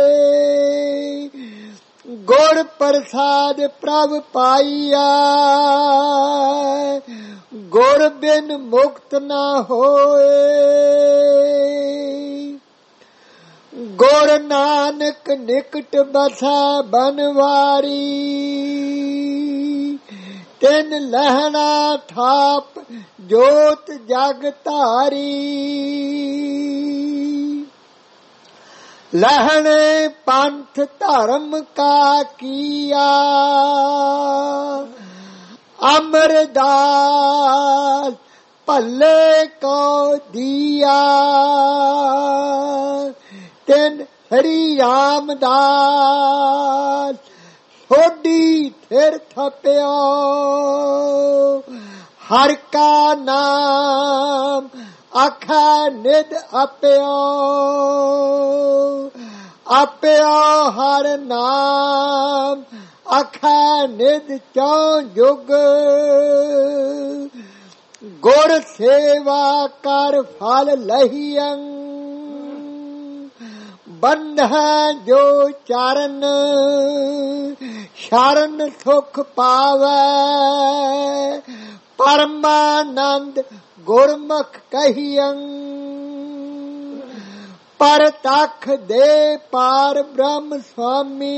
ਗੁਰ ਪ੍ਰਸਾਦ ਪ੍ਰਭ ਪਾਈਆ, ਗੁਰ ਬਿਨ ਮੁਕਤ ਨ ਹੋਏ। ਗੁਰ ਨਾਨਕ ਨਿਕਟ ਬਸੈ ਬਨਵਾਰੀ, ਤਿਨ ਲਹਿਣਾ ਥਾਪ ਜੋਤ ਜਗ ਧਾਰੀ। ਲਹਣੇ ਪੰਥ ਧਰਮ ਕਾ ਕੀਆ, ਅਮਰਦਾਸ ਭੱਲੇ ਕੋ ਦੀਆ। ਤਿਨ ਹਰੀ ਰਾਮਦਾਸ ਸੋਢੀ ਥਿਰ ਥਪਿਓ। ਹਰ ਕਾ ਨਾਮ ਆਖਾ ਨਿਧ ਆਪਿਓ। ਆਪਿਓ ਹਰ ਨਾਮ ਆਖਾ ਨਿਧ ਚੌ ਜੁਗ। ਗੁਰ ਸੇਵਾ ਕਰ ਫਲ ਲਹੀਅੰ, ਬੰਧੈ ਜੋ ਚਰਨ। ਸ਼ਰਨ ਸੁਖ ਪਾਵੈ, ਪਰਮਾਨੰਦ ਗੁਰਮੁਖ ਕਹੀਅੰ। ਪਰਤਖ ਦੇ ਪਾਰ ਬ੍ਰਹਮ ਸੁਆਮੀ,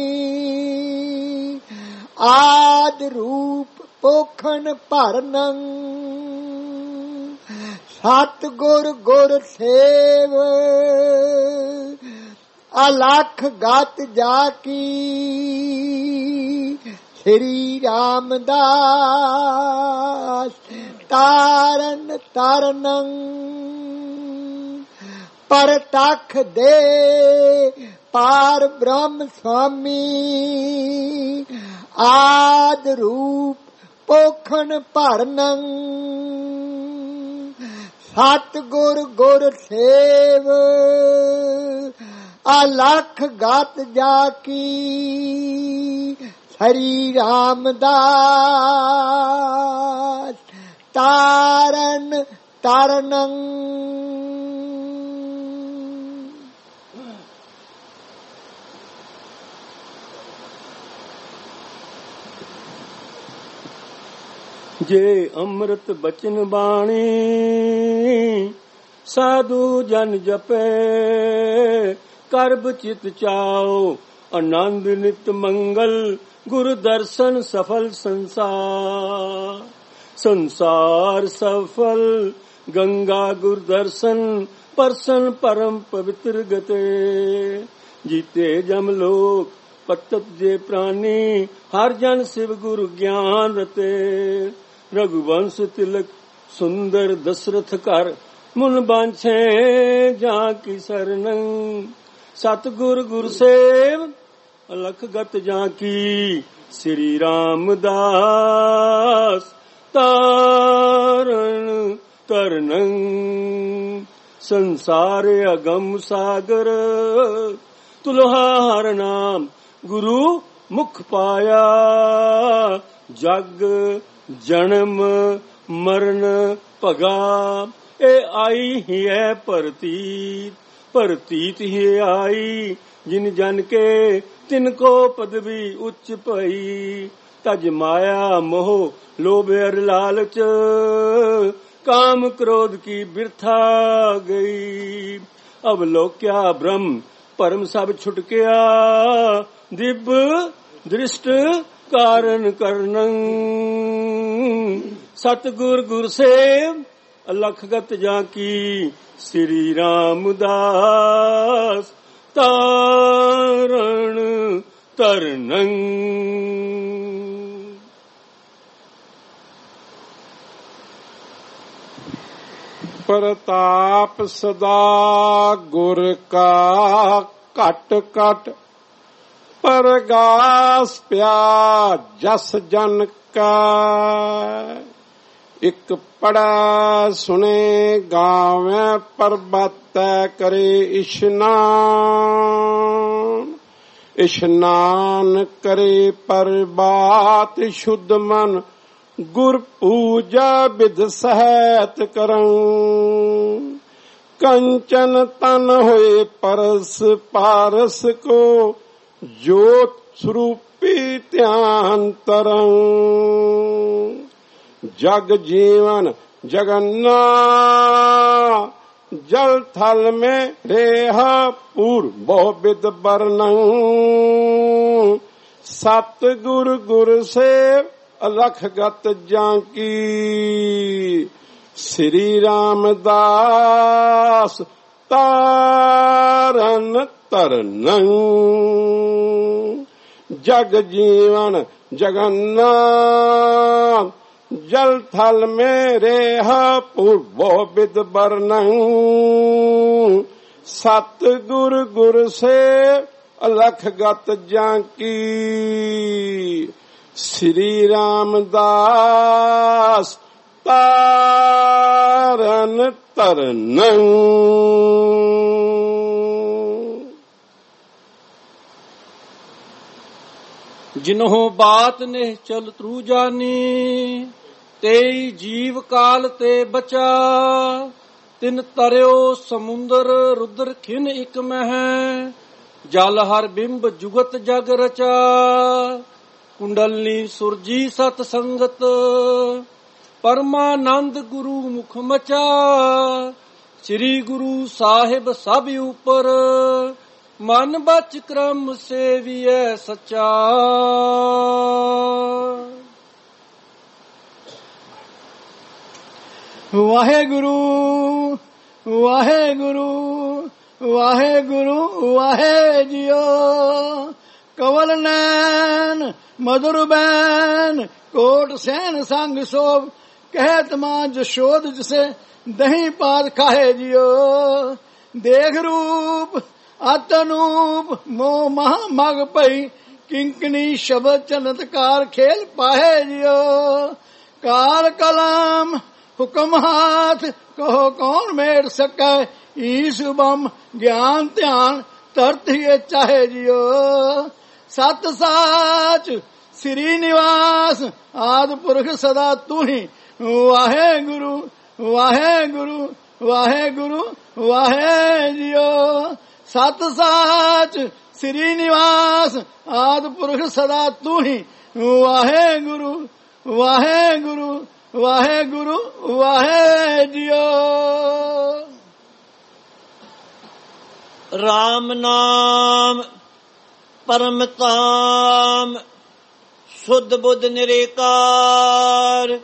ਆਦ ਰੂਪ ਪੋਖਣ ਭਰਨੰ। ਸਤ ਗੁਰ ਗੁਰ ਸੇਵ, ਅਲਖ ਗਤ ਜਾ ਕੀ। ਸ੍ਰੀ ਰਾਮਦਾਸ ਤਾਰਨ ਤਰਨੰ। ਪਰਤਖ ਦੇ ਪਾਰ ਬ੍ਰਹਮ ਸੁਆਮੀ, ਆਦ ਰੂਪ ਪੋਖਣ ਭਰਨੰ। ਸਤ ਗੁਰ ਗੁਰ ਸੇਵ, ਅਲਖ ਗਤ ਜਾ ਕੀ। ਹਰੀ ਰਾਮਦਾਸ ਤਾਰਨ ਤਰਨੰ। ਜੇ ਅੰਮ੍ਰਿਤ ਬਚਨ ਬਾਣੀ ਸਾਧੂ ਜਨ ਜਪੇ ਕਰਬ ਚਿਤ ਚਾਓ ਆਨੰਦ ਨਿਤ ਮੰਗਲ ਗੁਰ ਦਰਸ਼ਨ ਸਫਲ ਸੰਸਾਰ ਸੰਸਾਰ ਸਫਲ ਗੰਗਾ ਗੁਰ ਦਰਸ਼ਨ ਪਰਸਨ ਪਰਮ ਪਵਿੱਤਰ ਗਤੇ ਜੀਤੇ ਜਮ ਲੋਕ ਪਤਤ ਜੇ ਪ੍ਰਾਨੀ ਹਰ ਜਨ ਸਿਵ ਗੁਰ ਗਿਆਨ ਰਤੇ ਰਘੁਵੰਸ਼ ਤਿਲਕ ਸੁੰਦਰ ਦਸ਼ਰਥ ਘਰ ਮੁਨ ਬਾਂਛੇ ਜਾਂ ਕੀ ਸਰਨੰ ਸਤਿਗੁਰ ਗੁਰ ਸੇਵ ਅਲਖ ਗਤ ਜਾਂ ਕੀ ਸ੍ਰੀ ਰਾਮਦਾਸ ਤਾਰਨ ਤਰਨੰ ਸੰਸਾਰ ਅਗਮ ਸਾਗਰ ਤੁਲਹਾ ਹਰ ਨਾਮ ਗੁਰੂ ਮੁਖ ਪਾਇਆ ਜਗ ਜਨਮ ਮਰਨ ਭਗਾ ਇਹ ਆਈ ਹੀ ਹੈ ਭਰਤੀਤ ਹੀ ਆਈ ਜਿਨ ਜਨ ਕੇ ਤਿਨ ਕੋ ਪਦਵੀ ਉੱਚ ਭਈ ਤਜ ਮਾਇਆ ਮੋਹ ਲੋਭ ਅਰ ਲਾਲਚ ਕਾਮ ਕ੍ਰੋਧ ਕੀ ਬਿਰਥਾ ਗਈ ਅਬ ਲੋਕਿਆ ਬ੍ਰਹਮ ਪਰਮ ਸਭ ਛੁਟਕਿਆ ਦਿਵ ਦ੍ਰਿਸ਼ਟ ਕਾਰਨ ਕਰਨੰ ਸਤਿਗੁਰ ਗੁਰ ਸੇਵ ਅਲਖਗਤ ਜਾਂ ਕੀ ਸ੍ਰੀ ਰਾਮਦਾਸ ਤਾਰਨ ਤਰਨੰ ਪ੍ਰਤਾਪ ਸਦਾ ਗੁਰ ਕਾ ਘਟ ਘਟ ਪਰਗਾਸ ਪਿਆ ਜਸ ਜਨ ਕਾ ਇਕ ਪੜਾ ਸੁਣੇ ਗਾਵੇਂ ਪਰਬਤੈ ਕਰੇ ਇਸ਼ਨਾਨ ਕਰੇ ਪਰਬਾਤ ਸ਼ੁੱਧ ਮਨ ਗੁਰ ਪੂਜਾ ਬਿਧ ਸਹਿਤ ਕਰੰ ਕੰਚਨ ਤਨ ਹੋਏ ਪਰਸ ਪਾਰਸ ਕੋ ਜੋਤ ਸਰੂਪੀ ਧਿਆਨ ਤਰੰ जग जीवन जगन्नाथ जल थल में रेहा पूर बहुविध वर्णन सतगुर गुर से अलख गत जाकी श्री रामदास तारन तरन जग जीवन जगन्नाथ जल थल में रेहा पूर्वो विद वर्णन सतगुर गुर से अलख गत जाकी श्री रामदास तारन तरन जिन्हों बात निश्चल त्रु जानी तेई जीव काल ते बचा तिन तरियो समुंदर रुद्र खिन इक मह जल हर बिंब जुगत जग रचा कुंडलनी सुरजी सत संगत परमानंद गुरु मुख मचा श्री गुरु साहिब सब ऊपर मन बच क्रम सेविए सच्चा वाहेगुरु वाहेगुरु वाहेगुरु वाहे जियो कवल नैन मधुर बैन कोट सैन संग सोभ कहत मां जशोद जिसे दही पात खाए जियो देख रूप आतनूप मोह महा मग पई किंकनी शब्द चमत्कार खेल पाहे जियो काल कलम हुक्म हाथ कहो कौन मेट सके ईश बम ज्ञान ध्यान तरत ही चाहे जियो सत साच श्री निवास आद पुरख सदा तू ही वाहे गुरु वाहे गुरु वाहे गुरु वाहे जियो सत साच श्री निवास आद पुरख सदा तू ही वाहे गुरु ਵਾਹਿਗੁਰੂ ਵਾਹਿਗੁਰੂ ਵਾਹਿ ਜੀਓ। ਰਾਮ ਨਾਮ ਪਰਮ ਧਾਮ ਸੁਧ ਬੁੱਧ ਨਿਰੇਕਾਰ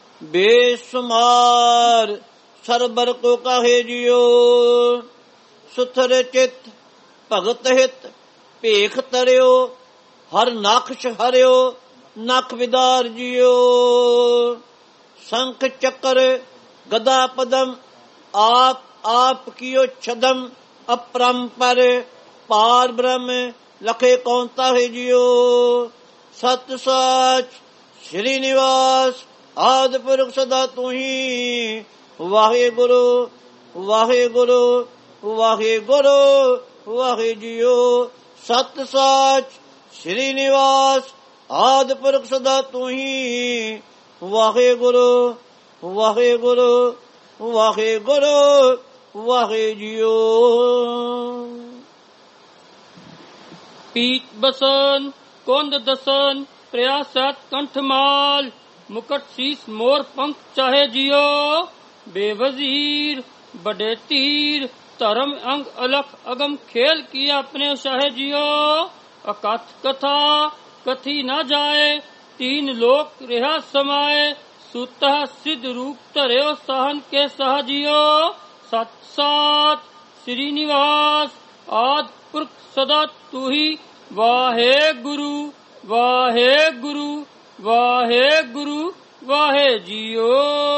ਬੇਸੁਮਾਰ ਸਰਬਰ ਕੋ ਕਾਹੇ ਜਿਓ। ਸੁਥਰ ਚਿਤ ਭਗਤ ਹਿਤ ਭੇਖ ਤਰਿਓ ਹਰ ਨਖਸ਼ ਹਰਿਓ ਨਖ ਵਿਦਾਰ ਜਿਓ। शंख चक्र गदा पदम आप आप कियो छदम अपरंपर पार ब्रह्म लखे कौनता है जियो। सत सच श्री निवास आदि पुरख सदा तू ही वाहे गुरु वाहे गुरु वाहे गुरु वाहे जियो। सत सच श्री निवास आदि पुरख सदा तू ही वाहे गुरु वाहे गुरु वाहे गुरु वाहे जियो। पीत बसन कुंद दसन प्रयासत कंठमाल मुकुट शीस मोर पंख चाहे जियो। बेवजीर बड़े तीर धर्म अंग अलख अगम खेल किया अपने चाहे जियो। अकथ कथा कथी न जाए तीन लोक रेहा समाए। सुतः सिद्ध रूप धरियो सहन के सहजियो। सत सात श्री निवास आद पुरख सदा तू ही वाहे गुरु वाहे गुरु वाहे गुरु वाहे जियो।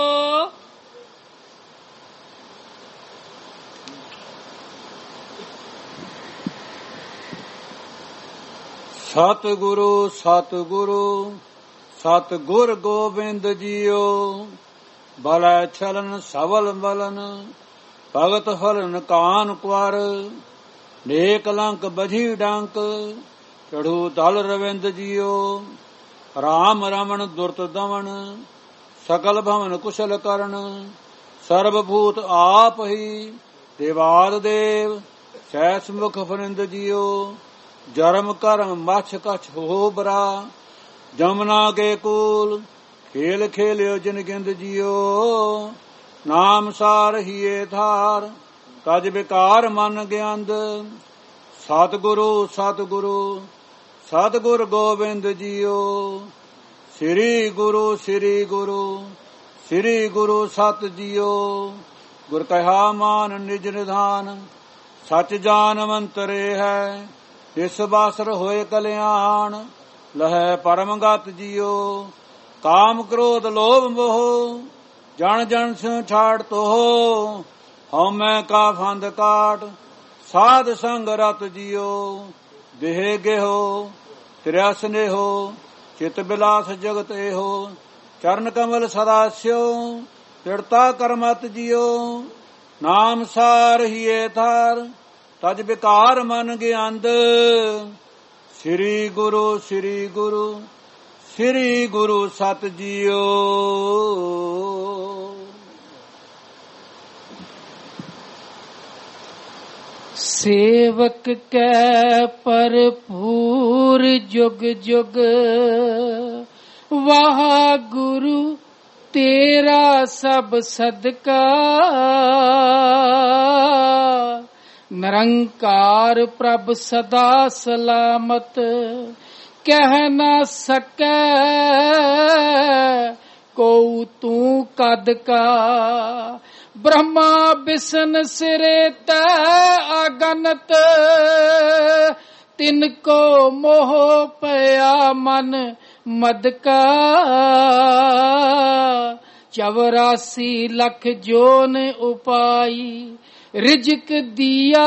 ਸਤਿਗੁਰੂ ਸਤਿਗੁਰੂ ਸਤਿਗੁਰ ਗੋਬਿੰਦ ਜੀਓ। ਬਲੈ ਛਲਨ ਸਵਲ ਬਲਨ ਭਗਤ ਹਰਨ ਕਾਨ ਕੁਰ। ਨੇਕ ਲੰਕ ਬਧੀ ਡੰਕ ਚੜੂ ਦਲ ਰਵਿੰਦ ਜੀਓ। ਰਾਮ ਰਮਣ ਦੁਰਤ ਦਮਨ ਸਕਲ ਭਵਨ ਕੁਸ਼ਲ ਕਰਨ। ਸਰਬ ਭੂਤ ਆਪ ਹੀ ਦੇਵਾਦ ਦੇਵ ਸੈਸ ਮੁਖ ਫਰਿੰਦ ਜੀਓ। ਜਰਮ ਕਰਮ ਮਛ ਕਛ ਹੋ ਬਰਾ ਜਮਨਾ ਕੇ ਕੂਲ ਖੇਲ ਖੇਲਿਓ ਜਿਨ ਗਿੰਦ ਜੀਓ। ਨਾਮ ਸਾਰ ਹੀਏ ਥਾਰ ਤਜ ਵਿਕਾਰ ਮਨ ਗਿਆੰਦ। ਸਤਿਗੁਰੂ ਸਤਿਗੁਰੂ ਸਤਿਗੁਰ ਗੋਬਿੰਦ ਜੀਓ। ਸ੍ਰੀ ਗੁਰੂ ਸ੍ਰੀ ਗੁਰੂ ਸ੍ਰੀ ਗੁਰੂ ਸਤ ਜੀਓ। ਗੁਰ ਕਹਾ ਮਾਨ ਨਿਜ ਨਿਧਾਨ ਸਚ ਜਾਨਵੰਤਰੇ ਹੈ। ਇਸ ਬਾਸਰ ਹੋਏ ਕਲਿਆਣ ਲਹੈ ਪਰਮ ਗਤ ਜੀਓ। ਕਾਮ ਕ੍ਰੋਧ ਲੋਭ ਮੋਹ ਜਨ ਜਨ ਸਿਉ ਛਾੜ ਤੋਹ। ਹਉਮੈ ਕਾ ਫੰਦ ਕਾਟ ਸਾਧ ਸੰਗ ਰਤ ਜੀਓ। ਦੇਹ ਗੇਹੋ ਤ੍ਰਿਆ ਸਨੇਹੋ ਚਿਤ ਬਿਲਾਸ ਜਗਤ ਇਹੋ। ਚਰਨ ਕਮਲ ਸਦਾ ਸਿਓ ਤਿੜਤਾ ਕਰਮਤ ਜੀਓ। ਨਾਮ ਸਾਰ ਹੀਏ ਥਾਰ ਤਜ ਵਿਕਾਰ ਮਨ ਗਿਆੰਦ। ਸ੍ਰੀ ਗੁਰੂ ਸ੍ਰੀ ਗੁਰੂ ਸ੍ਰੀ ਗੁਰੂ ਸਤ ਜੀਓ। ਸੇਵਕ ਕੈ ਭਰਪੂਰ ਜੁਗ ਜੁਗ ਵਾਹਿਗੁਰੂ ਤੇਰਾ ਸਭ ਸਦਕਾ। ਨਿਰੰਕਾਰ ਪ੍ਰਭ ਸਦਾ ਸਲਾਮਤ ਕਹਿ ਨਾ ਸਕੈ ਕੋ ਤੂੰ ਕਦ ਕਾ। ਬ੍ਰਹਮਾ ਬਿਸ਼ਨ ਸਿਰੇ ਤੈ ਅਗਨਤ ਤਿਨ ਕੋ ਮੋਹ ਪਿਆ ਮਨ ਮਦ ਕਾ। 84 ਲੱਖ ਜੋਨ ਉਪਾਈ ਰਿਜਕ ਦਿਆ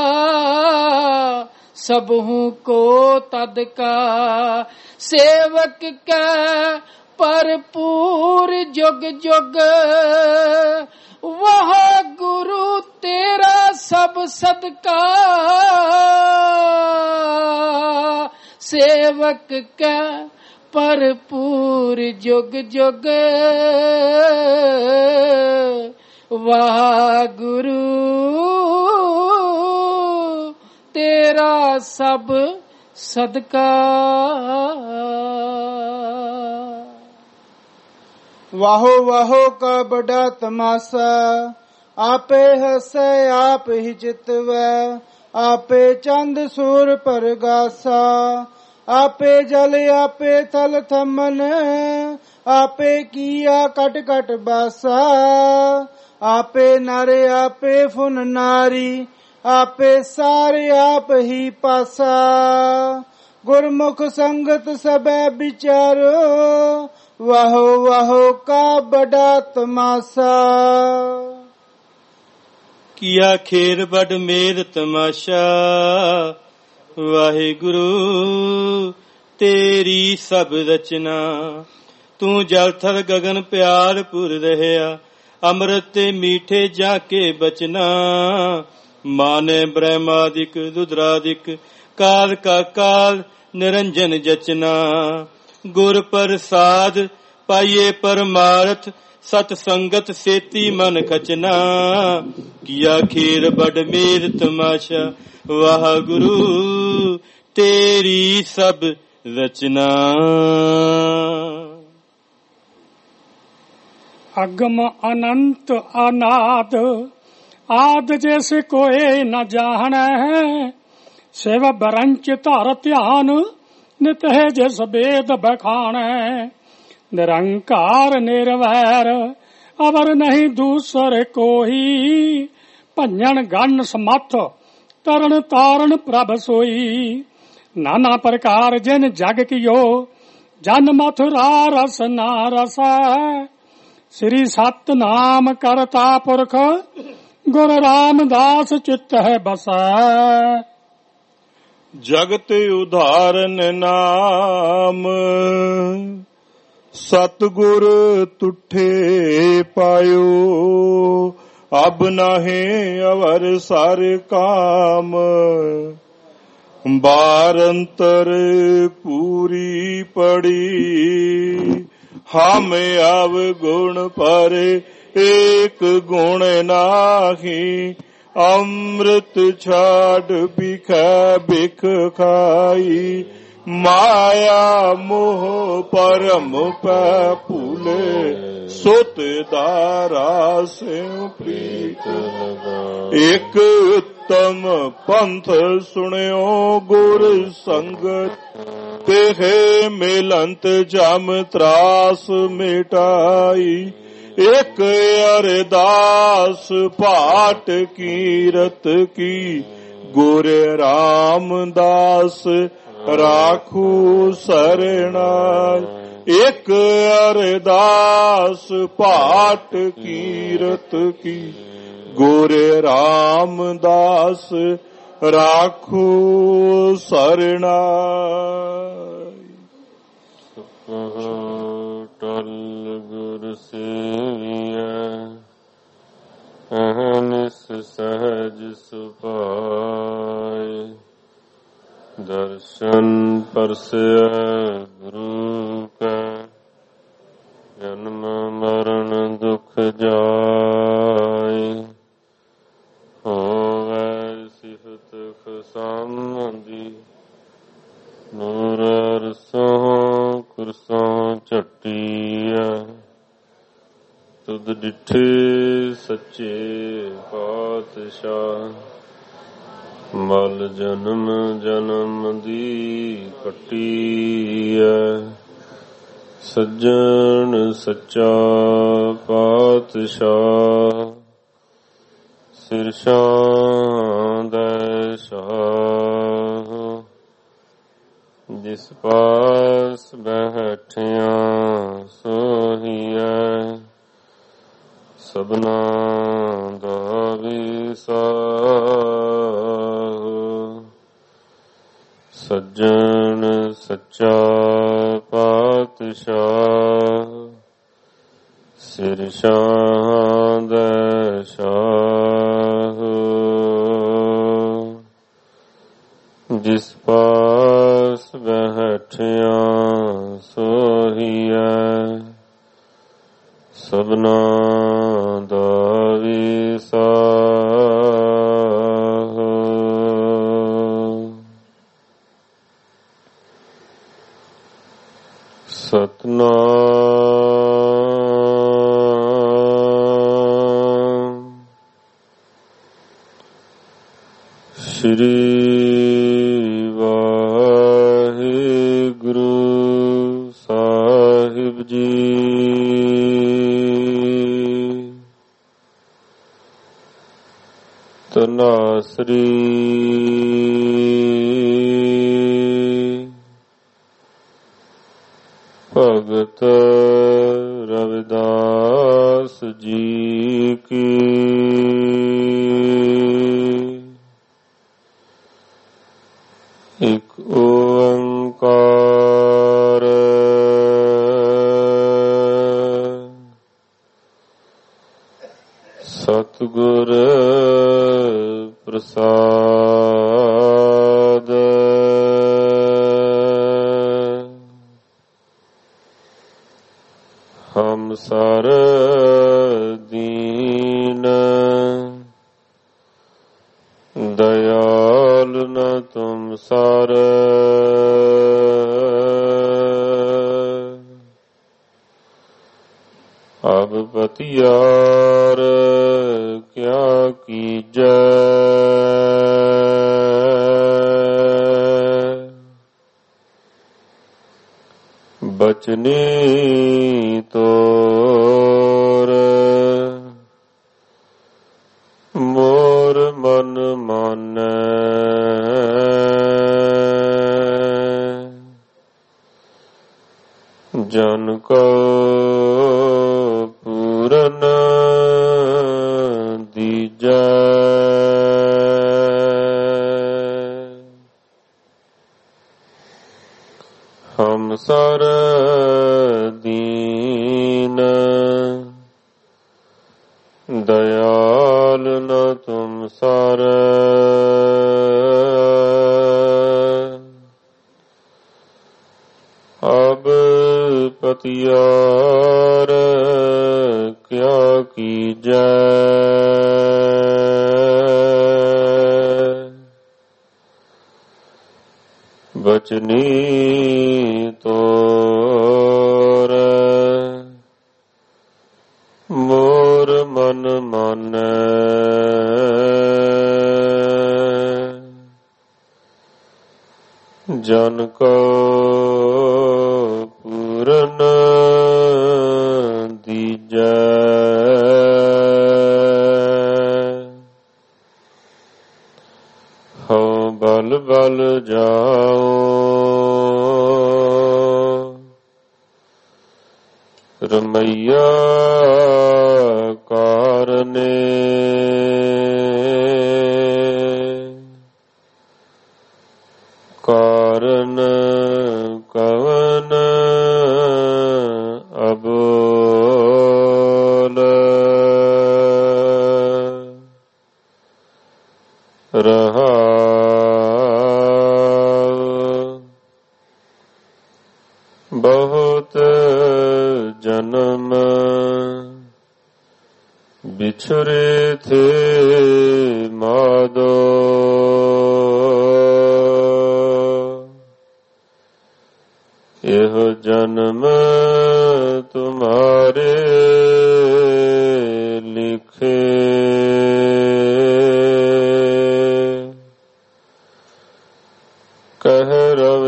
सबहू को तद का। सेवक का भरपूर जुग जुग वह गुरु तेरा सब सदका। सेवक का भरपूर जुग जुग वाह गुरु तेरा सब सदका। ਵਾਹੋ ਵਾਹੋ ਕਾ ਬੜਾ ਤਮਾਸਾ, ਆਪੇ ਹਸੈ ਆਪ ਹੀ ਚਿਤਵੈ, ਆਪੇ ਚੰਦ ਸੂਰ ਪਰਗਾਸਾ, ਆਪੇ ਜਲ ਆਪੇ ਥਲ ਥਮਨ, ਆਪੇ ਕੀਆ ਕਟ ਕਟ ਬਾਸਾ, ਆਪੇ ਨਰ ਆਪੇ ਫੁਨ ਨਾਰੀ, ਆਪੇ ਸਾਰੇ ਆਪ ਹੀ ਪਾਸਾ, ਗੁਰਮੁਖ ਸੰਗਤ ਸਭੈ ਵਿਚਾਰੋ, ਵਾਹੋ ਵਾਹੋ ਕਾ ਬੜਾ ਤਮਾਸਾ। ਕੀਆ ਖੇਰ ਬੜ ਮੇਰ ਤਮਾਸ਼ਾ, ਵਾਹਿਗੁਰੂ ਤੇਰੀ ਸਭ ਰਚਨਾ, ਤੂੰ ਜਲ ਥਲ ਗਗਨ ਪਿਆਰ ਪੁਰ ਰਹਿਆ, ਅੰਮ੍ਰਿਤ ਤੇ ਮੀਠੇ ਜਾ ਕੇ ਬਚਨਾ, ਮਾਨੇ ਬ੍ਰਹਮਾਦਿਕ ਰੁਦਰਾਦਿਕ, ਕਾਲ ਕਾ ਕਾਲ ਨਿਰੰਜਨ ਜਚਨਾ, ਗੁਰ ਪ੍ਰਸਾਦ ਪਾਈਏ ਪਰਮਾਰਥ, ਸਤ ਸੰਗਤ ਸੇਤੀ ਮਨ ਖਚਨਾ, ਕੀਆ ਖੀਰ ਬੜ ਮੇਰ ਤਮਾਸ਼ਾ, ਵਾਹਿਗੁਰੂ ਤੇਰੀ ਸਭ ਰਚਨਾ। ਅਗਮ ਅਨੰਤ ਅਨਾਦ, ਆਦ ਜੈਸੇ ਕੋਏ ਨ ਜਾਣੈ, ਸਿਵ ਬਰੰਚ ਧਰ ਧਿਆਨ, ਨਿਤ ਹੈ ਜਿਸ ਬੇਦ ਬਖਾਣੈ, ਨਿਰੰਕਾਰ ਨਿਰਵੈਰ ਅਵਰ ਨਹੀਂ ਦੂਸਰ ਕੋਈ, ਭੰਜਨ ਗਨ ਸਮੱਥ ਤਰਨ ਤਾਰਨ ਪ੍ਰਭ ਸੋਈ, ਨਾਨਾ ਪ੍ਰਕਾਰ ਜਿਨ ਜਗ ਕੀਓ, ਜਨ ਮਥੁਰਾ ਰਸ ਨਾ ਰਸੈ, ਸ੍ਰੀ ਸਤਨਾਮ ਕਰਤਾ ਪੁਰਖ, ਗੁਰ ਰਾਮਦਾਸ ਚਿਤ ਹੈ ਬਸੈ। ਜਗਤ ਉਧਾਰਨ ਨਾਮ, ਸਤਿਗੁਰ ਤੁਠੇ ਪਾਇਓ, ਅਬ ਨਾਹੇ ਅਵਰ ਸਰ ਕਾਮ, ਬਾਰ ਅੰਤਰ ਪੂਰੀ ਪੜੀ, ਹਮ ਅਵ ਗੁਣ ਪਰੇ ਏਕ ਗੁਣ ਨਾਹੀ, ਅੰਮ੍ਰਿਤ ਛਾੜ ਬਿਖੈ ਬਿਖ ਖਾਈ, ਮਾਇਆ ਮੋਹ ਪਰਮ ਪੈ ਭੂਲੇ, ਸੁਤ ਦਾਰਾ ਸਿਉ ਪ੍ਰੀਤ ਲਗਾਈ, ਇਕ ਉੱਤਮ ਪੰਥ ਸੁਣਿਓ ਗੁਰ ਸੰਗਤ, ਤੇਹੇ ਮਿਲੰਤ ਜਮ ਤਰਾਸ ਮਿਟਾਈ, ਇਕ ਅਰਦਾਸ ਪਾਟ ਕੀਰਤ ਕੀ, ਗੁਰ ਰਾਮਦਾਸ ਰਾਖੂ ਸਰਣਾਈ, ਇਕ ਅਰਦਾਸ ਪਾਟ ਕੀਰਤ ਕੀ, ਗੁਰ ਰਾਮਦਾਸ ਰਾਖੂ ਸਰਣਾਈ। ਟਲ ਗੁਰ ਸੇਵੀਐ, ਅਹਨਿਸ ਸਹਿਜ ਸੁਭਾਏ, ਦਰਸ਼ਨ ਪਰਸੈ ਗੁਰੂ ਕੈ, ਜਨਮ ਮਰਨ ਦੁਖ ਜਾਏ, ਹੋਵੈ ਸਿਫਤ ਖੁਸਾਮਦੀ, ਨੂਰ ਅਰਸੋਂ ਕੁਰਸੋਂ ਝਟੀਐ, ਤੁਧ ਡਿਠੇ ਸੱਚੇ ਪਾਤਸ਼ਾਹ, ਮਲ ਜਨਮ ਜਨਮ ਦੀ ਕੱਟੀਐ, ਸੱਜਣ ਸੱਚਾ ਪਾਤਸ਼ਾਹ, ਸਿਰਸ਼ਾਂ ਦੈ ਸ਼ਾਹ, ਜਿਸ ਪਾਸ ਬੈਠਿਆ ਸੋਹੀਐ, ਸਭਨਾ ਦਾ ਵਿਸਾਹੋ, ਸੱਜਣ ਸੱਚਾ ਪਾਤਸ਼ਾਹ, ਸਿਰਸ਼ਾਂ ਦੈ ਸ਼ਾਹ, ਜਿਸ ਪਾਸ ਬੈਠਿਆ ਸੋਹੀਐ, ਸਭਨਾ ਦਾ ਵਿਸਾਹੋ। ਸਤਨਾਮ ਸ੍ਰੀ ਵਾਹਿਗੁਰੂ ਸਾਹਿਬ ਜੀ। ਧਨਾਸਰੀ ਭਗਤ ਰਵਿਦਾਸ ਜੀ ਕੀ। ਇਕ ਓੰਕਾਰ ਸਤਿਗੁਰ ਪ੍ਰਸਾਦ। ਹਮ ਸਰ ਦੀਨ ਦਇਆਲ ਨ ਤੁਮ ਸਰ। ਅਬ ਪਤਿਆਰ ਕਿਆ ਕੀਜੈ। ਬਚਨੀ ਤੋਰ ਮੋਰ ਮਨ ਮਾਨੈ। ਜਨ ਕੋ ਪੂਰਨ ਦੀਜੈ। ਹਮ ਸਰ ਦੀਨ ਦਇਆਲ ਨ ਤੁਮ ਸਰ। ਅਬ ਪਤਿਆਰ ਕਿਆ ਕੀਜੈ। ਬਚਨੀ ਤੋਰ ਮੋਰ ਮਨ ਮਾਨੈ। ਜਨ ਕੋ ਪੂਰਨ ਦੀਜੈ। ਹਉ ਬਲ ਬਲ ਜਾਓ ਰਮਈਆ ਕਾਰਨੇ। ਕਾਰਨ ਕਵਨ ਅਬੋਲ। ਰਹਾਉ ਬਹੁਤ ਜਨਮ ਬਿਛੁਰੇ ਥੇ ਮਾਦੋ। ਇਹੋ ਜਨਮ ਤੁਮਾਰੇ ਲਿਖੇ। ਕਹਿ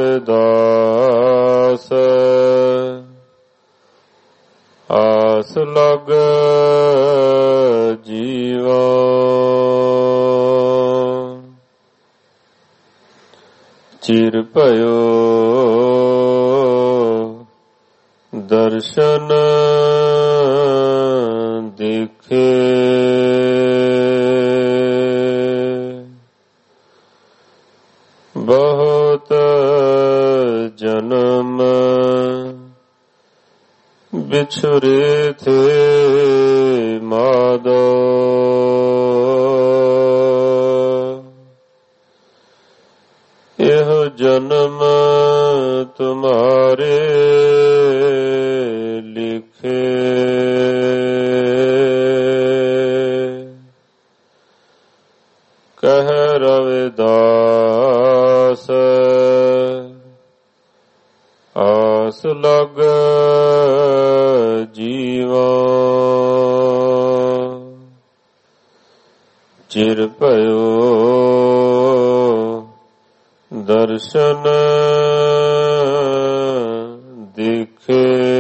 ਰਵਿਦਾਸ ਆਸ ਲਗ ਜੀਵਾ। ਚਿਰ ਭਇਓ ਦਰਸ਼ਨ ਦੇਖੇ। ਬਹੁਤ ਜਨਮ ਬਿਛੁਰੇ ਥੇ ਮਾਦੋ। ਇਹੋ ਜਨਮ ਤੁਮਾਰੇ ਲਿਖੇ। ਕਹਿ ਰਵਿਦਾਸ ਆਸ ਲਗ ਜੀਵਾ। ਚਿਰ ਭਇਓ ਦਰਸ਼ਨ ਦੇਖੇ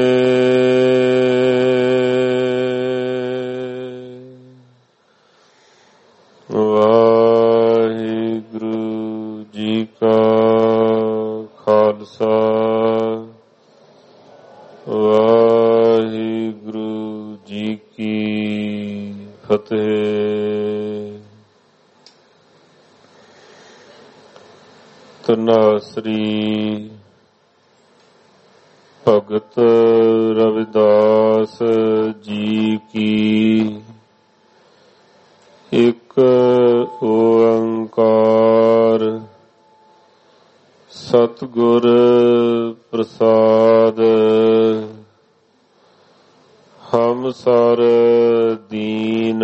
ਵਾਹਿਗੁਰੂ ਜੀ ਕਾ ਖਾਲਸਾ ਵਾਹਿਗੁਰੂ ਜੀ ਕੀ ਫਤਿਹ। ਧੰਨਾਸਰੀ ਭਗਤ ਰਵਿਦਾਸ ਜੀ ਕੀ। ਇੱਕ ਓੰਕਾਰ ਸਤਿਗੁਰ ਪ੍ਰਸਾਦ। ਹਮ ਸਰ ਦੀਨ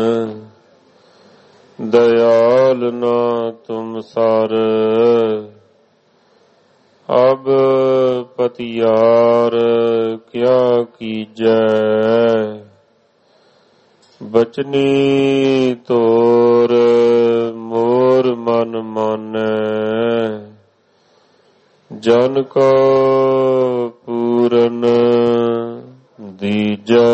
दयाल ना तुम सर। अब पतियार क्या कीजै। बचनी तोर मोर मन मानै। जन को पूरन दीजै।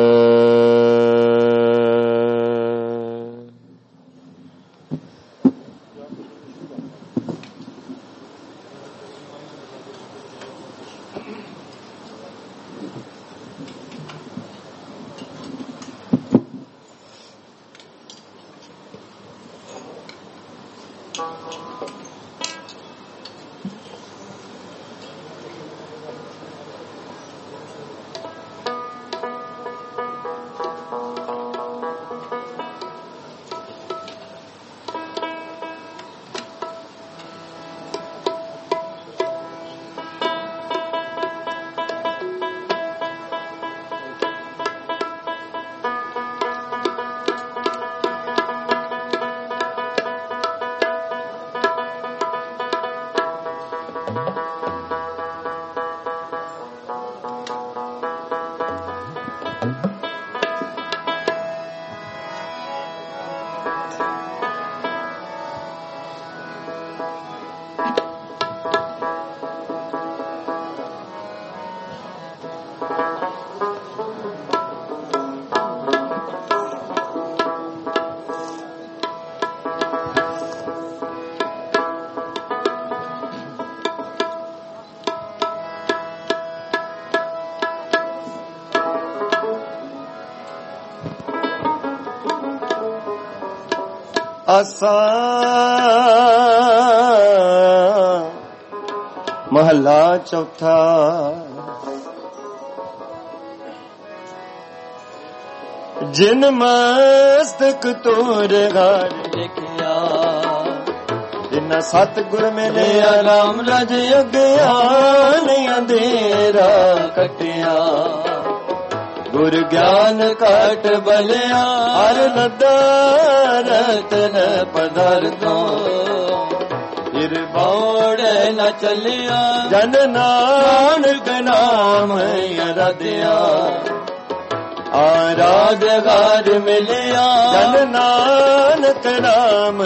ਆਸਾ ਮਹੱਲਾ ਚੌਥਾ। ਜਿਨ ਮਸਤਕ ਤੋਰ ਘਰ ਲਿਖਿਆ। ਜਿਨਾ ਸਤਿਗੁਰ ਮਿਲਿਆ ਰਾਮ ਰਜ ਅਗਿਆਨ ਅੰਧੇਰਾ ਕਟਿਆ। ਗੁਰ ਗਿਆਨ ਘਟ ਬਲਿਆ ਹਰ ਨਦਾ ਰਤਨ ਪਦਾਰਥੋ। ਫਿਰ ਬੋੜ ਨ ਚੱਲਿਆ ਜਨ ਨਾਨਕ ਨਾਮ ਅਰਾਧਿਆ। ਆਰਾਧਗਾਰ ਮਿਲਿਆ ਜਨ ਨਾਨਕ ਨਾਮ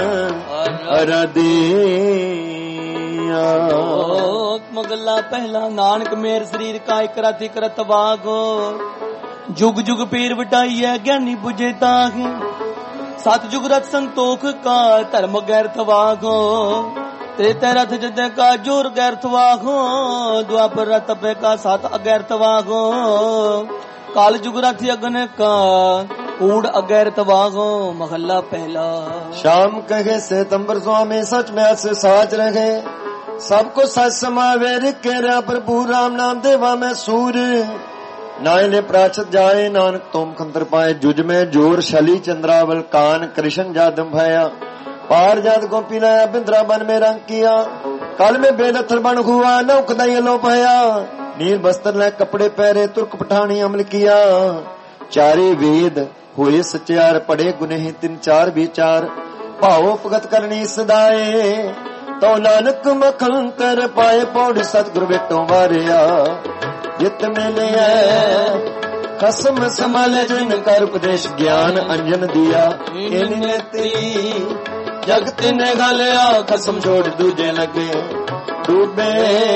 ਅਰਾਧਿਆ। ਮਗਲਾ ਪਹਿਲਾ ਨਾਨਕ ਮੇਰ ਸਰੀਰ ਕਾ ਇਕ ਰਾਤੀ ਕਰਤ ਬਾਗੋ। जुग जुग पीर वटाई है ज्ञानी बुझे तागे। सत जुग रथ संतोख का धर्म गैरथ वागो। त्रेता रथ जद का जोर गैरथ वागो। द्वापर रथ पे का सात अगैरथ वागो। काल जुग रथ अग्न का कूड़ अगैरथ वागो। महला पहला। शाम कहे सितंबर स्वामी सच में अस साच रहे। सबको सच समावे रिके प्रभु राम नाम देवा में सूर। नायले प्राचत जाए नानक तुम खंतर पाए। जुज में जोर शली चंद्रावल कान कृष्ण जादम भया। पार जात गोपी लाया बिंद्रा बन में रंग किया। काल में बेदत्थर बन हुआ नौक दई लो भया। नील बस्तर ले कपड़े पहरे तुर्क पठानी अमल किया। चारे वेद हुए सचार पढ़े गुनेह तिन चार विचार। भावो भगत करनी सदाए। तो नानक मखंतर पाए पौड़ सतगुरु बेटों वारिया। जित मिले खसम संभाले जिन कर उपदेश ज्ञान अंजन दिया। इन नेत्री ਜਗਤ ਨੇ ਗਲਿਆ ਖਸਮ ਛੋੜ ਦੂਜੇ ਲੱਗੇ ਡੂਬੇ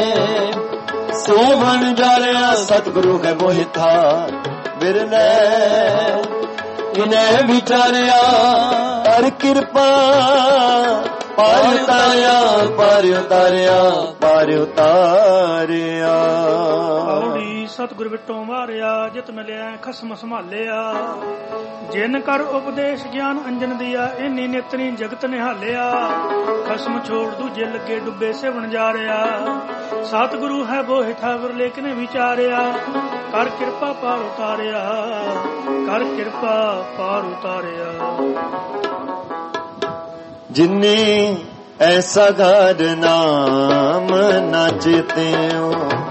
ਸੋਵਣ ਜਾਲਿਆ ਸਤਿਗੁਰੂ ਹੈ ਮੋਹਿਤਾ ਬਿਰਲੇ ਇਨੇ ਵਿਚਾਰਿਆ ਕਰ ਕਿਰਪਾ ਪਾਰ ਉਤਾਰਿਆ ਪਾਰ ਉਤਾਰਿਆ ਪਾਰ ਉਤਾਰਿਆ ਔੜੀ ਸਤਿਗੁਰ ਵਿਟੋਂ ਮਾਰਿਆ ਜਿਤ ਮਿਲਿਆ ਖਸਮ ਸੰਭਾਲਿਆ ਜਿਨ ਕਰ ਉਪਦੇਸ਼ ਗਿਆਨ ਅੰਜਨ ਦਿਆ ਇੰਨੀ ਨੇਤਰੀ ਜਗਤ ਨਿਹਾਲਿਆ ਖਸਮ ਛੋੜ ਦੂਜੇ ਲੱਗੇ ਡੁੱਬੇ ਸੇਵਣ ਜਾ ਰਿਹਾ ਸਤਿਗੁਰੂ ਹੈ ਬੋਹਿਠਾ ਵਿਰਲੇ ਕਿਨੇ ਵਿਚਾਰਿਆ ਕਰ ਕਿਰਪਾ ਪਾਰ ਉਤਾਰਿਆ ਕਰ ਕਿਰਪਾ ਪਾਰ ਉਤਾਰਿਆ ਜਿਨੇ ਐਸਾ ਘਰ ਨਾਮ ਨਾ ਚੇਤਿਓ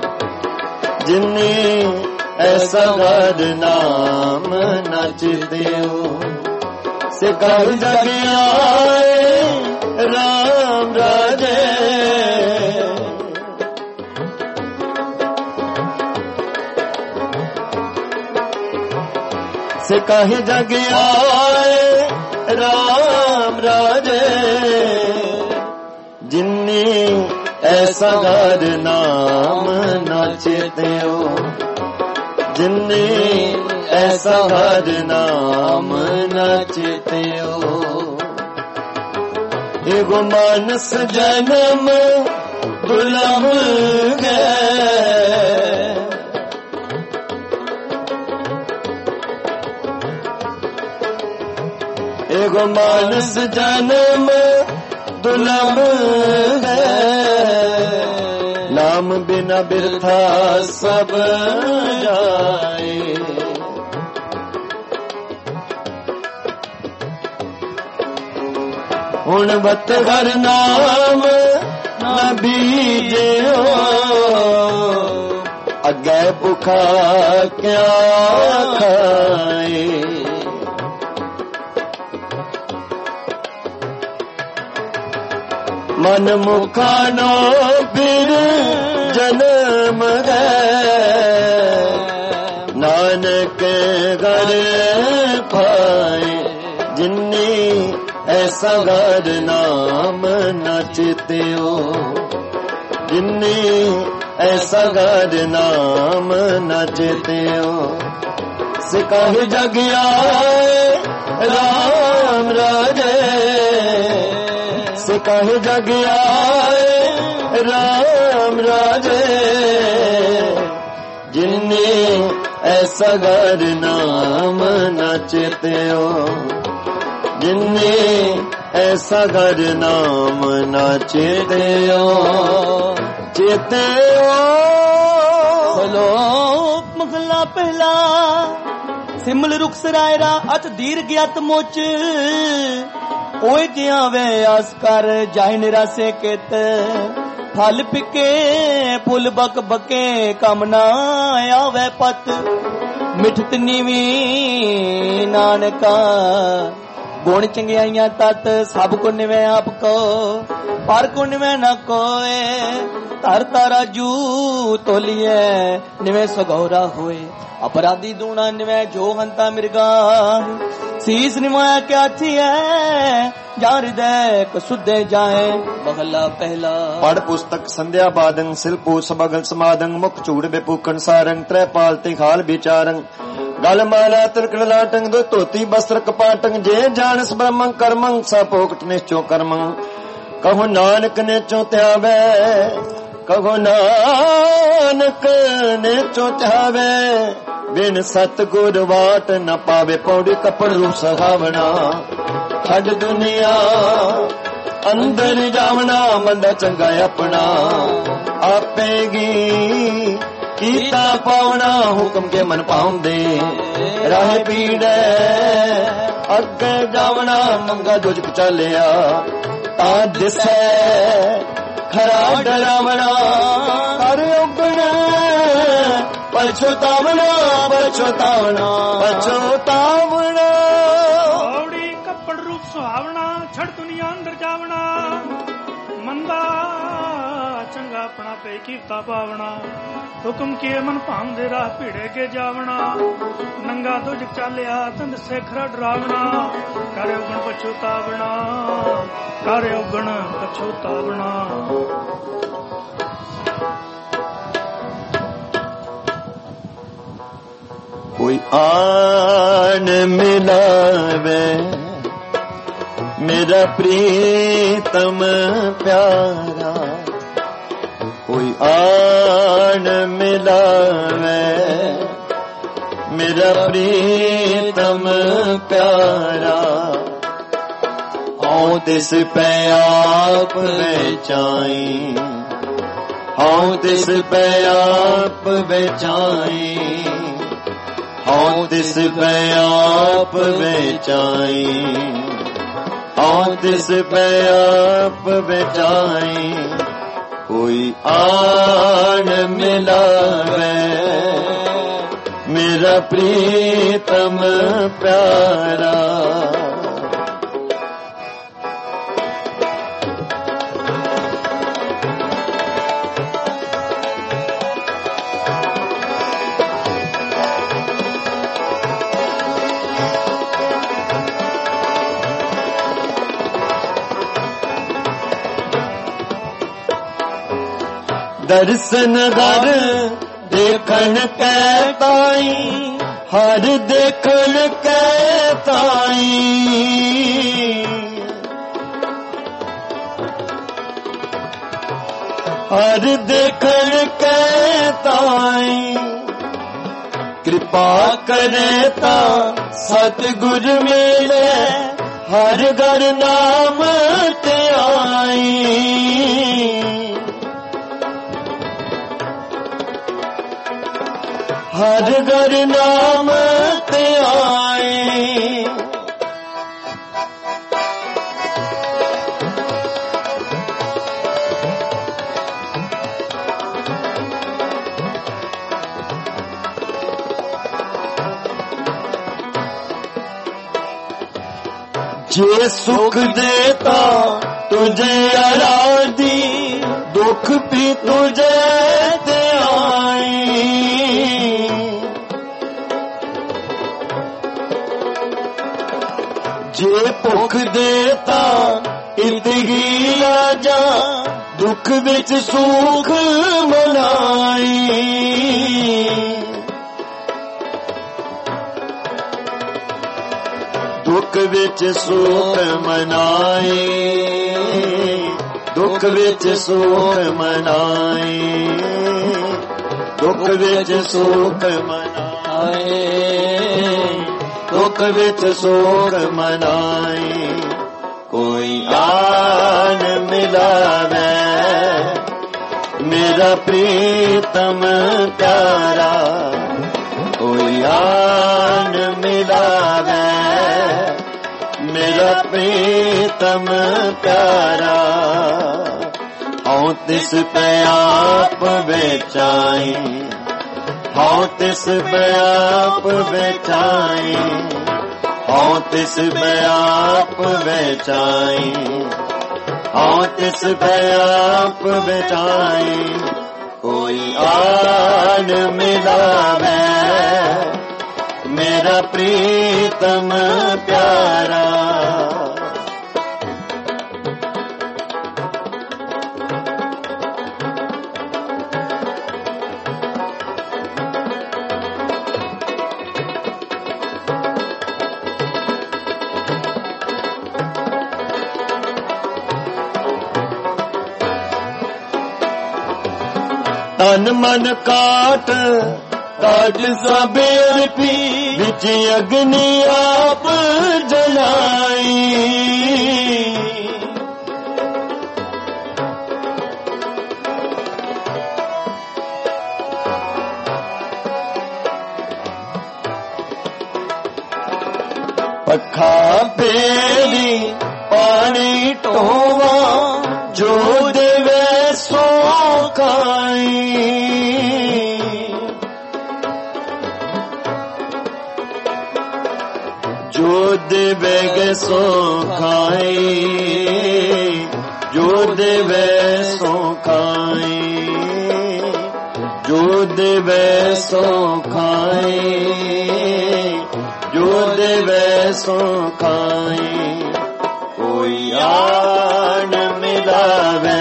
ਜਿਨੇ ਐਸਾ ਘਰ ਨਾਮ ਨਾ ਚੇਤਿਓ ਸੇ ਘਰ ਜਗ ਆਏ ਰਾਮ ਰਾਜੇ ਸੇ ਕਾਹੇ ਜਗ ਆਏ ਰਾਮ ਰਾਜੇ ਜਿਨੇ ਐਸਾ ਘਰ ਨਾਮ ਨਾ ਚੇਤਿਓ ਜਿਨੇ ਐਸਾ ਘਰ ਨਾਮ ਨਾ ਚੇਤਿਓ ਏਗੋ ਮਾਨਸ ਜਨਮ ਦੁਲਮ ਗਏ ਏਗੋ ਮਾਨਸ ਜਨਮ ਦੁਲਮ ਹੈ ਨਾਮ ਬਿਨਾ ਬਿਰਥਾ ਸਭ ਜਾਏ ਹੁਣ ਬਤ ਹਰ ਨਾਮ ਨਾ ਬੀਜਿਓ ਅੱਗੇ ਭੁਖਾ ਕਿਆ ਖਾਏ ਮਨ ਮੁਖਾਨੋ ਫਿਰ ਜਨਮ ਗਏ ਨਾਨਕ ਘਰ ਪਾਏ ਜਿਨੇ ਐਸਾ ਘਰ ਨਾਮ ਨਾ ਚੇਤਿਓ ਜਿਨੇ ਐਸਾ ਘਰ ਨਾਮ ਨਾ ਚੇਤਿਓ ਸਿਕਾਹੀ ਜਗ ਆਏ ਰਾਮ ਰਾਜੇ ਸਿਕਾਹੀ ਜਗ ਆਏ ਰਾਮ ਰਾਜੇ ਜਿਨੇ ਐਸਾ ਘਰ ਨਾਮ ਨਾ ਚੇਤਿਓ ਜਿਨੇ ਐਸਾ ਘਰ ਨਾਮ ਨਾ ਚੇਤਿਓ ਚੇਤਿਓ ਸਲੋਕ ਮਹਲਾ ਪਹਿਲਾ ਸਿਮਲ ਰੁਖ ਸਰਾਇਰਾ ਅਤ ਦੀਰ ਗਿਆਤ ਮੋਚ ਓਏ ਜਿਆਂ ਵੇ ਆਸ ਕਰ ਜਾਇ ਨਿਰਾਸੇ ਕਿਤ ਫਲ ਪਿਕੇ ਫੁੱਲ ਬਕ ਬਕੇ ਕਮ ਨਾ ਆਵੇ ਪਤ ਮਿਠਤ ਨੀਵੀ ਨਾਨਕਾ ਗੁਣ ਚੰਗਿਆਈਆਂ ਤਤ ਸਭ ਕੋ ਨਿਵੇਂ ਆਪ ਕੋ ਪਰ ਕੋ ਨਿਵੇਂ ਨਾ ਕੋਏ ਧਰ ਤਾਰਾਜੂ ਤੋਲੀਏ ਨਿਵੇਂ ਸਗੌਰਾ ਹੋਏ ਅਪਰਾਧੀ ਦੂਣਾ ਨਿਵੇਂ ਜੋ ਹੰਤਾ ਮਿਰਗਾ ਸੀਸ ਨਿਵਾਇਆ ਕਿਆ ਥੀਐ ਜਾਂ ਹਿਰਦੈ ਕਸੁੱਧੇ ਜਾਏ ਮਹਲਾ ਪਹਿਲਾ ਪੜ ਪੁਸਤਕ ਸੰਧਿਆ ਬਾਦੰ ਸਿਲਪੂ ਸਬਗਲ ਸਮਾਦੰ ਮੁਖ ਝੂੜ ਬੇਪੂਕਣ ਸਾਰੰਗ ਤ੍ਰੈ ਪਾਲਤੇ ਖਾਲ ਵਿਚਾਰੰ ਗਲ ਮਾਲਾ ਤਿਲਕੜ ਲਾਟੰਗ ਦੋ ਧੋਤੀ ਬਸਤਰ ਕਪਾਟੰਗ ਜੇ ਜਾਣਸ ਬ੍ਰਹਮੰ ਕਰਮੰ ਸਾ ਭੋਗਟ ਨਿਸ਼ਚੋ ਕਰਮੰ ਕਹੋ ਨਾਨਕ ਨੇ ਚੋ ਧਿਆਵੇ ਕਹੋ ਨਾਨਕ ਨੇ ਚੋ ਧਿਆਵੇ ਬਿਨ ਸਤਿਗੁਰ ਵਾਟ ਨ ਪਾਵੇ ਪੌੜੀ ਕੱਪੜ ਰੂਪ ਸਹਾਵਣਾ ਛੱਡ ਦੁਨੀਆ ਅੰਦਰ ਜਾਵਣਾ ਮੰਦਾ ਚੰਗਾ ਆਪਣਾ ਆਪੇਗੀ ਕੀਤਾ ਪਾਵਣਾ ਹੁਕਮ ਕੇ ਮਨ ਪਾਉਂਦੇ ਰਾਹ ਪੀੜੈ ਅੱਗੇ ਜਾਵਣਾ ਮੰਗਾ ਦੁਜਕ ਚਾਲਿਆ ਤਾਂ ਦਿਸੈ ਖਰਾ ਡਰਾਵਣਾ ਕਰ ਉਗਣਾ ਪਛਤਾਵਣਾ ਪਛਤਾਵਣਾ ਪਛਤਾਵਣਾ ਔੜੀ ਕੱਪੜ ਰੂਪ ਸੁਹਾਵਣਾ ਛੜ ਦੁਨੀਆ ਅੰਦਰ ਜਾਵਣਾ ਮੰਦਾ ਚੰਗਾ अपना पे कीता पावना हुक्म किए मन भाम दे राह भीड़े के जावना नंगा दुज चालिया तंद सेखरा डरावना करे उगण पछुतावना करे उगण पछुतावना। कोई आन मिलावे मेरा प्रीतम प्यारा कोई आन मिलावे मेरा प्रीतम प्यारा हूँ तिस पे आप बेचाई हूँ तिस पे आप बेचाई हूँ तिस पे आप बेचाई हूँ तिस पे आप बेचाई कोई आन मिलावे मेरा प्रीतम प्यारा। दर्शन दर देखन कहताई हर देखन कहताई हर देखन कहताई कृपा करे ता सतगुर मिले हर घर नाम ते आई हर घर नाम ते आए जे सुख देता तुझे आराधी दुख भी तुझे दे आई जे भुख देता इतगी राजा दुख विच सुख मनाई दुख विच सुख मनाई दुख विच सुख मनाई दुख विच सुख मनाई दुख विच सुख मनाई कोई आन मिलावे मेरा प्रीतम प्यारा कोई आन मिलावे मेरा प्रीतम प्यारा हूँ तिस पे आप बेचाई हूँ तिस पे आप बेचाई हूँ तिस पे आप बेचाई हूँ तिस पे आप बेचाई कोई आन मिलावे मेरा प्रीतम प्यारा। तन मन काट ताज सबेर पी विच अग्नि आप जलाई पखा बेली पानी टोवा जो देवे सो खाई जो देवे सो खाई जो देवे सो खाई देवे सो खाए, जो देवे सो खाए। कोई आन मिलावे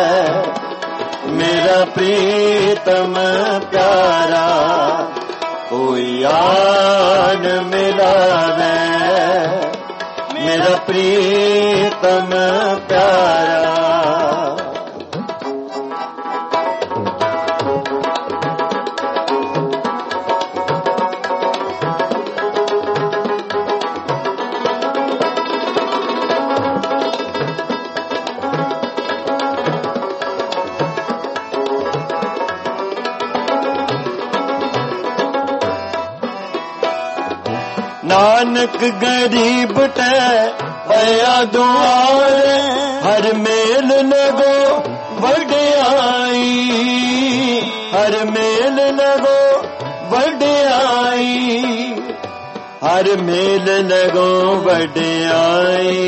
मेरा प्रीतम प्यारा, कोई आन मिलावे मेरा प्रीतम प्यारा। नानक गरीब ते पया दुआर, हर मेल लगो वड्याई, हर मेल लगो वड्याई, हर मेल लगो वड्याई,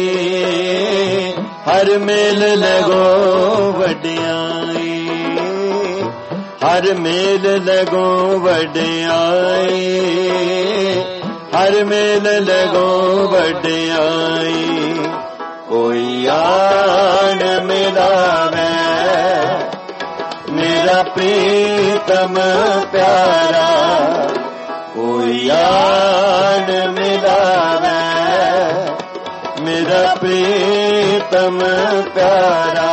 हर मेल लगो वड्याई, हर मेल लगो वड्याई, हर मेल लगो वड्याई। कोई आन मिलावे मेरा प्रीतम प्यारा, कोई आन मिलावे मेरा प्रीतम प्यारा।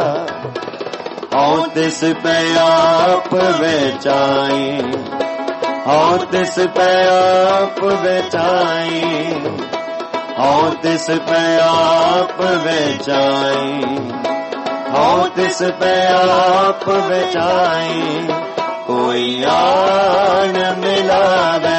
औ तिस पे आप बेचाई, औ तिस पे आप बेचाई, औ तिस पे आप बेचाई, औ तिस पे आप बेचाई। कोई आन मिलावे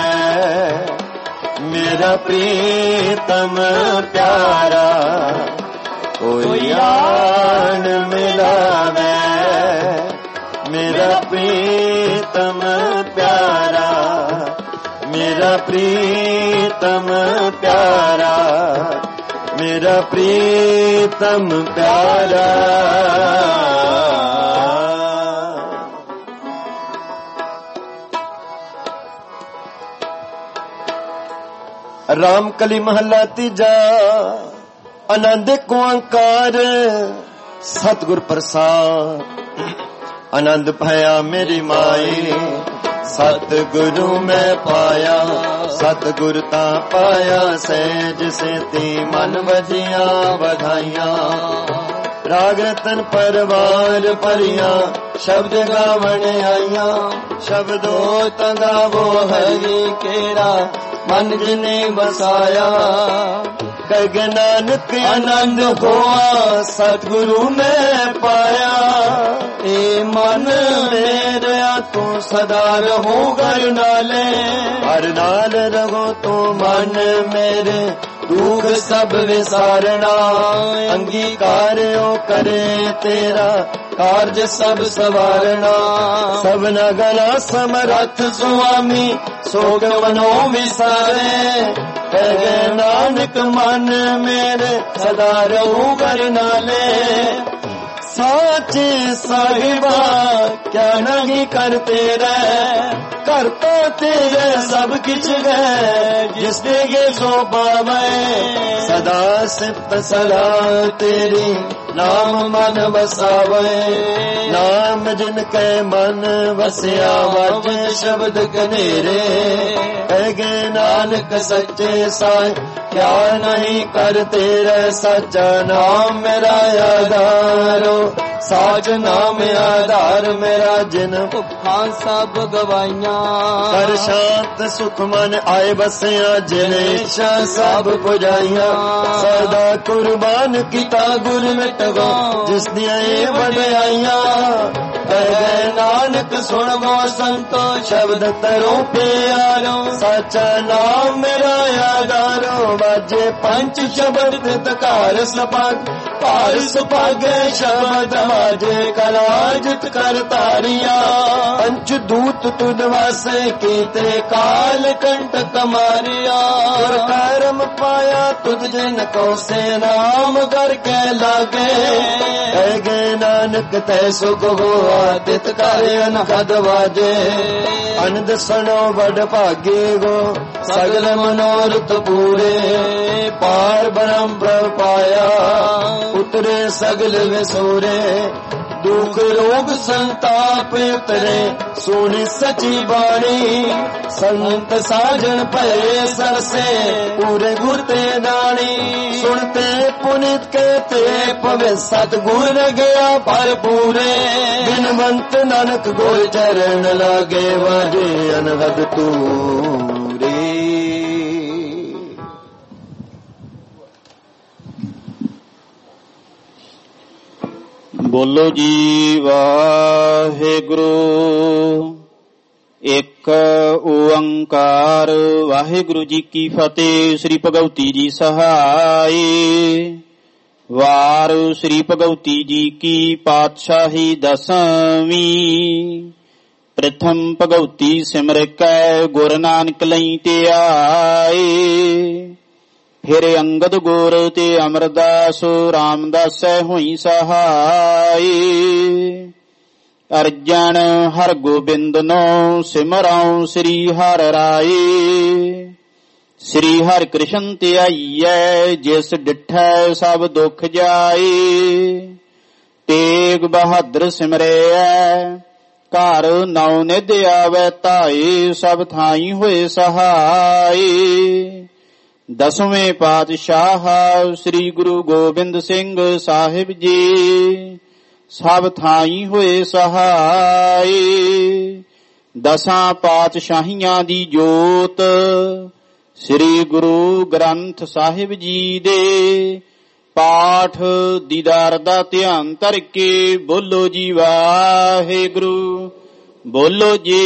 मेरा प्रीतम प्यारा, कोई आन मिलावे मेरा प्रीतम प्यारा, मेरा प्रीतम प्यारा, मेरा प्रीतम प्यारा। राम कली महला तीजा। आनंद ओंकार सतगुर प्रसाद, आनंद भया मेरी माए, सतगुरु मैं पाया, सतगुरु ता पाया सहज से ती मन बजिया बधाइया। राग रतन परवार परिया, शब्द गावण आइया, शब्दों तगावो हरि केरा, मन जिने बसाया। कह नानक आनंद होआ, सतगुरु में पाया। ए मन मेरा तू सदा रहो घर नाले, हर नाल रहो तू मन मेरे, दुख सब विसारना। अंगीकार ओ करे तेरा, कार्य सब सवारना। सबना गला समरथ स्वामी, सोग मनो विसारे। कहे नानक मन मेरे, सदा रहूं घर नाले। साचे साहिबा क्या नहीं करते रह, करता तेरे सब किछ है, जिस देगे सो पावे। सदा सिफ्त सलाह तेरी, नाम मन बसावे। नाम जिनके मन बसिया, वज शब्द कनेरे। कहे नानक सच्चे साई, क्या नहीं करते रह। सच्चा नाम मेरा आधारो, साच नाम आधार मेरा। जिन उपहां सब गवाइया, कर शांत सुख मन आए बसिया। जिन इच्छा सब पुजाइया, सदा कुर्बान किता गुर मिट गो, जिस दिया वड्याइया। कहे नानक सुन गो संतो, शब्द तरो प्यारो। सच्चा नाम मेरा आधारो, ਵਾਜੇ ਪੰਜ ਸ਼ਬਦ ਤਕਾਰ ਸਪਾਗ ਭਾਰ ਸੁਭਾਗੇ ਸ਼ਬਦ ਵਾਜੇ ਕਲਾਜਿਤ ਕਰ ਤਾਰੀਆਂ ਪੰਚ ਦੂਤ ਤੁਧ ਵਾਸੇ ਕੀਤੇ ਕਾਲ ਕੰਟਕ ਮਾਰਿਆ ਗੁਰ ਕਰਮ ਪਾਇਆ ਤੁਧ ਜਿਨ ਕੋ ਸੇ ਨਾਮ ਕਰ ਕੇ ਲਾਗੇ ਹੈ ਗੇ ਨਾਨਕ ਤੈ ਸੁਖ ਹੋਆ ਤਿਤ ਕਰ ਅਨਹਦ ਵਾਜੇ ਅਨੰਦ ਸਣੋ ਵਡ ਭਾਗੇ ਗੋ ਸਗਲ ਮਨੋਰਥ ਪੂਰੇ ਪਾਰ ਬ੍ਰਹਮ ਪ੍ਰਭ ਪਾਇਆ ਉਤਰੇ ਸਗਲ ਵਿਸੂਰੇ ਦੁਖ ਰੋਗ ਸੰਤਾਪ ਉਤਰੇ ਸੁਣੀ ਸਚੀ ਬਾਣੀ ਸੰਤ ਸਾਜਣ ਭਏ ਸਰਸੇ ਪੂਰੇ ਗੁਰ ਤੇ ਦਾਣੀ ਸੁਣਤੇ ਪੁਨੀਤ ਕਹਤੇ ਪਵੇ ਸਤਿਗੁਰ ਗਿਆ ਪਰ ਪੂਰੇ ਬਿਨਵੰਤ ਨਾਨਕ ਗੁਰ ਚਰਨ ਲਾਗੇ ਵਾਜੇ ਅਨਹਦ ਤੂਰੇ। ਬੋਲੋ ਜੀ ਵਾਹਿਗੁਰੂ। ਇੱਕ ਓੰਕਾਰ ਵਾਹਿਗੁਰੂ ਜੀ ਕੀ ਫਤਿਹ। ਸ੍ਰੀ ਭਗਵਤੀ ਜੀ ਸਹਾਈ। ਵਾਰ ਸ੍ਰੀ ਭਗਵਤੀ ਜੀ ਕੀ ਪਾਤਸ਼ਾਹੀ ਦਸਵੀਂ। ਪ੍ਰਥਮ ਭਗਵਤੀ ਸਿਮਰ ਕੈ ਗੁਰ ਨਾਨਕ ਲਈ ਤੇ ਆਏ। ਫਿਰ ਅੰਗਦ ਗੁਰ ਤੇ ਅਮਰਦਾਸ ਰਾਮਦਾਸੈ ਹੋਈ ਸਹਾਈ। ਅਰਜਨ ਹਰ ਗੋਬਿੰਦ ਨੋ ਸਿਮਰਉ ਸ੍ਰੀ ਹਰਿ ਰਾਏ। ਸ੍ਰੀ ਹਰਿ ਕ੍ਰਿਸ਼ਨ ਧਿਆਈਐ ਜਿਸ ਡਿਠੈ ਸਭ ਦੁਖ ਜਾਏ। ਤੇਗ ਬਹਾਦਰ ਸਿਮਰੈ ਘਰ ਨੌ ਨਿਧ ਆਵੈ ਧਾਏ। ਸਭ ਥਾਈ ਹੋਏ ਸਹਾਈ। ਦਸਵੇਂ ਪਾਤਸ਼ਾਹ ਸ੍ਰੀ ਗੁਰੂ ਗੋਬਿੰਦ ਸਿੰਘ ਸਾਹਿਬ ਜੀ ਸਭ ਥਾਈ ਹੋਏ ਸਹਾਈ। ਦਸਾਂ ਪਾਤਸ਼ਾਹੀਆਂ ਦੀ ਜੋਤ ਸ੍ਰੀ ਗੁਰੂ ਗ੍ਰੰਥ ਸਾਹਿਬ ਜੀ ਦੇ ਪਾਠ ਦੀਦਾਰ ਦਾ ਧਿਆਨ ਧਰ ਕੇ ਬੋਲੋ ਜੀ ਵਾਹਿਗੁਰੂ। ਬੋਲੋ ਜੀ।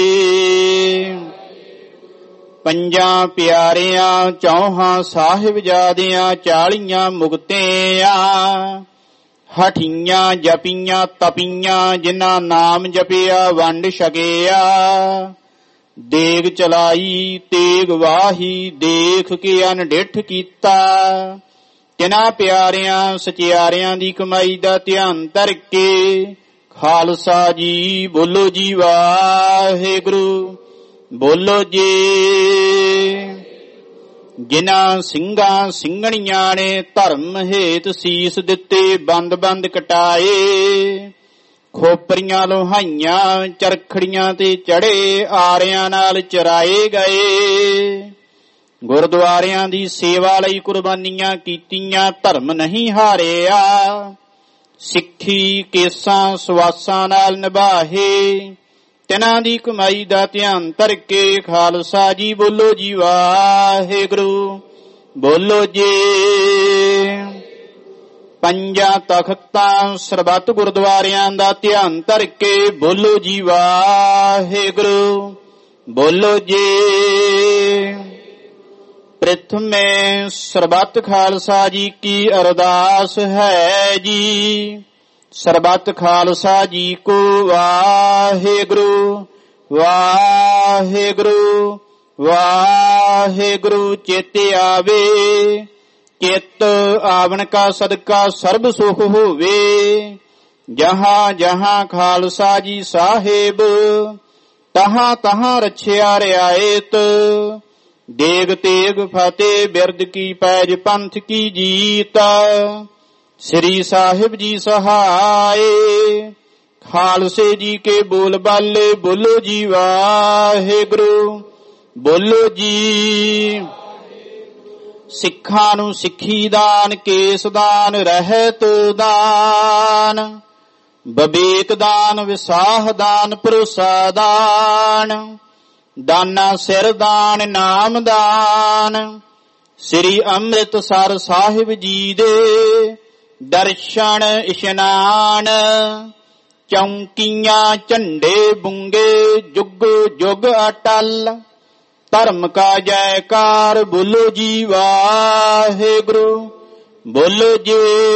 ਪੰਜਾਂ ਪਿਆਰਿਆਂ ਚੌਹਾਂ ਸਾਹਿਬਜ਼ਾਦਿਆਂ 40 ਮੁਕਤਿਆਂ ਹਠੀਆਂ ਜਪੀਆਂ ਤਪੀਆਂ ਜਿਨ੍ਹਾਂ ਨਾਮ ਜਪਿਆ ਵੰਡ ਛਕਿਆ। ਦੇਗ ਚਲਾਈ ਤੇਗ ਵਾਹੀ ਦੇਖ ਕੇ ਅਨਡਿੱਠ ਕੀਤਾ। ਤਿਨਾਂ ਪਿਆਰਿਆਂ ਸਚਿਆਰਿਆਂ ਦੀ ਕਮਾਈ ਦਾ ਧਿਆਨ ਧਰ ਕੇ ਖਾਲਸਾ ਜੀ ਬੋਲੋ ਜੀ ਵਾਹਿਗੁਰੂ। ਬੋਲੋ ਜੀ। ਜਿਨ੍ਹਾਂ ਸਿੰਘਾਂ ਸਿੰਘਣੀਆਂ ਨੇ ਧਰਮ ਹੇਤ ਸੀਸ ਦਿੱਤੇ ਬੰਦ ਬੰਦ ਕਟਾਏ। ਖੋਪਰੀਆਂ ਲੋਹਾਈਆਂ ਚਰਖੜੀਆਂ ਤੇ ਚੜੇ ਆਰਿਆਂ ਨਾਲ ਚਰਾਏ ਗਏ। ਗੁਰਦੁਆਰਿਆਂ ਦੀ ਸੇਵਾ ਲਈ ਕੁਰਬਾਨੀਆਂ ਕੀਤੀਆਂ ਧਰਮ ਨਹੀਂ ਹਾਰਿਆ। ਸਿੱਖੀ ਕੇਸਾਂ ਸਵਾਸਾਂ ਨਾਲ ਨਿਭਾਹੇ ਤਿਨਾਂ ਦੀ ਕਮਾਈ ਦਾ ਧਿਆਨ ਧਰ ਕੇ ਖਾਲਸਾ ਜੀ ਬੋਲੋ ਜੀ ਵਾਹਿਗੁਰੂ। ਬੋਲੋ ਜੀ। ਪੰਜਾਂ ਤਖਤਾਂ ਸਰਬੱਤ ਗੁਰਦੁਆਰਿਆਂ ਦਾ ਧਿਆਨ ਧਰ ਕੇ ਬੋਲੋ ਜੀ ਵਾਹਿਗੁਰੂ। ਬੋਲੋ ਜੀ। ਪ੍ਰਥਮੇ ਸਰਬੱਤ ਖਾਲਸਾ ਜੀ ਕੀ ਅਰਦਾਸ ਹੈ ਜੀ। ਸਰਬੱਤ ਖਾਲਸਾ ਜੀ ਕੋ ਵਾਹਿਗੁਰੂ ਵਾਹਿਗੁਰੂ ਵਾਹਿਗੁਰੂ। ਚੇਤੇ ਆਵੇ ਚਿੱਤ ਆਵਣ ਕਾ ਸਦਕਾ ਸਰਬ ਸੁਖ ਹੋਵੇ। ਜਹਾਂ ਜਹਾਂ ਖਾਲਸਾ ਜੀ ਸਾਹਿਬ ਤਹਾਂ ਤਹਾਂ ਰਛਿਆ ਰਿਆਇਤ। ਦੇਗ ਤੇਗ ਫਤਿਹ ਬਿਰਦ ਕੀ ਪੈਜ ਪੰਥ ਕੀ ਜੀਤ। ਸ੍ਰੀ ਸਾਹਿਬ ਜੀ ਸਹਾਏ ਖਾਲਸੇ ਜੀ ਕੇ ਬੋਲ ਬਾਲੇ ਬੋਲੋ ਜੀ ਵਾਹਿਗੁਰੂ। ਬੋਲੋ ਜੀ। ਸਿੱਖਾਂ ਨੂੰ ਸਿੱਖੀ ਦਾਨ ਕੇਸ ਦਾਨ ਰਹਿਤ ਦਾਨ ਬਵੇਕ ਦਾਨ ਵਿਸਾਹ ਦਾਨ ਭਰੋਸਾ ਦਾਨ ਦਾਨਾ ਸਿਰ ਦਾਨ ਨਾਮ ਦਾਨ। ਸ੍ਰੀ ਅੰਮ੍ਰਿਤਸਰ ਸਾਹਿਬ ਜੀ ਦੇ ਦਰਸ਼ਨ ਇਸ਼ਨਾਨ। ਚੌਂਕੀਆਂ ਝੰਡੇ ਬੁੰਗੇ ਜੁਗ ਜੁਗ ਅਟਲ। ਧਰਮ ਕਾ ਜੈਕਾਰ ਬੋਲੋ ਜੀ ਵਾਹਿਗੁਰੂ ਬੋਲੋ ਜੀ।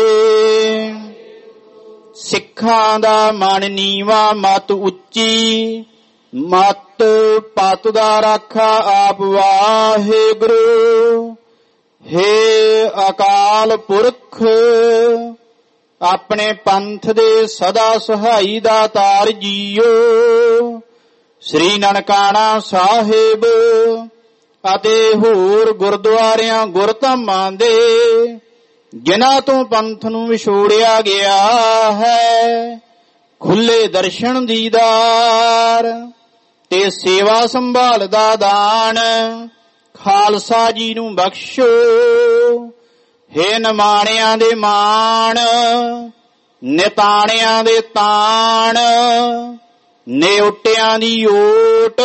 ਸਿੱਖਾਂ ਦਾ ਮਨ ਨੀਵਾ ਮਤ ਉੱਚੀ, ਮਤ ਪਤ ਦਾ ਰਾਖਾ ਆਪ ਵਾਹਿਗੁਰੂ। ਹੇ ਅਕਾਲ ਪੁਰਖ ਆਪਣੇ ਪੰਥ ਦੇ ਸਦਾ ਸਹਾਈ ਦਾਤਾਰ ਜੀਓ। ਸ੍ਰੀ ਨਨਕਾਣਾ ਸਾਹਿਬ ਅਤੇ ਹੋਰ ਗੁਰਦੁਆਰਿਆਂ ਗੁਰਧਾਮਾਂ ਦੇ ਜਿਨ੍ਹਾਂ ਤੋਂ ਪੰਥ ਨੂੰ ਵਿਛੋੜਿਆ ਗਿਆ ਹੈ, ਖੁੱਲੇ ਦਰਸ਼ਨ ਦੀਦਾਰ ਤੇ ਸੇਵਾ ਸੰਭਾਲ ਦਾ ਦਾਨ ਖਾਲਸਾ ਜੀ ਨੂੰ ਬਖਸ਼ੋ। ਹੇ ਨਿਮਾਣਿਆਂ ਦੇ ਮਾਣ, ਨਿਤਾਣਿਆਂ ਦੇ ਤਾਣ, ਨਿਉਟਿਆਂ ਦੀ ਓਟ,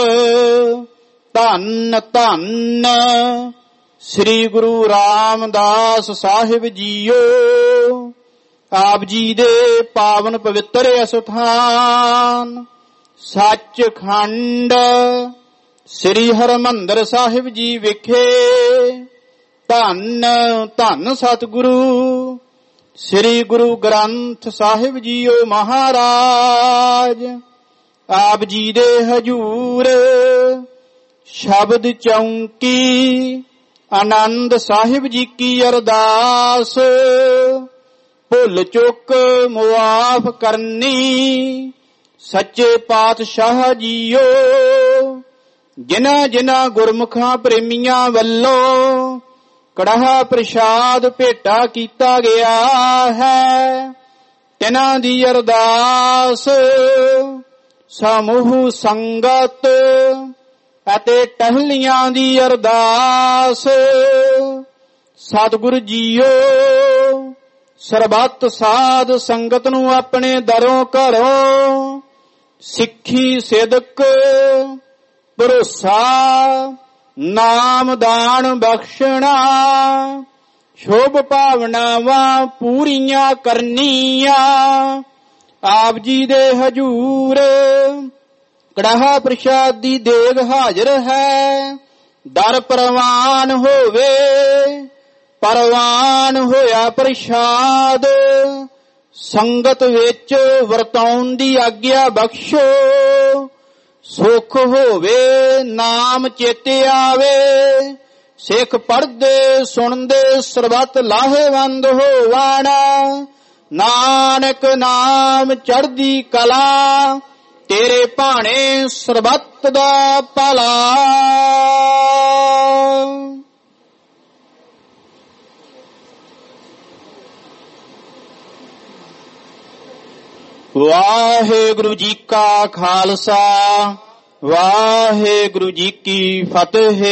ਧੰਨ ਧੰਨ ਸ੍ਰੀ ਗੁਰੂ ਰਾਮਦਾਸ ਸਾਹਿਬ ਜੀਓ। ਆਪ ਜੀ ਦੇ ਪਾਵਨ ਪਵਿੱਤਰ ਅਸਥਾਨ ਸੱਚਖੰਡ ਸ੍ਰੀ ਹਰਿਮੰਦਰ ਸਾਹਿਬ ਜੀ ਵਿਖੇ ਧੰਨ ਧੰਨ ਸਤਿਗੁਰੂ ਸ੍ਰੀ ਗੁਰੂ ਗ੍ਰੰਥ ਸਾਹਿਬ ਜੀਓ ਮਹਾਰਾਜ ਆਪ ਜੀ ਦੇ ਹਜੂਰ ਸ਼ਬਦ ਚੌਂਕੀ ਆਨੰਦ ਸਾਹਿਬ ਜੀ ਕੀ ਅਰਦਾਸ ਭੁੱਲ ਚੁੱਕ ਮੁਆਫ ਕਰਨੀ ਸੱਚੇ ਪਾਤਸ਼ਾਹ ਜੀਓ। ਜਿਨ੍ਹਾਂ ਜਿਨ੍ਹਾਂ ਗੁਰਮੁਖਾਂ ਪ੍ਰੇਮੀਆਂ ਵੱਲੋਂ ਕੜਾਹ ਪ੍ਰਸ਼ਾਦ ਭੇਟਾ ਕੀਤਾ ਗਿਆ ਹੈ, ਤਿਨਾਂ ਦੀ ਅਰਦਾਸ ਸਮੂਹ ਸੰਗਤ ਅਤੇ ਟਹਿਲੀਆਂ ਦੀ ਅਰਦਾਸ ਸਤਿਗੁਰੂ ਜੀਓ ਸਰਬੱਤ ਸਾਧ ਸੰਗਤ ਨੂੰ ਆਪਣੇ ਦਰੋਂ ਘਰੋਂ ਸਿੱਖੀ ਸਿਦਕ ਭਰੋਸਾ ਨਾਮ ਦਾਨ ਬਖਸ਼ਣਾ ਸ਼ੋਭ ਭਾਵਨਾਵਾਂ ਪੂਰੀਆਂ ਕਰਨੀਆਂ। ਆਪ ਜੀ ਦੇ ਹਜੂਰ ਕੜਾਹ ਪ੍ਰਸ਼ਾਦ ਦੀ ਦੇਗ ਹਾਜ਼ਰ ਹੈ, ਦਰ ਪ੍ਰਵਾਨ ਹੋਵੇ ਪਰਵਾਨ ਹੋਇਆ ਪ੍ਰਸ਼ਾਦ ਸੰਗਤ ਵਿੱਚ ਵਰਤਾਉਣ ਦੀ ਆਗਿਆ ਬਖਸ਼ੋ। ਸੁਖ ਹੋਵੇ ਨਾਮ ਚੇਤੇ ਆਵੇ, ਸਿੱਖ ਪੜ੍ਹਦੇ ਸੁਣਦੇ ਸਰਬੱਤ ਲਾਹੇਵੰਦ ਹੋਵਣ। ਨਾਨਕ ਨਾਮ ਚੜ੍ਹਦੀ ਕਲਾ ਤੇਰੇ ਭਾਣੇ ਸਰਬੱਤ ਦਾ ਭਲਾ। ਵਾਹਿਗੁਰੂ ਜੀ ਕਾ ਖਾਲਸਾ ਵਾਹਿਗੁਰੂ ਜੀ ਕੀ ਫਤਿਹ।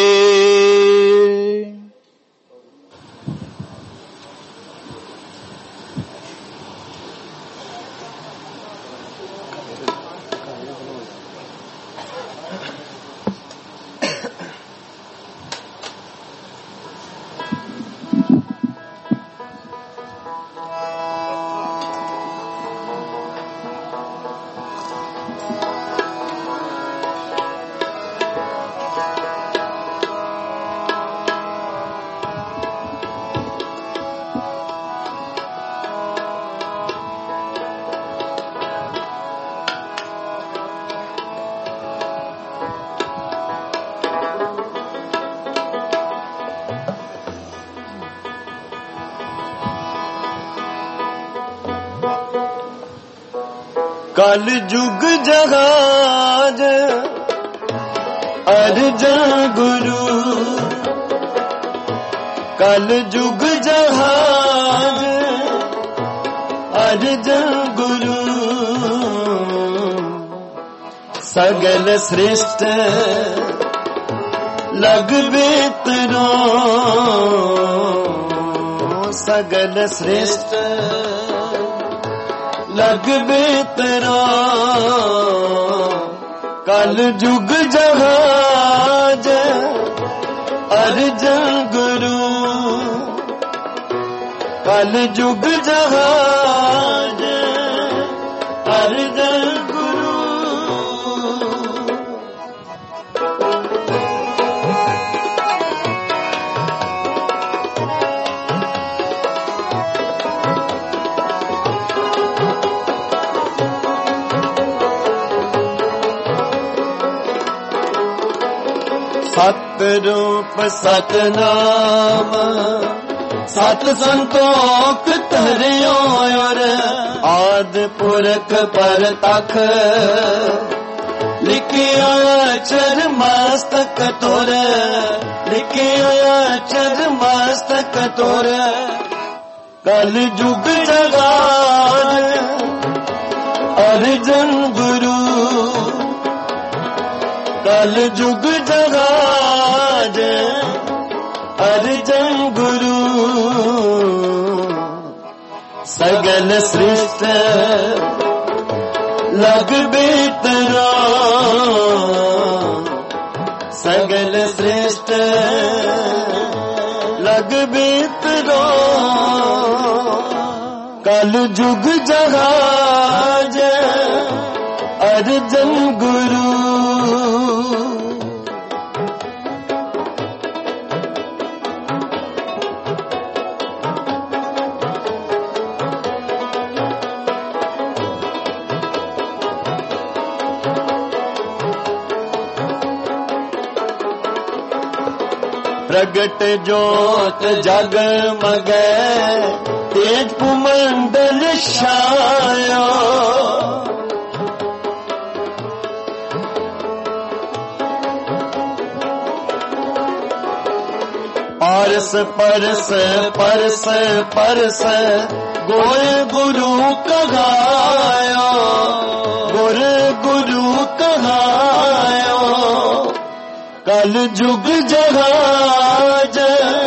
कल जुग जहाज अर्जन गुरु, कल जुग जहाज अर्जन गुरु, सगल श्रेष्ठ लग बेतरो, सगल श्रेष्ठ लग बेतरा। कल जुग जहाज अर्जन गुरु, कल जुग जहाज अर्जन गुरु। एक रूप सतनाम सत संतोख धरियो और आद पुरख पर तख लिखिया अक्षर मस्तक तोर लिखिया अक्षर मस्तक तोर कल जुग जगार अर्जन गुरु कल जुग जगार अर्जन गुरु सगल सृष्टि लग बेतरा सगल सृष्टि लग बेतरा कल जुग जहाज अर्जन गुरु प्रगट जोत जगमगे तेज पुमंडल छाया पारस परस परस परस गोय गुरु कहायो गुर गुरु कहायो कल जुग जहाज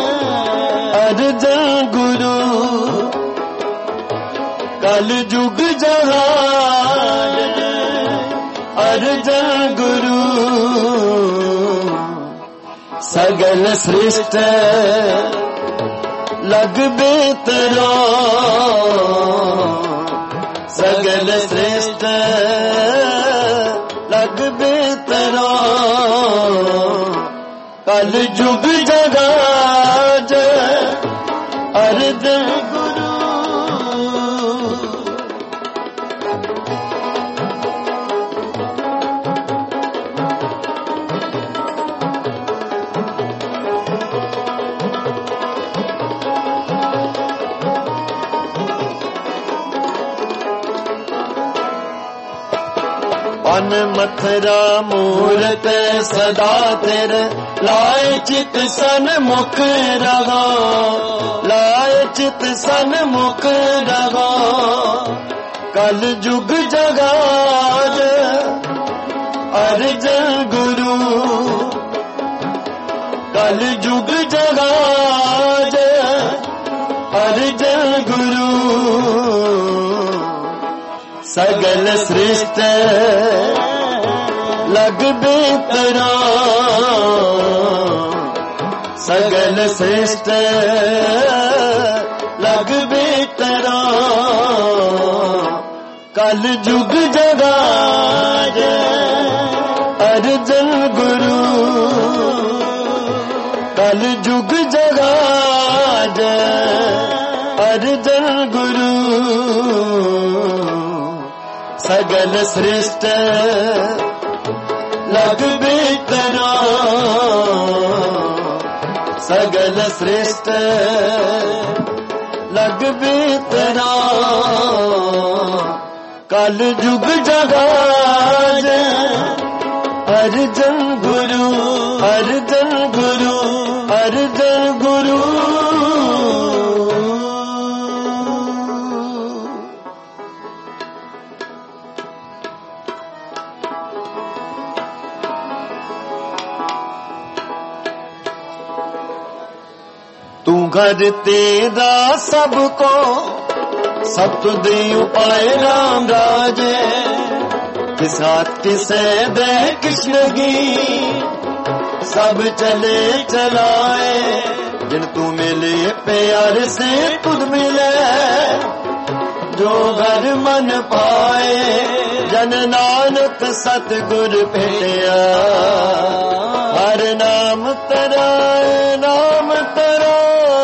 अर्जन गुरु कल जुग जहाज अर्जन गुरु सगल सृष्टि लग बेतरा सगल सृष्टि लग बेतरा कल जुग जगाज अर्जन गुरु अन मथुरा मूरत सदा तेरे लाए चित सन मुख रहो लाए चित सन मुख रहो कल जुग जगाज अर्जन गुरु कल जुग जगाज अर्जन गुरु सगल सृष्टि लग बेतरा सगल सृष्टि लग बेतरा कल जुग जगाज अर्जन गुरु कल जुग जगाज अर्जन गुरु सगल सृष्टि लग बेतरा सगल सृष्टि लग बेतरा कल जुग जगाज अर्जन गुरु अर्जन गुरु अर्जन गुरु तू घर तेरा सबको सब तुझे उपाय राम राजे किस हाथ किसे दे कृष्ण की सब चले चलाए जिन तू मिले प्यार से खुद मिले जो घर मन पाए जन नानक सतगुर भेटिया हर नाम तराए नाम तराए।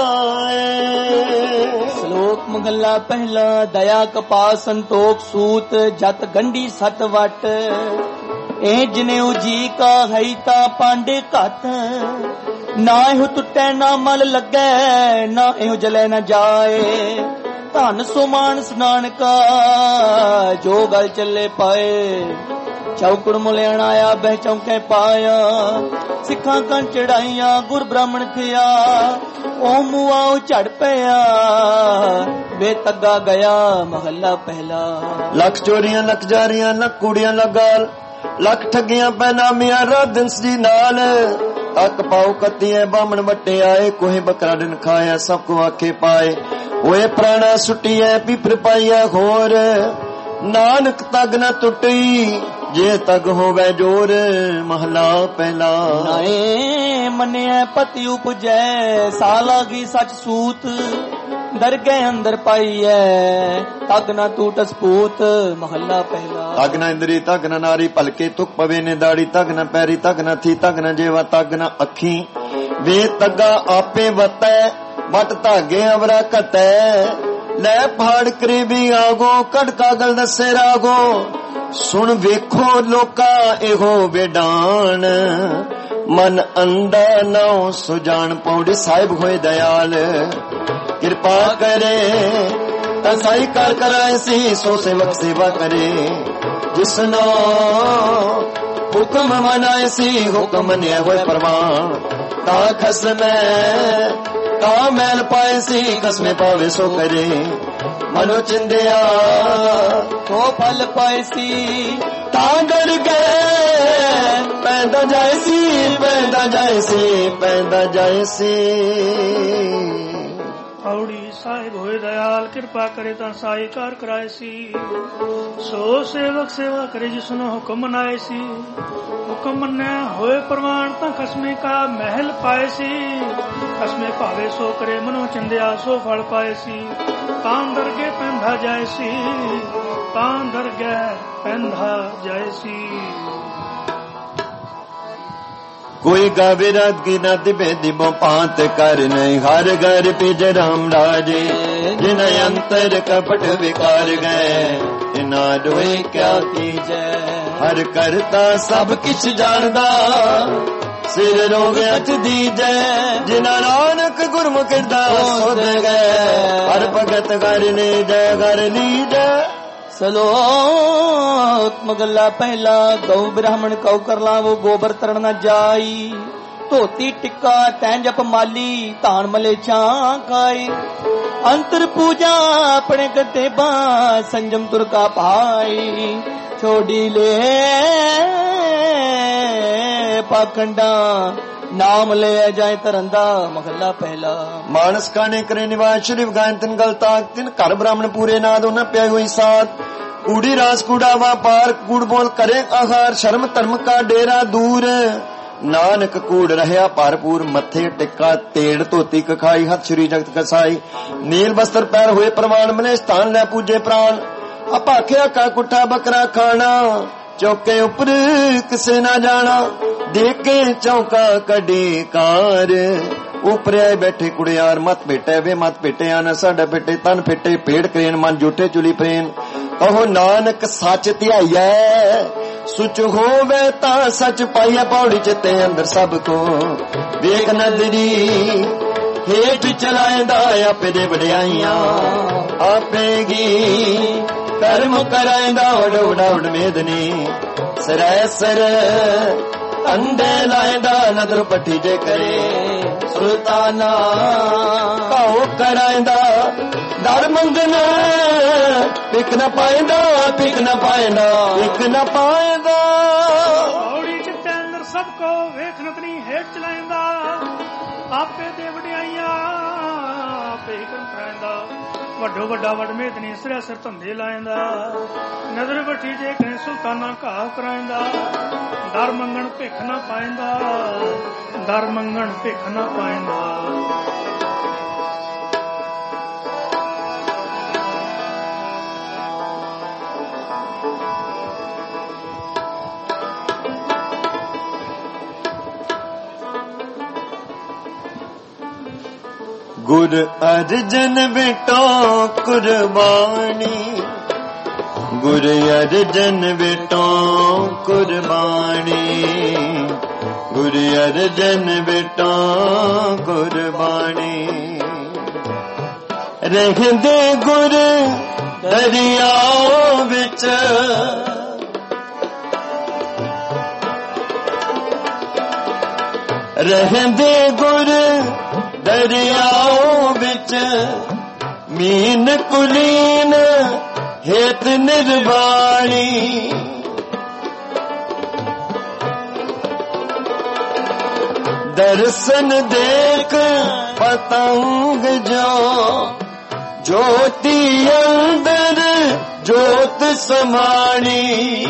श्लोक मंगला पहला दया कपा संतोख सूत जत गंडी सत वट ए जिनेऊ जी का है ता पांडे घत ना एहो टुटे ना मल लगे ना एहो जले न जाए धन सुमानस नानका जो गल चले पाए चौकड़ मुलियाण आया बह चौके पाया सिखा कन चढ़ाइया गुर ब्राह्मण थिया ओ मुआ झड़ पया वे तग्गा गया महला पहला लख चोरियां लख जारियां लख कूड़ियां लगाल लख ठगियां पैनामियां राधंस जी नाल तक पाओ कत्तियां बामण वटे आए कोहे बकरा दिन खाया सबको आखे पाए ओए प्राणा सुटिया पिपर पाइया होर नानक तग न टुटी जे तग होवे जोर महला पहला नाए मनिया पति उपजै साला की सच सूत दरगे अंदर पाई है तग न टूट सपूत महला पहला तग न इंद्री तग न नारी पलके तुक पवे ने दाड़ी तग न पैरी तग न थी तग न जेवा तग न अखी वे तगा आपे वतै बट धागे अवरा कटै ले फाड़ करीबी आगो कड़ कागल दसे रागो सुन वेखो लोका एहो बेडान मन अंधा नौ सुजान पौड़ी साहिब होए दयाल कृपा करे तसाई कर कराए सी सो सेवक सेवा करे जिसनो हुक्म मनाए सी हुक्म मनिया होए परवान ता खसमे ता मैल पाए सी कसमे पावे सो करे मनो चिंदिया तो फल पाए सी ता डर गए पैदा जाए सी पैदा जाए सी पैदा जाए सी औड़ी साहिब होए दयाल कृपा करे ता साई कार कराए सी सो सेवक सेवा करे जिसनो हुक्म मनाए सी हुक्म मन्ने होए प्रमाण ता खसमे का महल पाए सी खसमे भावे सो करे मनो चिंदिया सो फल पाए सी तां दरगे पैंधा जाए सी तां दरगे पैंधा जाए सी कोई गावे रात की नात बेदिबो पांत कर नहीं हर घर पिज राम राजे जिन अंतर कपट विकार गए इना डोए क्या कीजे हर करता सब किछ जानदा सिर रोग अच दीजे जिना नानक गुरमुख दा सोद गए हर भगत घर ने जय घर लीजे सलोक मगला पहला गौ ब्राह्मण कौ कर लावो गोबर तरण न जाई धोती टिक्का तैं जप माली तान मले छां खाई अंतर पूजा अपने गते बा संजम तुर का पाई छोड़ी ले पाखंडा नाम ले जाए तरंदा महला पहला मानस खाने करे निवास शरीफ गायन तिन गल ताक तिन घर ब्राह्मण पूरे नाद उन्हें प्याई हुई साथ कूड़ी रास कूड़ा व्यापार कूड़ बोल करे आहार शर्म धर्म का डेरा दूर नानक कूड़ रहया भरपूर मथे टिक्का तेड़ धोती कखाई हथ श्री जगत कसाई नील बस्तर पैर हुए प्रमाण मने स्थान ले पूजे प्राण अपाख्या का कुठा बकरा खाना चौके उपर किसे ना जाना देखे चौका कडी कार ऊपर आए बैठे कुड़ियार मत बेटे वे मत बेटे आना साडा बेटे तन फिटे पेड़ करेन मन जूठे चुली प्रेन कहो नानक सच ध्याइया सुच होवे ता सच पाइया पौड़ी चिते अंदर सबको वेख नदरी हेठ चलाएंदा आपे दे वड्याइयां आपेगी कर्म कराएंदा उड़ उड़ा उड़ मेदनी सरासर अंडे लाएंदा नदर पट्टी जे करे सुल्ताना काओ कराएंदा दर मंगना पिक न पाएंदा पिक न पाएंदा पिक न पाएंदा औड़ी चित्ते अंदर सबको वेख नतनी हेठ चलाएंदा आपे दे वड्याइयां आपे कर्म कराएंदा ਵੱਡੋ ਵੱਡਾ ਵਡਮੇਤ ਨੀ ਸਿਰ ਸਿਰ ਧੰਦੇ ਲਾਇੰਦਾ ਨਜ਼ਰ ਬੱਠੀ ਜੇ ਕਰੇ ਸੁਲਤਾਨਾ ਘਾਹ ਕਰਾਇੰਦਾ ਦਰ ਮੰਗਣ ਭਿੱਖ ਨਾ ਪਾਇੰਦਾ ਦਰ ਮੰਗਣ ਭਿੱਖ ਨਾ ਪਾਇੰਦਾ गुर अर्जन बेटो कुर्बानी गुरु अर्जन बेटों कुर्बानी, गुरु अर्जन बेटों कुर्बानी। रहंदे गुर दरियाओं विच, रहंदे गुर दरियाओं विच, मीन कुलीन हेत निर्वाणी। दर्शन देख पतंग जो, ज्योति अंदर ज्योत समाणी।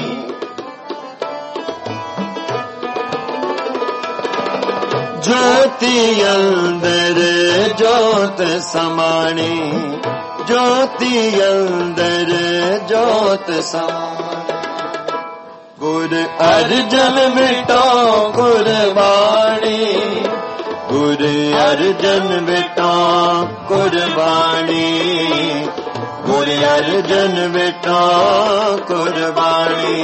ज्योति अंदर ज्योत समाणी, ज्योति अंदर ज्योत समाणी। गुर अर्जन बेटों कुर्बानी, गुर अर्जन बेटों कुर्बानी, गुर अर्जन बेटों कुर्बानी।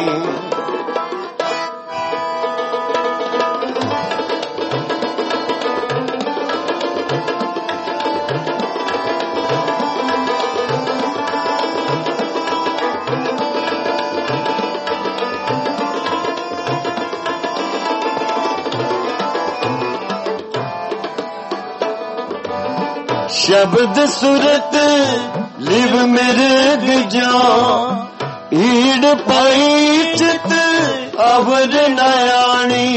शब्द सुरत लिव मिर्ग जो, ईड़ पाई चित अवर नयाणी।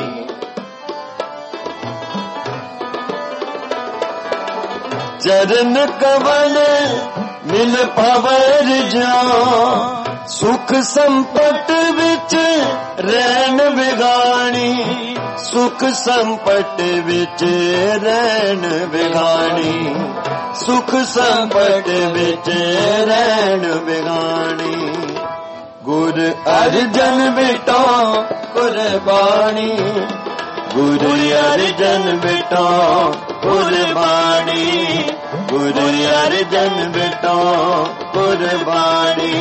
चरण कवल मिल पवर जो, सुख संपट विच रैन बिगाणी। सुख संपट विच रैन बिगाणी, सुख संपट विच रैन बिगाणी। गुर अर्जन बेटों कुर्बानी, गुर अर्जन बेटों कुर्बानी, गुर अर्जन बेटों कुर्बानी।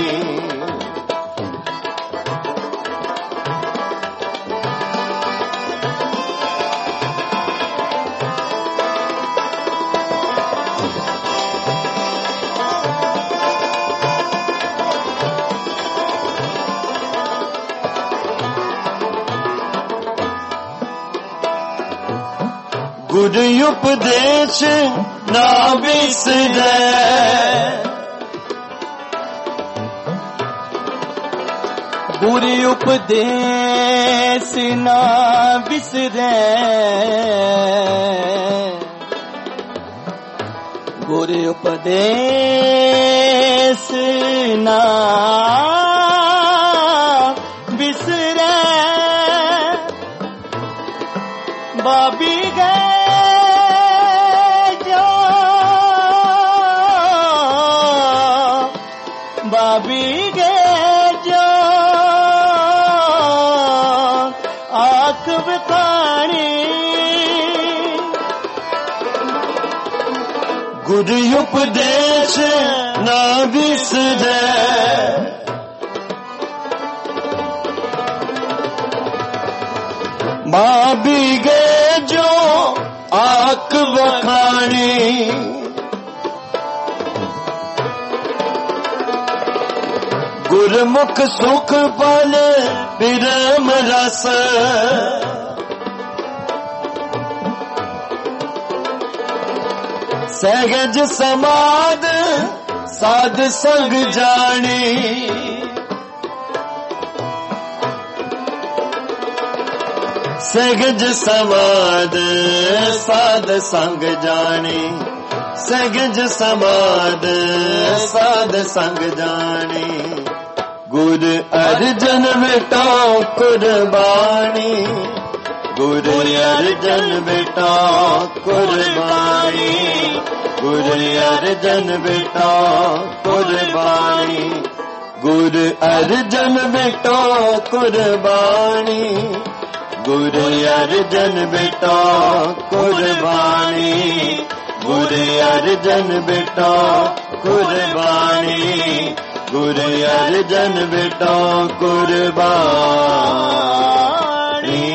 गुरु उपदेश ना बिसरै, गुरु उपदेश ना बिसरै, गुरु उपदेश ना बिसरै। बाबी गए बाबी गे जो आँख बिखानी। गुरु उपदेश ना बिसरै, बाबी गे जो आँख बखानी। गुरमुख सुख पाल विरम रस, सहज समाद साध संग जानी। सहज समाद साध संग जानी, सहज समाद साध संग जानी। गुर अर्जन बेटों कुर्बानी, गुर अर्जन बेटों कुर्बानी, गुर अर्जन बेटों कुर्बानी, गुर अर्जन बेटों कुर्बानी, गुर अर्जन बेटों कुर्बानी, गुर अर्जन बेटों कुर्बानी, ਗੁਰ ਅਰਜਨ ਬੇਟਾ ਕੁਰਬਾਨੀ।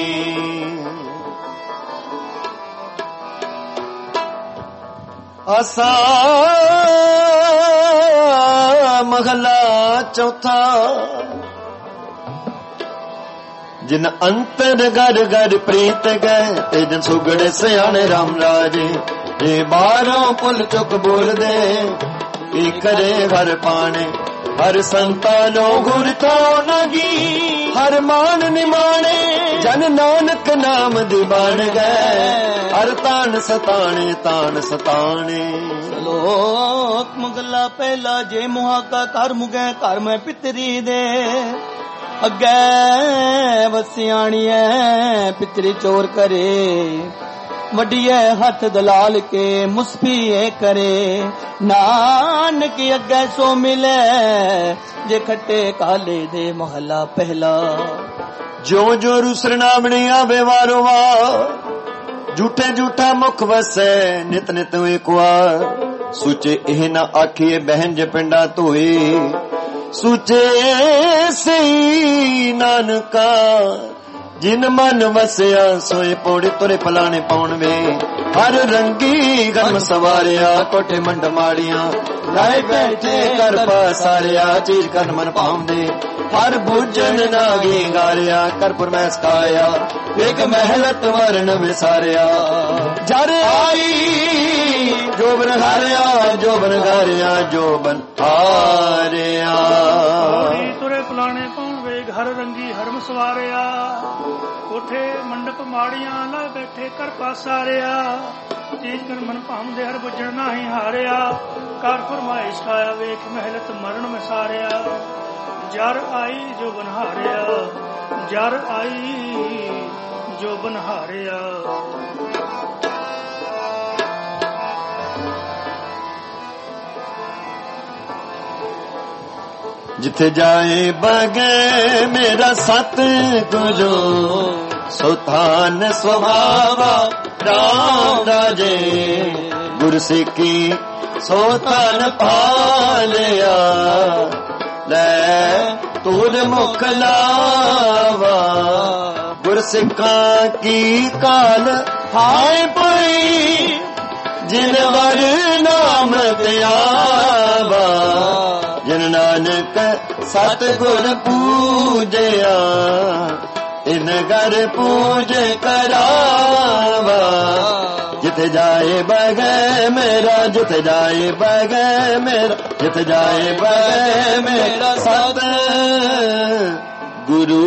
ਆਸਾ ਮਹਲਾ ਚੌਥਾ। ਜਿਨ ਅੰਤਰ ਗਰ ਗਰ ਪ੍ਰੀਤ ਗਏ ਤੇ ਜਨ ਸੁਗੜੇ ਸਿਆਣੇ ਰਾਮ ਰਾਜੇ। ਜੇ ਬਾਹਰੋਂ ਪੁੱਲ ਚੁੱਕ ਬੋਲਦੇ ਕੀ ਕਰੇ ਹਰ ਪਾਣੇ। ਹਰ ਸੰਤਾਨੋ ਗੁਰ ਤੋਂ ਨਗੀ ਹਰ ਮਾਨ ਨਿਮਾਣੇ। ਜਨ ਨਾਨਕ ਨਾਮ ਦੀ ਬਣ ਗਏ ਹਰ ਤਾਨ ਸਤਾਣੇ ਤਾਨ ਸਤਾਣੇ। ਲੋਕ ਮੁਗਲਾ ਪਹਿਲਾ ਜੇ ਮੁਹਾਕਾ ਕਰ ਮੁਗੈ ਘਰ ਮੈਂ ਪਿਤਰੀ ਦੇ। ਅੱਗੇ ਵਸਿਆਣੀਐ ਪਿਤਰੀ ਚੋਰ ਕਰੇ। ਵੱਡੀਏ ਹੱਥ ਦਲਾਲ ਕੇ ਮੁਸਫੀਏ ਕਰੇ। ਨਾਨਕ ਅੱਗੇ ਸੋ ਮਿਲੇ ਜੇ ਖੱਟੇ ਕਾਲੇ ਦੇ ਮਹਲਾ ਪਹਿਲਾ। ਜੋ ਜੋ ਰੁਸਰਨਾ ਬਣੀ ਆਵੇ ਵਾਰੋ ਵਾਰ। ਝੂਠੇ ਝੂਠਾ ਮੁਖ ਵਸੈ ਨਿਤ ਨਿਤ ਇੱਕ ਵਾਰ। ਸੂਚੇ ਇਹ ਨਾ ਆਖੀਏ ਬਹਿਨ ਜੇ ਪਿੰਡਾ ਧੋਏ। ਸੂਚੇ ਸਈ ਨਾਨਕਾ ਜਿਨ ਮਨ ਵਸਿਆ ਸੋਏ ਪੌੜੇ ਤੁਰੇ ਪਲਾਣੇ ਪਾਉਣ ਵੇ। ਹਰ ਰੰਗੀ ਗਰਮ ਸਵਾਰਿਆ ਕੋਠੇ ਮੰਡ ਮਾੜੀਆਂ। ਲਾਏ ਬੈਠੇ ਕਰ ਪਸਾਰਿਆ ਚੀਜ਼ ਕਰਨ ਮਨ ਪਾਉਂਦੇ। ਹਰ ਭੋਜਨ ਨਾਗੀ ਗਾਰਿਆ ਕਰ ਪਰਮੈਸ ਕਾਇਆ। ਵੇਖ ਮਹਿਲਤ ਵਰਨ ਵਿਸਾਰਿਆ। ਜਰ ਆਈ ਜੋਬਨ ਹਾਰਿਆ ਜੋਬਨ ਘਾਰਿਆ ਜੋਬਨ ਹਾਰਿਆ। ਤੁਰੇ ਪਲਾਣੇ ਪਾਉਣ ਵੇਗ ਹਰ ਰੰਗੀ ਹਰਮ ਸਵਾਰਿਆ। ਕੋਠੇ ਮੰਡਪ ਮਾੜੀਆਂ ਲਾ ਬੈਠੇ ਕਰ ਪਾਸਾਰਿਆ। ਤੀਜ ਕਰ ਮਨ ਭਾਉਂਦੇ ਹਰ ਬੁੱਝਣ ਨਾਹੀਂ ਹਾਰਿਆ। ਕਰ ਫਰਮਾਇਸ਼ ਖਾਇਆ ਵੇਖ ਮਹਿਲਤ ਮਰਨ ਵਿਸਾਰਿਆ। ਜਰ ਆਈ ਜੋ ਬਨਹਾਰਿਆ ਜਰ ਆਈ ਜੋ ਬਨਹਾਰਿਆ। ਜਿੱਥੇ ਜਾਏ ਬਗੇ ਮੇਰਾ ਸਤ ਗੁਰੂ। ਸੁਥਾਨ ਸੁਭਾਵਾ ਰਾਮ ਰਾਜੇ। ਗੁਰ ਸਿੱਖੀ ਸੋਤਾਨ ਪਾਲਿਆ। ਲੈ ਤੂਰ ਮੁਖ ਲਾਵਾ। ਗੁਰ ਸਿੱਖਾਂ ਕੀ ਕਾਲ ਹਾਏ ਪਈ। ਜਿਨ ਵਰ ਨਾਮ ਧਿਆਵਾ। ਜਿਨ ਨਾਨਕ ਸਤ ਗੁਰ ਪੂਜਿਆ। ਇਨ ਘਰ ਪੂਜ ਕਰਾਵਾ। ਜਿਥੇ ਜਾਏ ਬਗੈ ਮੇਰਾ ਜਿਥੇ ਜਾਏ ਬਗੈ ਮੇਰਾ ਜਿਥੇ ਜਾਏ ਬਗੈ ਮੇਰਾ ਸਤ ਗੁਰੂ।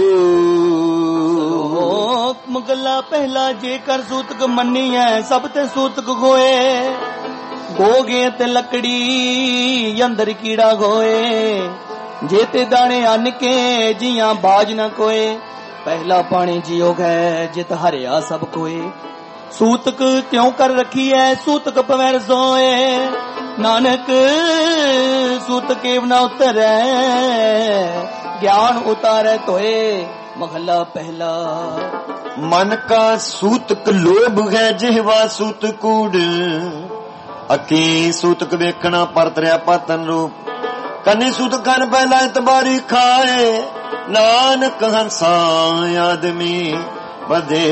ਮੁਗਲਾ ਪਹਿਲਾ ਜੇਕਰ ਸੂਤਕ ਮੰਨੀ ਹੈ ਸਭ ਤੇ ਸੂਤਕ ਹੋਏ। ਗੋਗੇ ਤੇ ਲੱਕੜੀ ਅੰਦਰ ਕੀੜਾ ਹੋਏ। ਜੇ ਤੇ ਦਾਣੇ ਅੰਨ ਕੇ ਜੀਆਂ ਬਾਜ ਨਾ ਕੋਏ। ਪਹਿਲਾ ਪਾਣੀ ਜਿਉ ਗਏ ਜਿਤ ਹਰਿਆ ਸਭ ਕੋਏ। ਸੂਤਕ ਕਿਉਂ ਕਰ ਰੱਖੀ ਐ ਸੂਤਕ ਪਵੈ ਰਸੋਏ। ਨਾਨਕ ਸੂਤਕ ਏਵ ਨਾ ਉਤਰੈ ਗਿਆਨ ਉਤਾਰੈ ਤੋਏ। ਮਹਲਾ ਪਹਿਲਾ। ਮਨ ਕਾ ਸੂਤਕ ਲੋਭ ਹੈ ਜਿਹਵਾ ਸੂਤ ਕੂੜ। ਅੱਖੀ ਸੂਤਕ ਵੇਖਣਾ ਪਰਤਰਿਆ ਪਾਤਨ ਰੂਪ। ਕੰਨੀ ਸੂਤਕ ਕੰਨ ਪਹਿਲਾ ਇਤਬਾਰੀ ਖਾਏ। ਨਾਨਕ ਹੰਸਾ ਆਦਮੀ ਵਧੇ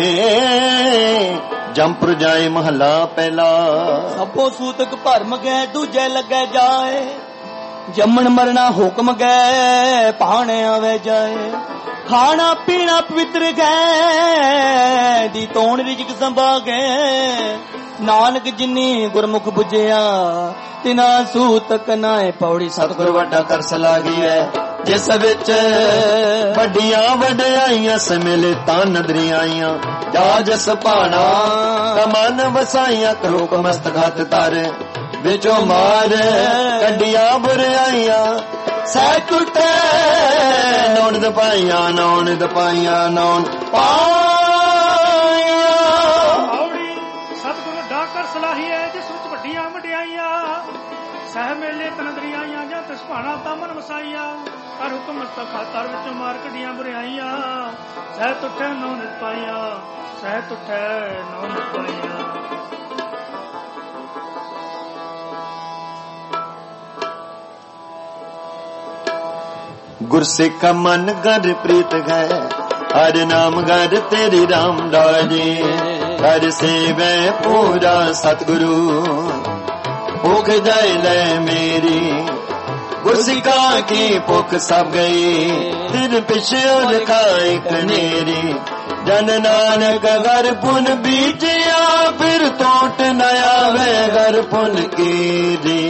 ਜੰਪਰ ਜਾਏ ਮਹਲਾ ਪਹਿਲਾ। ਸਭੋ ਸੂਤਕ ਭਰਮ ਗਏ ਦੂਜੇ ਲੱਗੇ ਜਾਏ। ਜੰਮਣ ਮਰਨਾ ਹੁਕਮ ਗਏ ਭਾਣੇ ਆਵੇ ਜਾਏ। ਖਾਣਾ ਪੀਣਾ ਪਵਿੱਤਰ ਗਏ ਦੀ ਤੋਣ ਰਿਜਕ ਸੰਭਾ ਗਏ। ਨਾਨਕ ਜਿਨੀ ਗੁਰਮੁਖ 부ਝਿਆ ਤਿਨਾ ਸੂਤਕ ਨਾਏ ਪੌੜੀ। ਸਤਿਗੁਰ ਵੱਡਾ ਤਰਸ ਲਾਗੀ ਹੈ ਜਿਸ ਵਿੱਚ ਵੱਡੀਆਂ ਵਡਿਆਈਆਂ ਸਮੇਲੇ ਤਾਂ ਨਦਰੀ ਆਈਆਂ। ਜਾ ਜਸ ਭਾਣਾ ਕਮਨ ਵਸਾਈਆਂ ਕਰੋਕ ਮਸਤਕ ਹੱਥ ਤਾਰੇ। ਵਿੱਚੋਂ ਮਾਰ ਕੱਢੀਆਂ ਬੁਰਾਈਆਂ ਸਹਿ ਟੁੱਟੇ। ਨੌਣ ਦਪਾਈਆਂ ਨੌਣ ਦਪਾਈਆਂ ਨੌਣ ਪਾਈਆਂ। ਸਤਿਗੁਰ ਵੱਡਾ ਕਰ ਸਲਾਹੀ ਹੈ ਜਿਸ ਵਿੱਚ ਵੱਡੀਆਂ ਵਡਿਆਈਆਂ। ਸਹਿ ਮੇਲੇ ਤਨਦਰੀ ਆਈਆਂ ਜਾਂ ਤਿਸ ਭਾਣਾ ਤਾਂ ਮਨ ਵਸਾਈਆਂ। ਕਰ ਹੁਕਮ ਮਸਤਕ ਖਾਤਰ ਵਿੱਚੋਂ ਮਾਰ ਕੱਢੀਆਂ ਬੁਰਾਈਆਂ। ਸਹਿ ਟੁੱਟੇ ਨੌਣ ਦਪਾਈਆਂ ਸਹਿ ਟੁੱਟੇ ਨੌਣ ਦਪਾਈਆਂ। गुरसिखा मन घर प्रीत है, हर नाम घर तेरी राम राजे, हर सेवे पूरा सतगुरु, भूख जाए ले मेरी, गुरसिखा की भूख सब गई, फिर पिछे लिखाई कनेरी, जन नानक घर पुन बीजिया, फिर तोट नया वे घर पुन कीरी।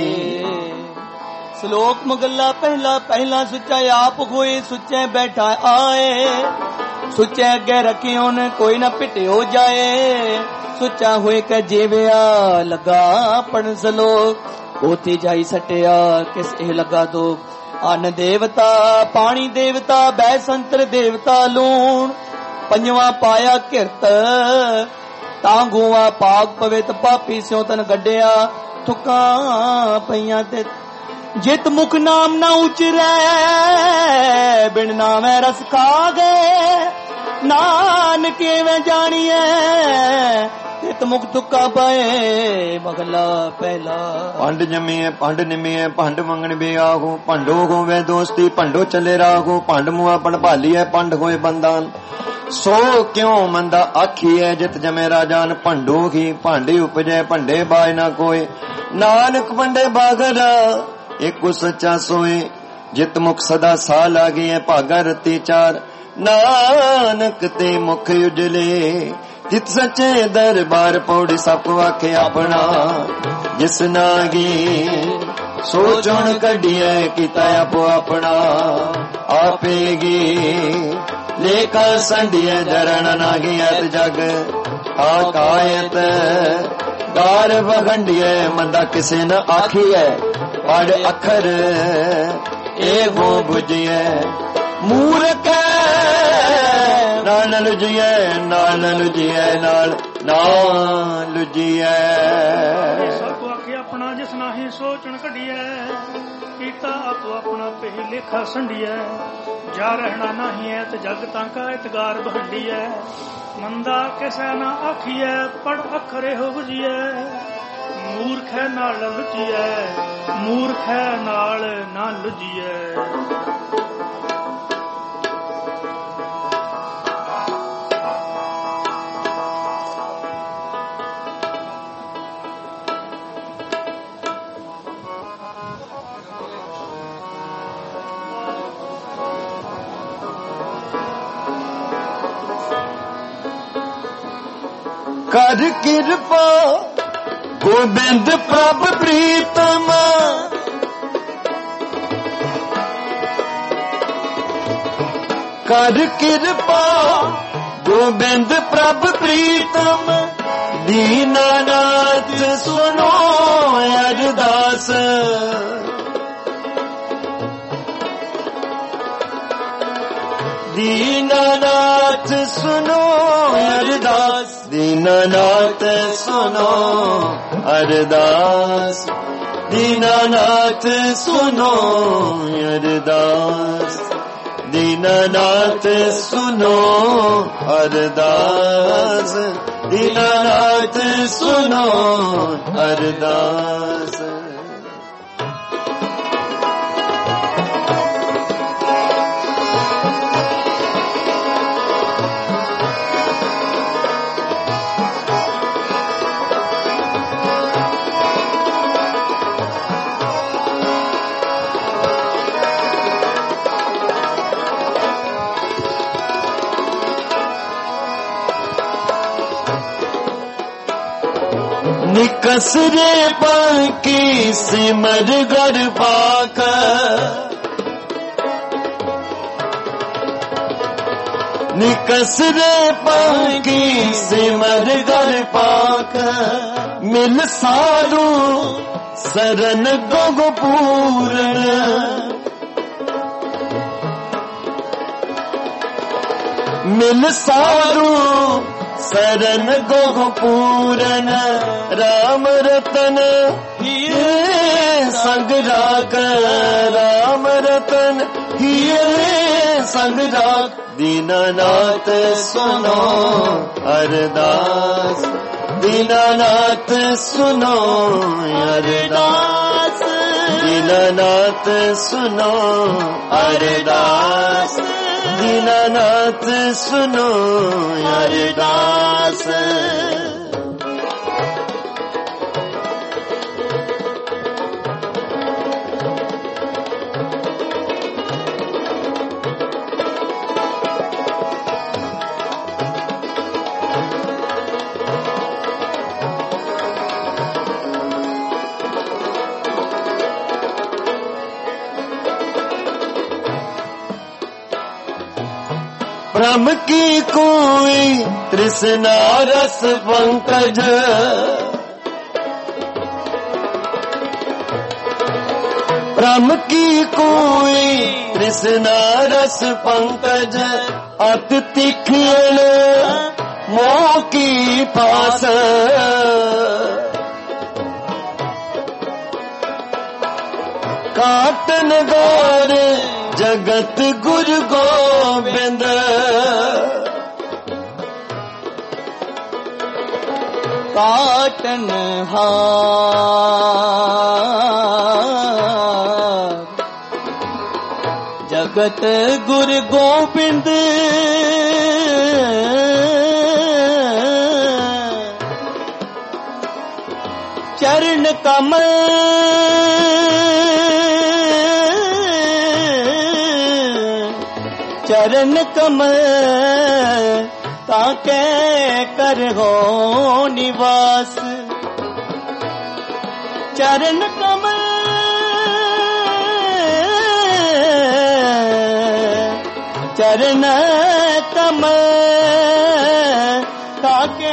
श्लोक मगला पहला पहला सुच्चा आप होए, सुच्चे बैठा आए, सुच्चे अगे रखियो ने कोई ना पिटे हो जाए, सुच्चा हुए के जेविया लगा पढ़ श्लोक, ओती जाई सटिया किस ए लगा दो, अन्न देवता पानी देवता बैसंतर देवता लूण, पंजवा पाया किरत तांगुआ पाग पवित पापी स्यों तन गड्डिया, थुका पईया ते जित मुख नाम ना उचरै, बिन नामै रस खा गए, नानक में जानिए, जित मुख तुक्का पाए मगला पहला। पंड जमिए पंड निमिए पंड मंगन बे आगो, पंडो गो वे दोस्ती पंडो चले रागो, पंड मुआ पण भालिए पंड होए बंदान, सो क्यों मंदा आखी है, जित जमे राजान पंडो की, भांडे उपजे पंडे बाय ना कोई, नानक पंडे बागरा एक सच्चा सोए, जित मुख सदा सा लागे है, भागा रती चार, नानक ते मुख उजले, जित सच्चे दरबार पौड़ी सप आखे अपना, जिस नागी सोचण कढिए किता आपो अपना, आपेगी लेखा संडिए जरण नागियत जग, आकायत गार बखंडिए, मंदा किसे न आखी है, पढ़ अखर एगो बुझिए, मूर्ख नाल लुझिए, नाल लुझिए, नाल लुझिए। सब आखे अपना जिस नाही सोचण कढिए, कीता आपो अपना पे लेखा संडिए, जा रहना नहीं है तो जग तांका इतगार बहंडिए, मंदा किसे ना आखिए, पढ़ अखरे हो बुझिए, मूर्ख नाल लुझिए, मूर्ख नाल ना लुझिए। कर कृपा गोबिंद प्रभ प्रीतम, कर कृपा गोबिंद प्रभ प्रीतम, दीनानाथ सुनो अरदास, दीनानाथ सुनो अरदास, दीनानाथ सुनो अरदास, दीनानाथ सुनो अरदास, दीनानाथ सुनो अरदास, दीनानाथ सुनो अरदास। निकसरे पाकी सिमर घर पाक, निकसरे पाकी सिमर घर पाक, मिल सारू सरन गो पूरण, मिल सारू सरन गो पूरन, राम रतन हीरे संग राख, राम रतन हीरे संग राख, दीनानाथ सुनो अरदास, दीनानाथ सुनो अरदास, दीनानाथ सुनो अरदास, दीनानाथ सुनो अरदास। ब्रह्म की कोई तृष्णा रस पंकज, ब्रह्म की कोई तृष्णा रस पंकज, अति तीक्ष्ण मोह की पास। काटन गौर जगत गुरु गोबिंद, काटन हार जगत गुरु गोबिंद, चरण कमल चरण कमल ताके कर हो निवास। चरण कमल चरण कमल ताके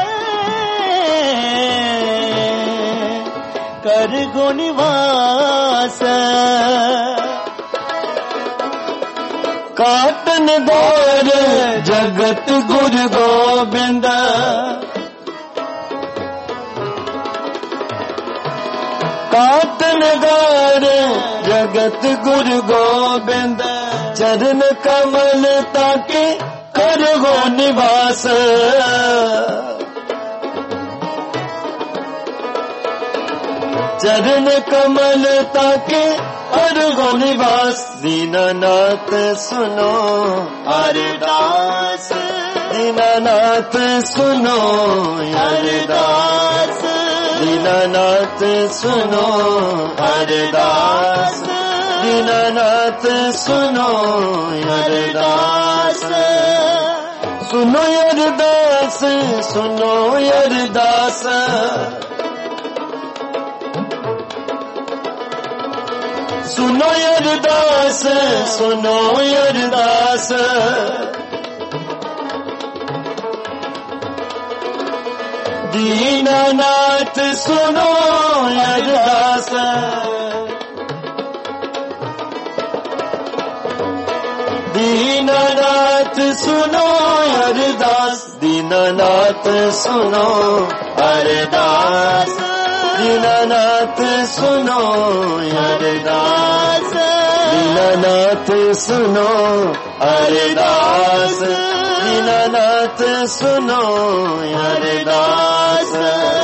कर हो निवास। काटन गौर जगत गुरु गोबिंद, काटन गौर जगत गुरु गोबिंद, चरण कमल ताके कर हो निवास। चरण कमल ताके कर हो निवास। दीनानाथ सुनो अरदास, दीनानाथ सुनो अरदास, दीनानाथ सुनो अरदास, दीनानाथ सुनो अरदास। सुनो अरदास सुनो अरदास, सुनो अरदास सुनो अरदास। दीनानाथ सुनो अरदास, दीनानाथ सुनो अरदास, दीनानाथ सुनो अरदास, दीनानाथ सुनो अरदास, दीनानाथ सुनो अरदास, दीनानाथ सुनो अरदास।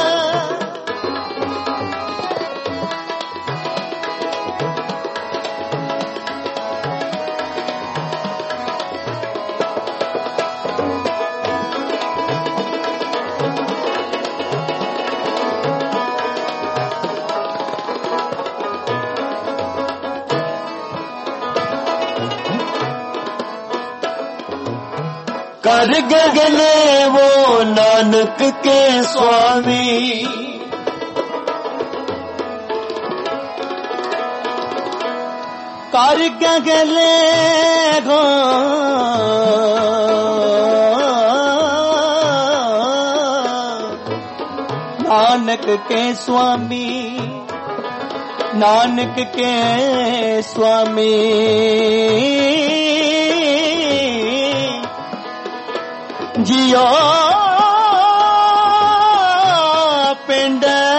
कर गगने वो नानक के स्वामी, कर गगने गो नानक के स्वामी, नानक के स्वामी। जियो पिंड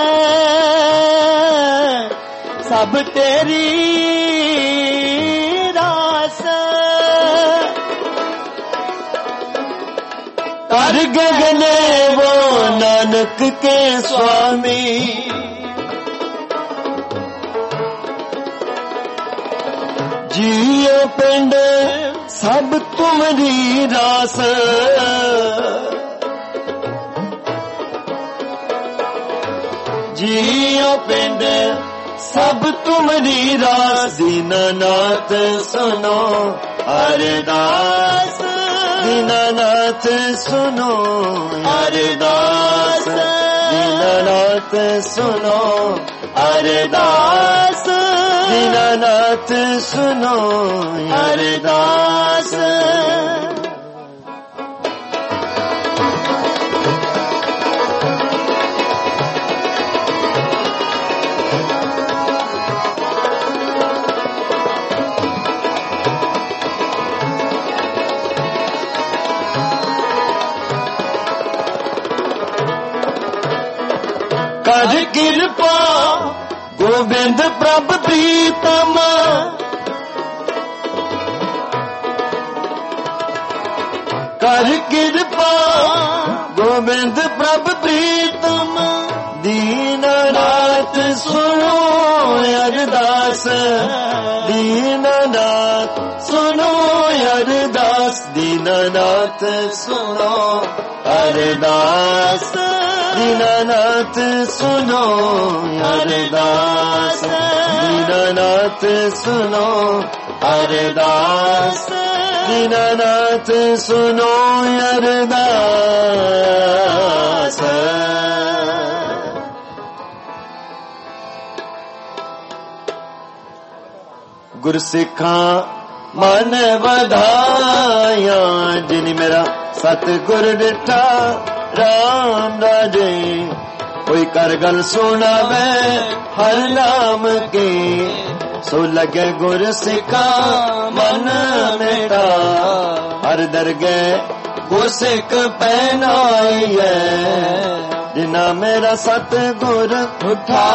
सब तेरी रास, कर गगने वो नानक के स्वामी, जियो पिंड सब तुमरी रास, जियो पिंड सब तुमरी रास। दीनानाथ सुनो अरदास, दीनानाथ सुनो अरदास, दीनानाथ सुनो अरदास, दीनानाथ सुनो अरदास। कर कृपा गोविंद प्रभ प्रीतम, कर कृपा गोविंद प्रभ प्रीतम। दीननाथ सुनो अरदास, दीननाथ सुनो अरदास, दीननाथ सुनो अरदास, दीननाथ सुनो अरदास, दीननाथ सुनो अरदास, दीननाथ सुनो अरदास। गुरसिखा मन बधाया, जिनी मेरा सतगुर डिठा राम राजे। कोई कर गल सुनावे हर नाम के, सो लगे गुर सिखा मन मेरा। हर दरगे गुरसिख पहनाई है, जिना मेरा सतगुर उठा।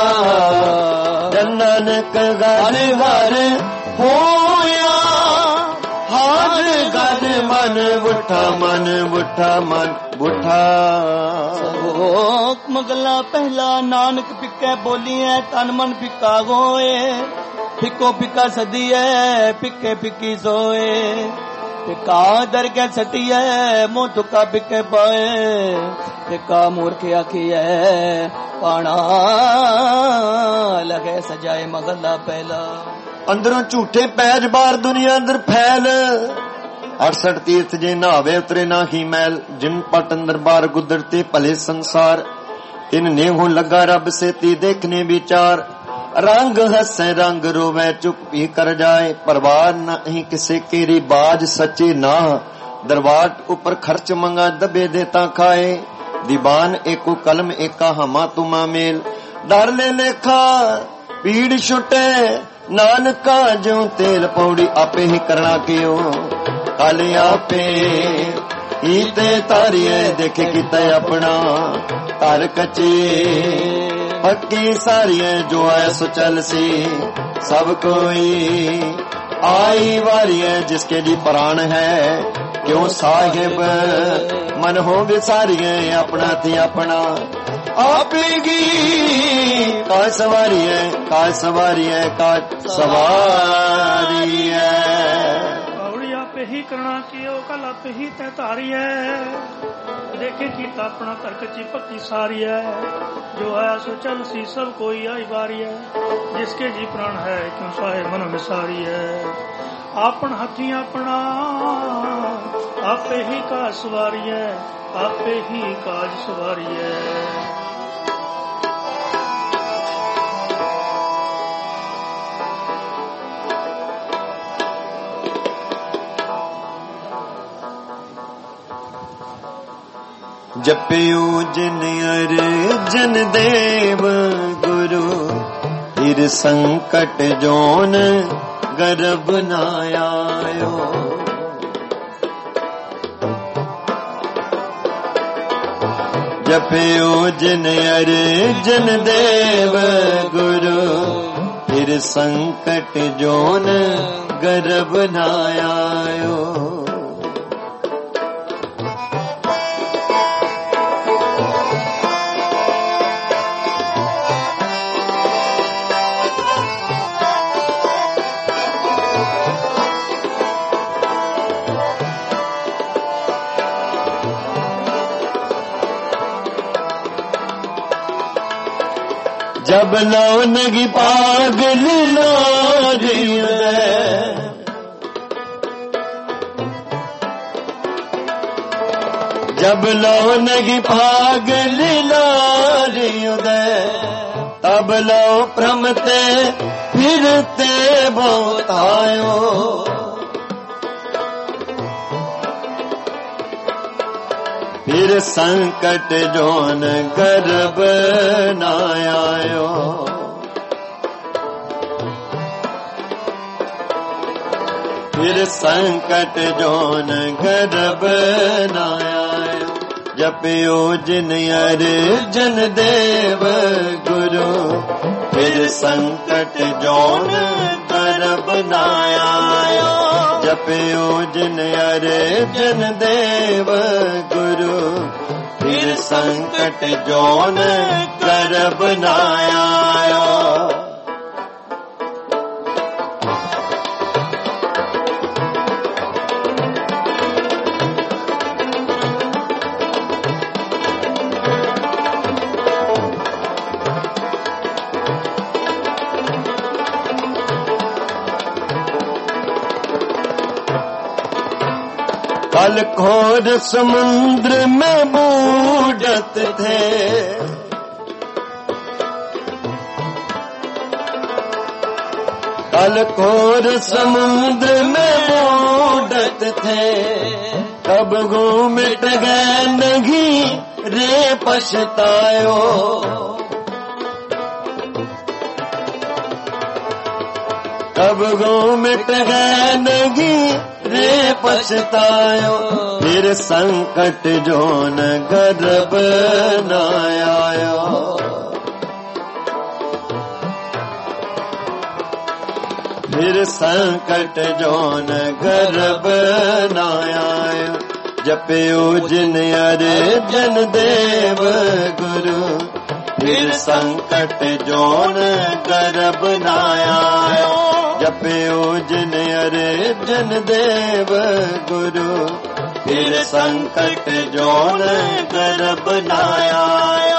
नानक घर घर होया, हर घर मन बुठा, मन बुठा, मन बुठा। सबोक मगला पहला नानक पिके बोली है, तन मन पिका गोए। फिको पिका सदी है, पिके पिकी सोए। पिका दर के सटी है, मुंह तुका पिके पाए। पिका मूर्ख आखी है, पाना लगे सजाए मगला पहला। अंदरों झूठे पैज बार दुनिया अंदर फैल। 68 तीर्थ जे नहावे उतरे ना ही मैल। जिन पट अंदर बार गुदरते भले संसार, इन नेहों लगा रब से ती देखने विचार। रंग हंसे रंग रोवे चुप भी कर जाए, परवार नहीं किसे केरी बाज सच्चे ना। दरबार ऊपर खर्च मंगा दबे देता खाए, दीवान एको कलम एका हमा तुमा मेल। डर ले लेखा पीड़ छुटे नानका, जो तेल पौड़ी आपे ही करना क्यों। काले आपे ईते तारिये देखे किता अपना। तार कचे पक्की सारिये जो आया सो चल सी। सब कोई आई वारी है जिसके जी प्राण है। क्यों साहिब मन हो विसारिये अपना थी अपना। आपेगी का सवारी है, का सवारी है, का सवारी है। आपे ही करना कियो कल आपे ही तय तारी है। देखे की अपना तर्क ची पक्की सारी है। जो है सो चल सी सब कोई आई बारी है। जिसके जी प्राण है क्यों साहे मन में सारी है। आपन हाथी अपना आपे ही का सवारी है। आपे ही काज सवारी है। जपियो जिन अर्जन देव गुरु। फिर संकट जोन गर्भ न आयो। जपियो जिन अर्जन देव गुरु। फिर संकट जोन गर्भ न आयो। जब लौनगी पागल नारी उदय, जब लौनगी पागल नारी उदय, तब लो भ्रमते फिरते बहुतायो। फिर संकट जोन गर्भ न आयो, फिर संकट जोन गर्भ न आयो। जपियो जिन अर्जन देव गुरु, फिर संकट जोन गर्भ न आयो। जपियो जिन अर्जन देव गुरु, फिर संकट जोन गर्भ न आयो। कल घोर समुद्र में बूढ़त थे, कल घोर समुद्र में बूढ़त थे। कब गो मिट गए नहीं रे पछतायो, कब गो मिट गए नहीं रे पछतायो। फिर संकट जोन गर्भ न आयो, फिर संकट जोन गर्भ न आयो। जपियो जिन अर्जन देव गुरु, फिर संकट जोन गर्भ न आयो। जपियो जिन अर्जन देव गुरु, फिर संकट जोन गर्भ न आयो।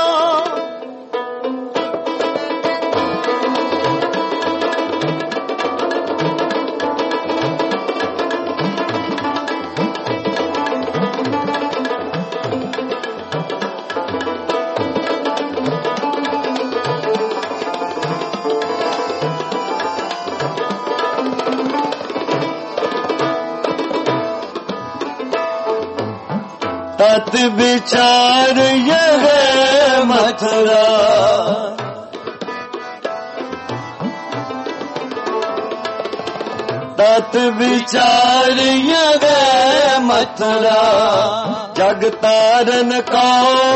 तत विचार यह मथुरा, तत विचार यह मथुरा। जग तारन को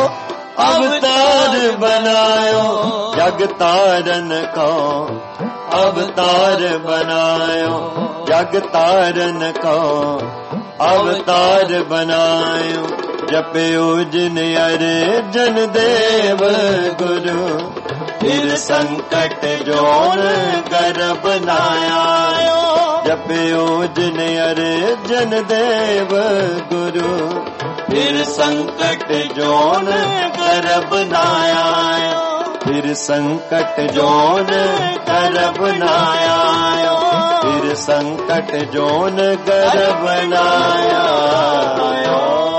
अवतार बनायो, जग तारन को अवतार बनायो, जग तारन को अवतार बनायो। जपियो जिन अर्जन देव गुरु, फिर संकट जोन गर्भ न आयो। जपियो जिन अर्जन देव गुरु, फिर संकट जोन गर्भ न आयो। फिर संकट जोन गर्भ न आयो, फिर संकट जोन गर्भ न आयो।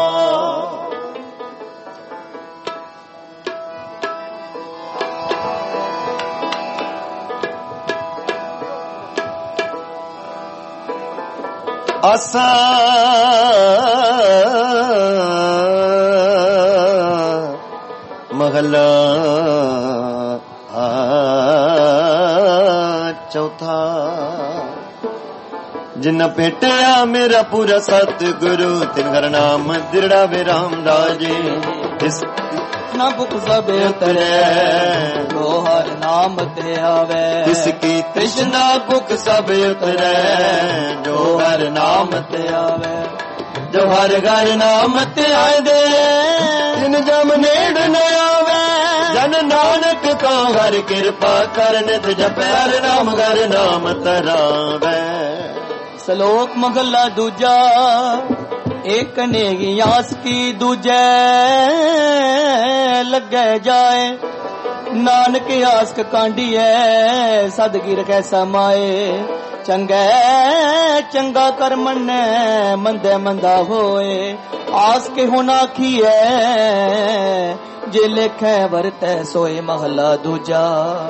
असा महला चौथा। जिन भेटिया मेरा पूरा सतगुरु, तिन घर नाम दिरड़ा वे राम राजे। इस ना भुख सब उतरे, जो हर नाम ते आवे। इसकी तृष्णा भुख सब उतरे, जो हर नाम ते आवे। जो हर घर नाम ते आए दे, जिन जम नेड़ न आवे। जन नानक को हर कृपा करने ते जप हर नाम घर नाम तरावे। श्लोक महला दूजा। एक नेगी आस की दूजे लगे जाए। ਨਾਨਕ ਆਸਕ ਕਾਂਡੀਐ ਸਦਗੀਰ ਕੈਸਾ ਮਾਏ ਚੰਗਾ ਚੰਗਾ ਕਰ ਮੰਨੈ ਮੰਦੇ ਮੰਦਾ ਹੋਏ ਆਸ ਕੇ ਹੁਣ ਆਖੀਐ ਜੇ ਲਿਖੈ ਵਰਤੈ ਸੋਏ ਮਹਲਾ ਦੂਜਾ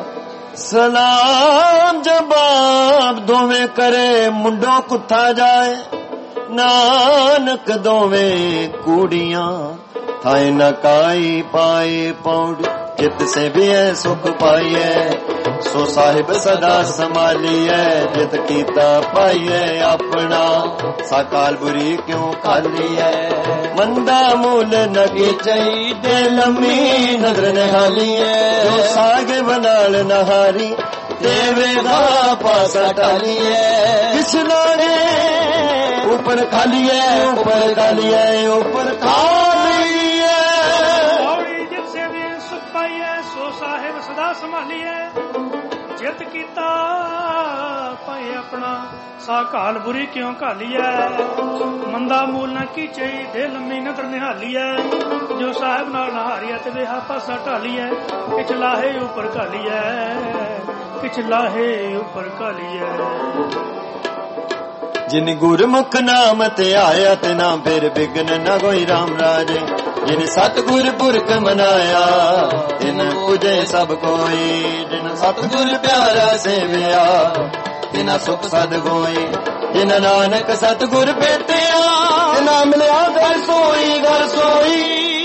ਸਲਾਮ ਜਵਾਬ ਦੋਵੇਂ ਕਰੇ ਮੁੰਡੋ ਕੁੱਥਾ ਜਾਏ ਨਾਨਕ ਦੋਵੇਂ ਕੂੜੀਆਂ ਥਾਏ ਨਾ ਕਾਈ ਪਾਏ ਪੌੜ ਜਿਤ ਸੇ ਵੀ ਸੁਖ ਪਾਈਐ ਸੋ ਸਾਹਿਬ ਸਦਾ ਸੰਭਾਲੀਐ ਜਿਤ ਕੀਤਾ ਪਾਈਐ ਆਪਣਾ ਸਾਕਾਲ ਬੁਰੀ ਕਿਉ ਖਾਲੀਐ ਮੰਦਾ ਮੂਲ ਨਗੇ ਚਾਹੀਦੇ ਲੰਮੀ ਨਜ਼ਰ ਨਿਹਾਲੀਐ ਜੋ ਸਾਹਿਬ ਨਾਲ ਨਹਾਰੀ ਦੇਵੇਗਾ ਪਾਸਾ ਟਾਲੀਐ ਕਿਸ ਲਾਗੇ ऊपर खाली है ऊपर खाली है ऊपर खाली है जिससे भी सुख पाई है सो साहिब सदा संभाली है जित कीता पाए अपना सा काल बुरी क्यों घाली है मंदा मूल न की चाही दे लम्मी नजर निहाली है जो साहिब नाल नहारी है ते वेहा पासा ढाली है किछ लाहे ऊपर घाली है किछ लाहे ऊपर घाली है जिन गुरमुख नाम ते आया ते ना फिर बिघन न कोई राम राजे जिन सतगुर पुरख मनाया तिन पूजे सब कोई जिन सतगुर प्यारा सेविया तिना सुख सद कोई जिन नानक सतगुर पेतिया तिना मिलिया घर सोई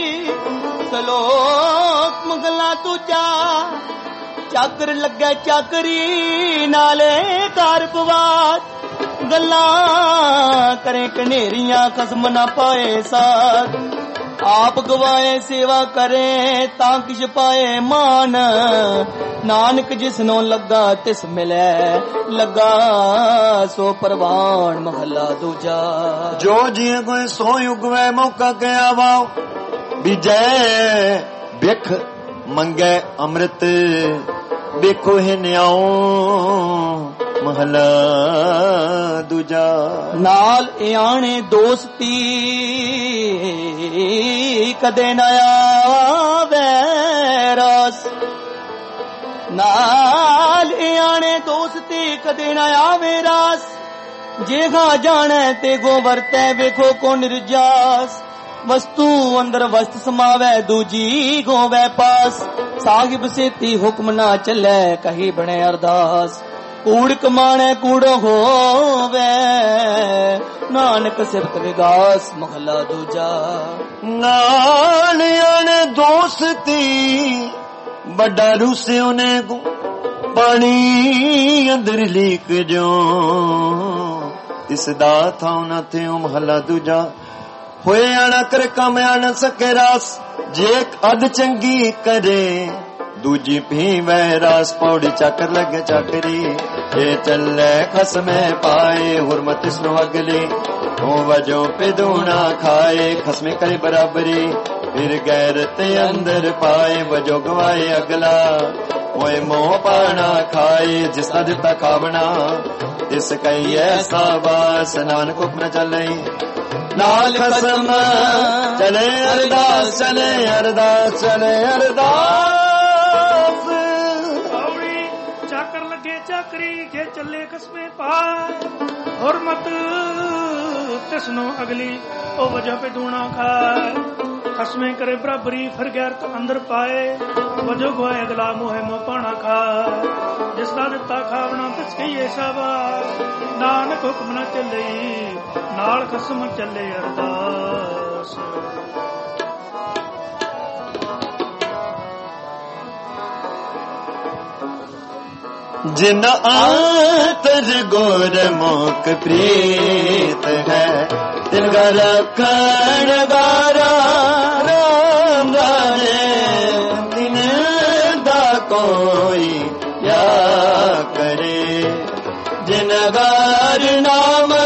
सलोक मुगला तुझा चाकर लगे चाकरी नाले कार पवात ਗੱਲਾਂ ਕਰੇ ਕਨੇਰੀਆਂ ਖਸਮ ਨਾ ਪਾਏ ਸਾਥ ਆਪ ਗਵਾਏ ਸੇਵਾ ਕਰੇ ਤਾਂ ਕਿਛ ਪਾਏ ਮਾਨ ਨਾਨਕ ਜਿਸਨੋਂ ਲੱਗਾ ਤਿਸ ਮਿਲੈ ਲੱਗਾ ਸੋ ਪ੍ਰਵਾਨ ਮਹਲਾ ਦੂਜਾ ਜੋ ਜਿਉ ਕੋਈ ਸੋ ਉਗਵੇ ਮੌਕਾ ਕਿਆ ਵਾਓ ਬੀਜੈ ਬਿਖ ਮੰਗੈ ਅੰਮ੍ਰਿਤ ਵੇਖੋ ਹੈ ਨਿਆਉ ਮਹਲਾ ਦੂਜਾ ਨਾਲ ਇਆਣੇ ਦੋਸਤੀ ਕਦੇ ਨਾ ਆਵੇ ਰਸ ਨਾਲ ਇਆਣੇ ਦੋਸਤੀ ਕਦੇ ਨਾ ਆਵੇ ਰਸ ਜੇ ਗਾ ਜਾਣੈ ਤੇ ਗੋ ਵਰਤੈ ਵੇਖੋ ਕੋ ਨਿਰਜਾਸ वस्तु अंदर वस्त समावै दूजी गोवै पास साहिब सेती हुक्म ना चलै कही बने अरदास कूड़ कमाणे कूड़ो होवै नानक सिफत विगास महला दूजा नानयाने दोस्ती बड़ा रूसे उने को पानी अंदर लीक जो इसदा था ना थे महला दूजा ਹੋਏ ਆਣਾ ਕਰ ਕੰਮ ਆਣ ਸਕੇ ਰਾਸ ਜੇ ਅਧ ਚੰਗੀ ਕਰੇ ਦੂਜੀ ਪੀਵੈ ਰਾਸ ਪੌੜੀ ਚੱਕਰ ਲੱਗੇ ਚੱਕਰੀ ਇਹ ਚੱਲੇ ਖਸਮੇ ਪਾਏ ਹੁਰਮਤ ਇਸ ਨੂੰ ਅਗਲੇ ਹੋ ਵਜੋ ਪਿਦੂਣਾ ਖਾਏ ਖਸਮੇ ਕਰੇ ਬਰਾਬਰੀ ਫਿਰ ਗੈਰਤ ਅੰਦਰ ਪਾਏ ਵਜੋ ਗਵਾਏ ਅਗਲਾ ਹੋਏ ਮੋਹ ਪਾਣਾ ਖਾਏ ਜਿਸ ਦਾ ਦਿੱਤਾ ਖਾਵਣਾ ਇਸ ਕਈ ਐਸਾ ਵਾਸ ਨਾਨਕ ਹੁਕਮ ਚੱਲੇ नाल खसम चले अरदास चले अरदास चले अरदास चाकर लगे चाकरी जे चले खसमे पाए हुरमत तिसनो अगली ओ वजह पे दूना खाए खसमे करे बराबरी फिर गैरत अंदर पाए वजो गोए अगला मोहे मोह पाना खाए जिसदा दिता खावना तिस कही ऐसा नानक हुक्म न चले नाल खसम चले अरदास जिन आंतर गोर मोक प्रीत है तिनका रखण गारा राम राजे दिन दा कोई क्या करे जिन गार नाम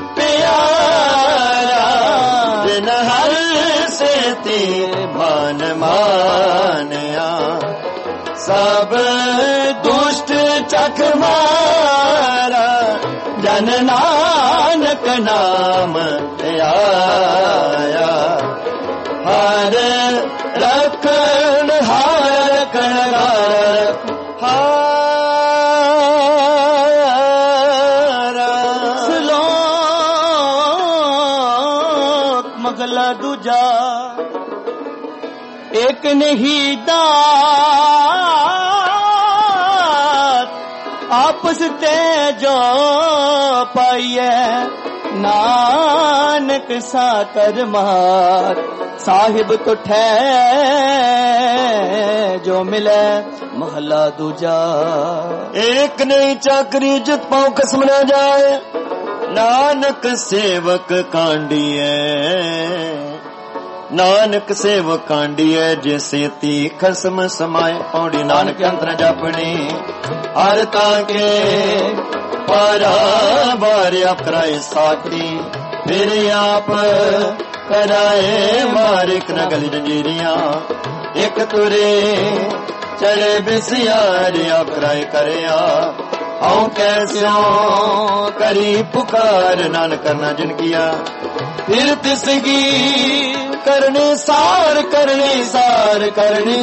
प्यारा जिन हर से ती मान मानया सब दुष्ट चख मारा जन नानक नाम आया हर रखण गारा दूजा एक नहीं दात आपस ते जो पाइए नानक सा कर मार साहिब तो ठै जो मिले महला दूजा एक नहीं चाकरी जित पाँव कसम न जाए नानक सेवक कांडिए नानक सेवक कांडिए जैसे ती खसम समाए पौड़ी नानक अंतर जपनी हर ताके पारा बार कराए साथी फिर आप कराए मारिक नगल जंजीरियां एक तुरे चढ़े बिसियार आप कराए करया औ कैस्यों करी पुकार नानक करना जिन किया फिर तिसगी करनी सार करनी सार करनी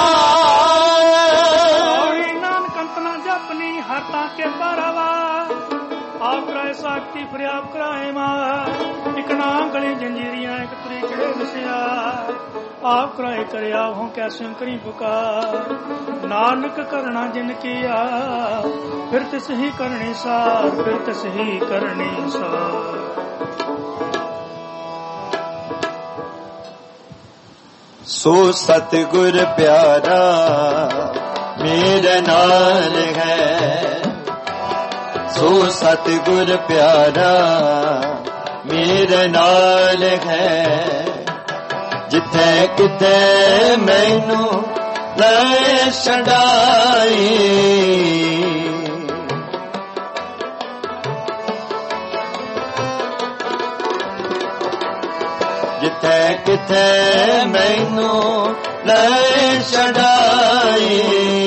सार नानक अंतना जपनी हर ताके पारावा आप कराए साथी फिर आप कराए मार एक ना गली जंजीरियां एक तुरी चढ़े बिसिया आप कराए करया हो कैसे करी पुकार नानक करना जिन किया फिर तिस ही करनी सार फिर तिस ही करनी सार सो सतगुर प्यारा मेरे नाल है सो सतगुर प्यारा मेरे नाल है जिथे किथे मैनू ले छड़ाई जिथे किथे मैनू ले छड़ाई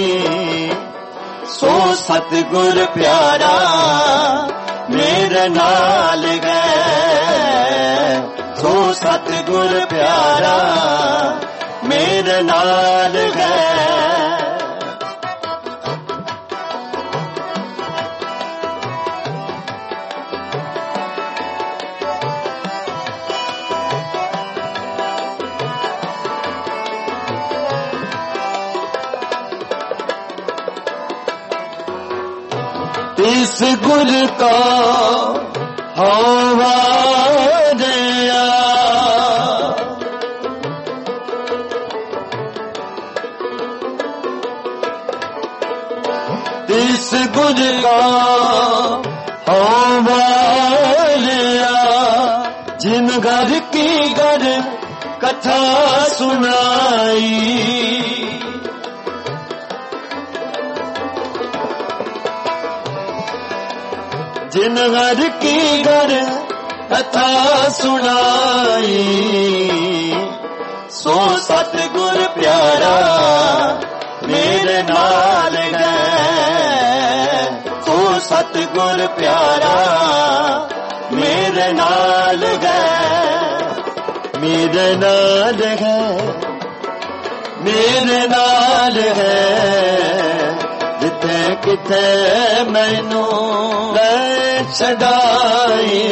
सो सतगुर प्यारा मेरे नाल गए सो सतगुर प्यारा मेरे नाल गए इस गुर को हवा दिया इस गुर को हवा दिया जिन घर की घर कथा सुनाई जिन घर की घर कथा सुनाई सो सतगुर प्यारा मेरे नाल गए सो सतगुर प्यारा मेरे नाल गए मेरे नाल है मेरे नाल है जिथे किथे मैनू ले छड़ाई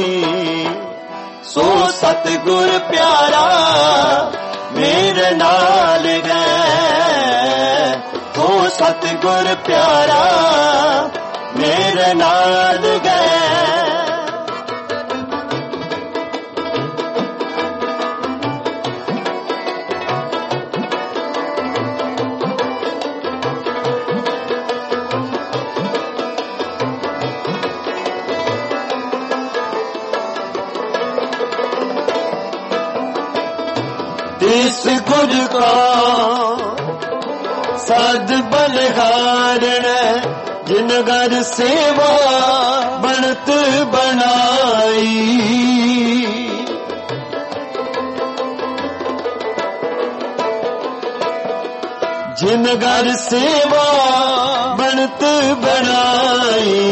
सो सतगुर प्यारा मेरे नाल गए सो सतगुर प्यारा मेरे नाल गए इस गुर को सद बलहारण जिन घर सेवा बनत बनाई जिन घर सेवा बनत बनाई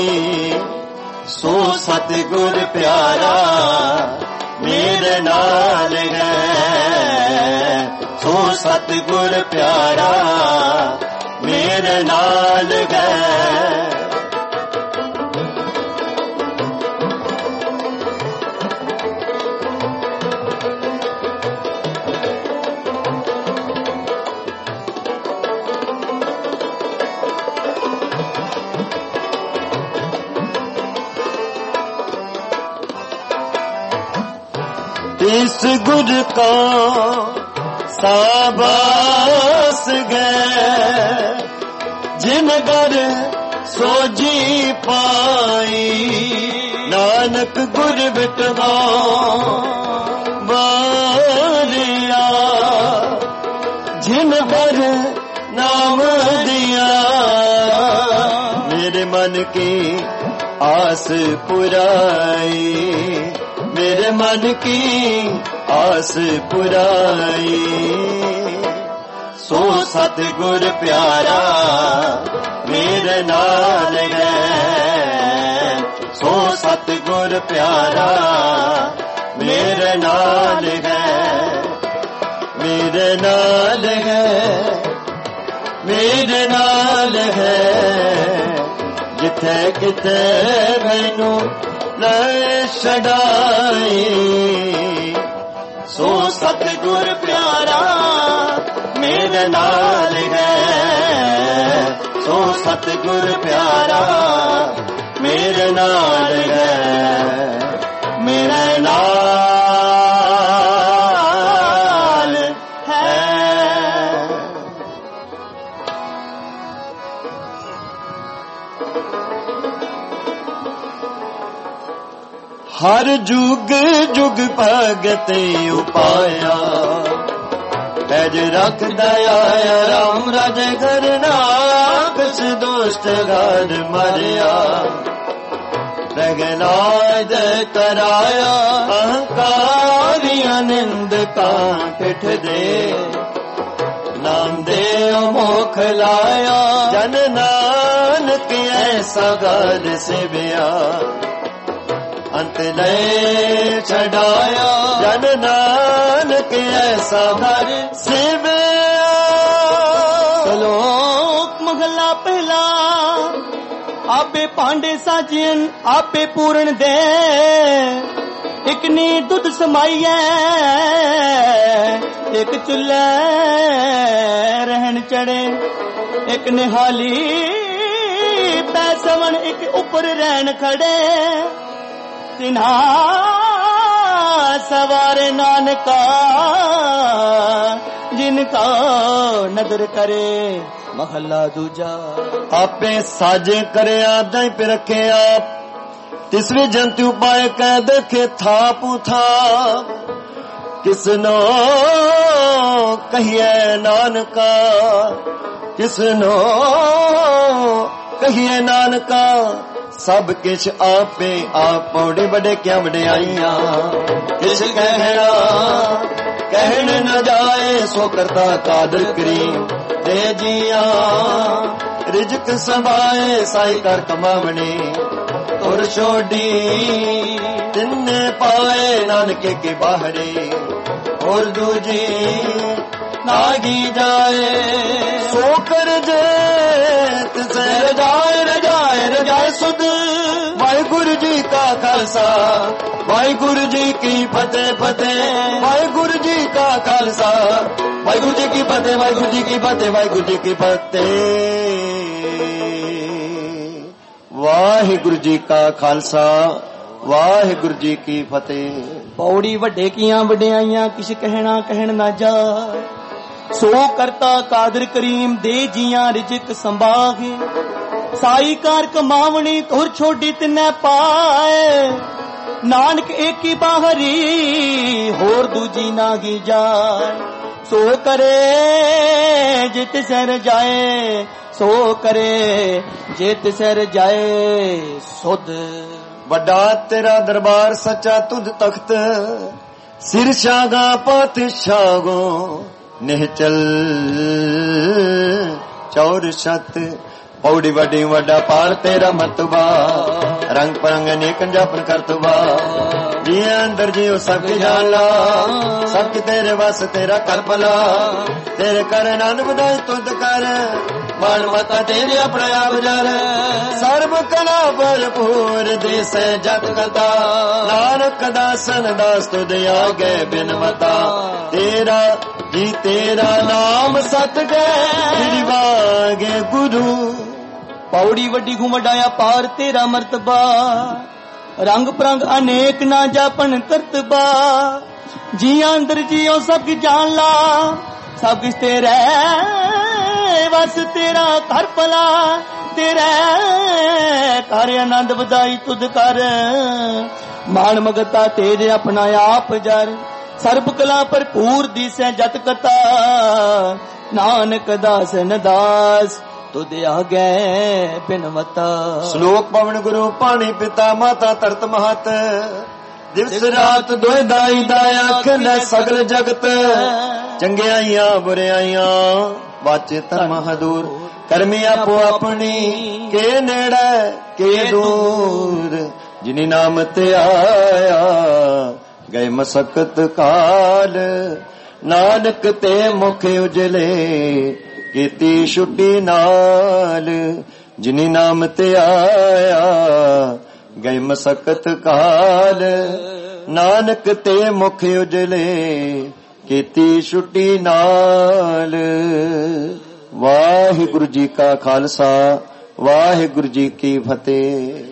सो सतगुर प्यारा मेरे नाल गए सो सतगुर प्यारा मेरे नाल गए इस गुर का साबास गए जिन घर सोजी पाई नानक गुर बिटवा बारिया जिन घर नाम दिया मेरे मन की आस पुराई मेरे मन की आस पुराई सो सतगुर प्यारा मेरे नाल है सो सतगुर प्यारा मेरे नाल है मेरे नाल है मेरे नाल है जिथे किथे मैनू ले छड़ाई सो सतगुर प्यारा मेरे नाल है सो सतगुर प्यारा मेरे नाल है मेरे नाल है। हर जुग जुग भगत उपाया पैज रख दया राम राजे घर नाकस दुष्ट घर मरिया प्रगलाद कराया अहंकारिया निंद का पिठ दे नाम दे मोख लाया जन नानक ऐसा घर से बिया अंत ले छड़ाया जन नानक ऐसा घर से श्लोक महला पहला आपे पांडे साजियन आपे पूर्ण दे एक नी दुध समाइए एक चुल्ले रहन चढ़े एक निहाली पैसवन एक ऊपर रहन खड़े तिन्हा सवारे नानका जिनका नदर करे महला दूजा आपे साजे करे आप दाई पे रखे आप तीसरे जंतु उपाय कह देखे थाप था किसनो कहिए नानका किसनो कहिए नानका सब किछ आपे आप पौड़े बड़े क्या बड़े आईया किछ कहना कहन न जाए सो करता कादर करीम दे जिया रिजक संभाए साई कर कमावने और छोड़ी तिन्ने पाए नानके के बाहरे और दूजी नागी जाए सो कर जे तिसे रजाए रजाए रजाए सुध वाहिगुरु जी का खालसा वाहिगुरु जी की फतेह फतेह वाहिगुरु जी का खालसा वाहिगुरु जी की फतेह वाहिगुरु जी की फतेह वाहिगुरु जी की फतेह वाहिगुरु जी का खालसा वाहिगुरु जी की फतेह। पौड़ी वड्डे कियां वड्डियाइयां किछ कहना कहन ना जाए सो करता कादर करीम दे जियां रिजक संभागे साई कार कमावनी तोर छोड़ी तिन्ने पाए नानक एक ही बाहरी होर दूजी नागी जाए सो करे जित सर जाए सो करे जित सर जाए सुध बड़ा तेरा दरबार सच्चा तुझ तख्त सिर शागा पात शागो निहचल चौर शत पौड़ी वडी वड्डा पार तेरा मतबा रंग परंग अनेक जापन करतबा जी अंदर जियो सबके जाला सबके तेरे वास तेरा कर भला तेरे कर नानक बधाई तुद कर मान माता तेरे अपना आप जल सर्व कला भरपूर देश जत कता नानक दासन दास तुद आगे बिन मता तेरा जी तेरा नाम सत गए वागे गुरु पौड़ी वड्डी घुमडाया पार तेरा मर्तबा रंग परंग अनेक ना जापन करतबा जिया अंदर जियो सब कुछ जान ला, सब कुछ तेरा बस तेरा कर भला, तेरा कर आनंद बधाई तुद कर, मान मगता तेरे अपना आप जर, सर्ब कला भरपूर दिसै जत कथा, नानक दास नदास तुद आगे बिनवता। श्लोक पवन गुरु पाणी पिता माता तरत महत, दिवस रात दोए दाई दाया अखिल सगल जगत, चंगियाइयां बुराइयां वाचे धर्म हदूर, करमी आपो अपनी के नेड़े के दूर, जिनी नाम ते आया गए मसकत काल, नानक ते मुख उजले कीती छुट्टी नाल, जिनी नाम ते आया गए मसकत काल, नानक ते मुख उजले कीती छुट्टी नाल। वाहिगुरु जी का खालसा, वाहिगुरु जी की फतेह।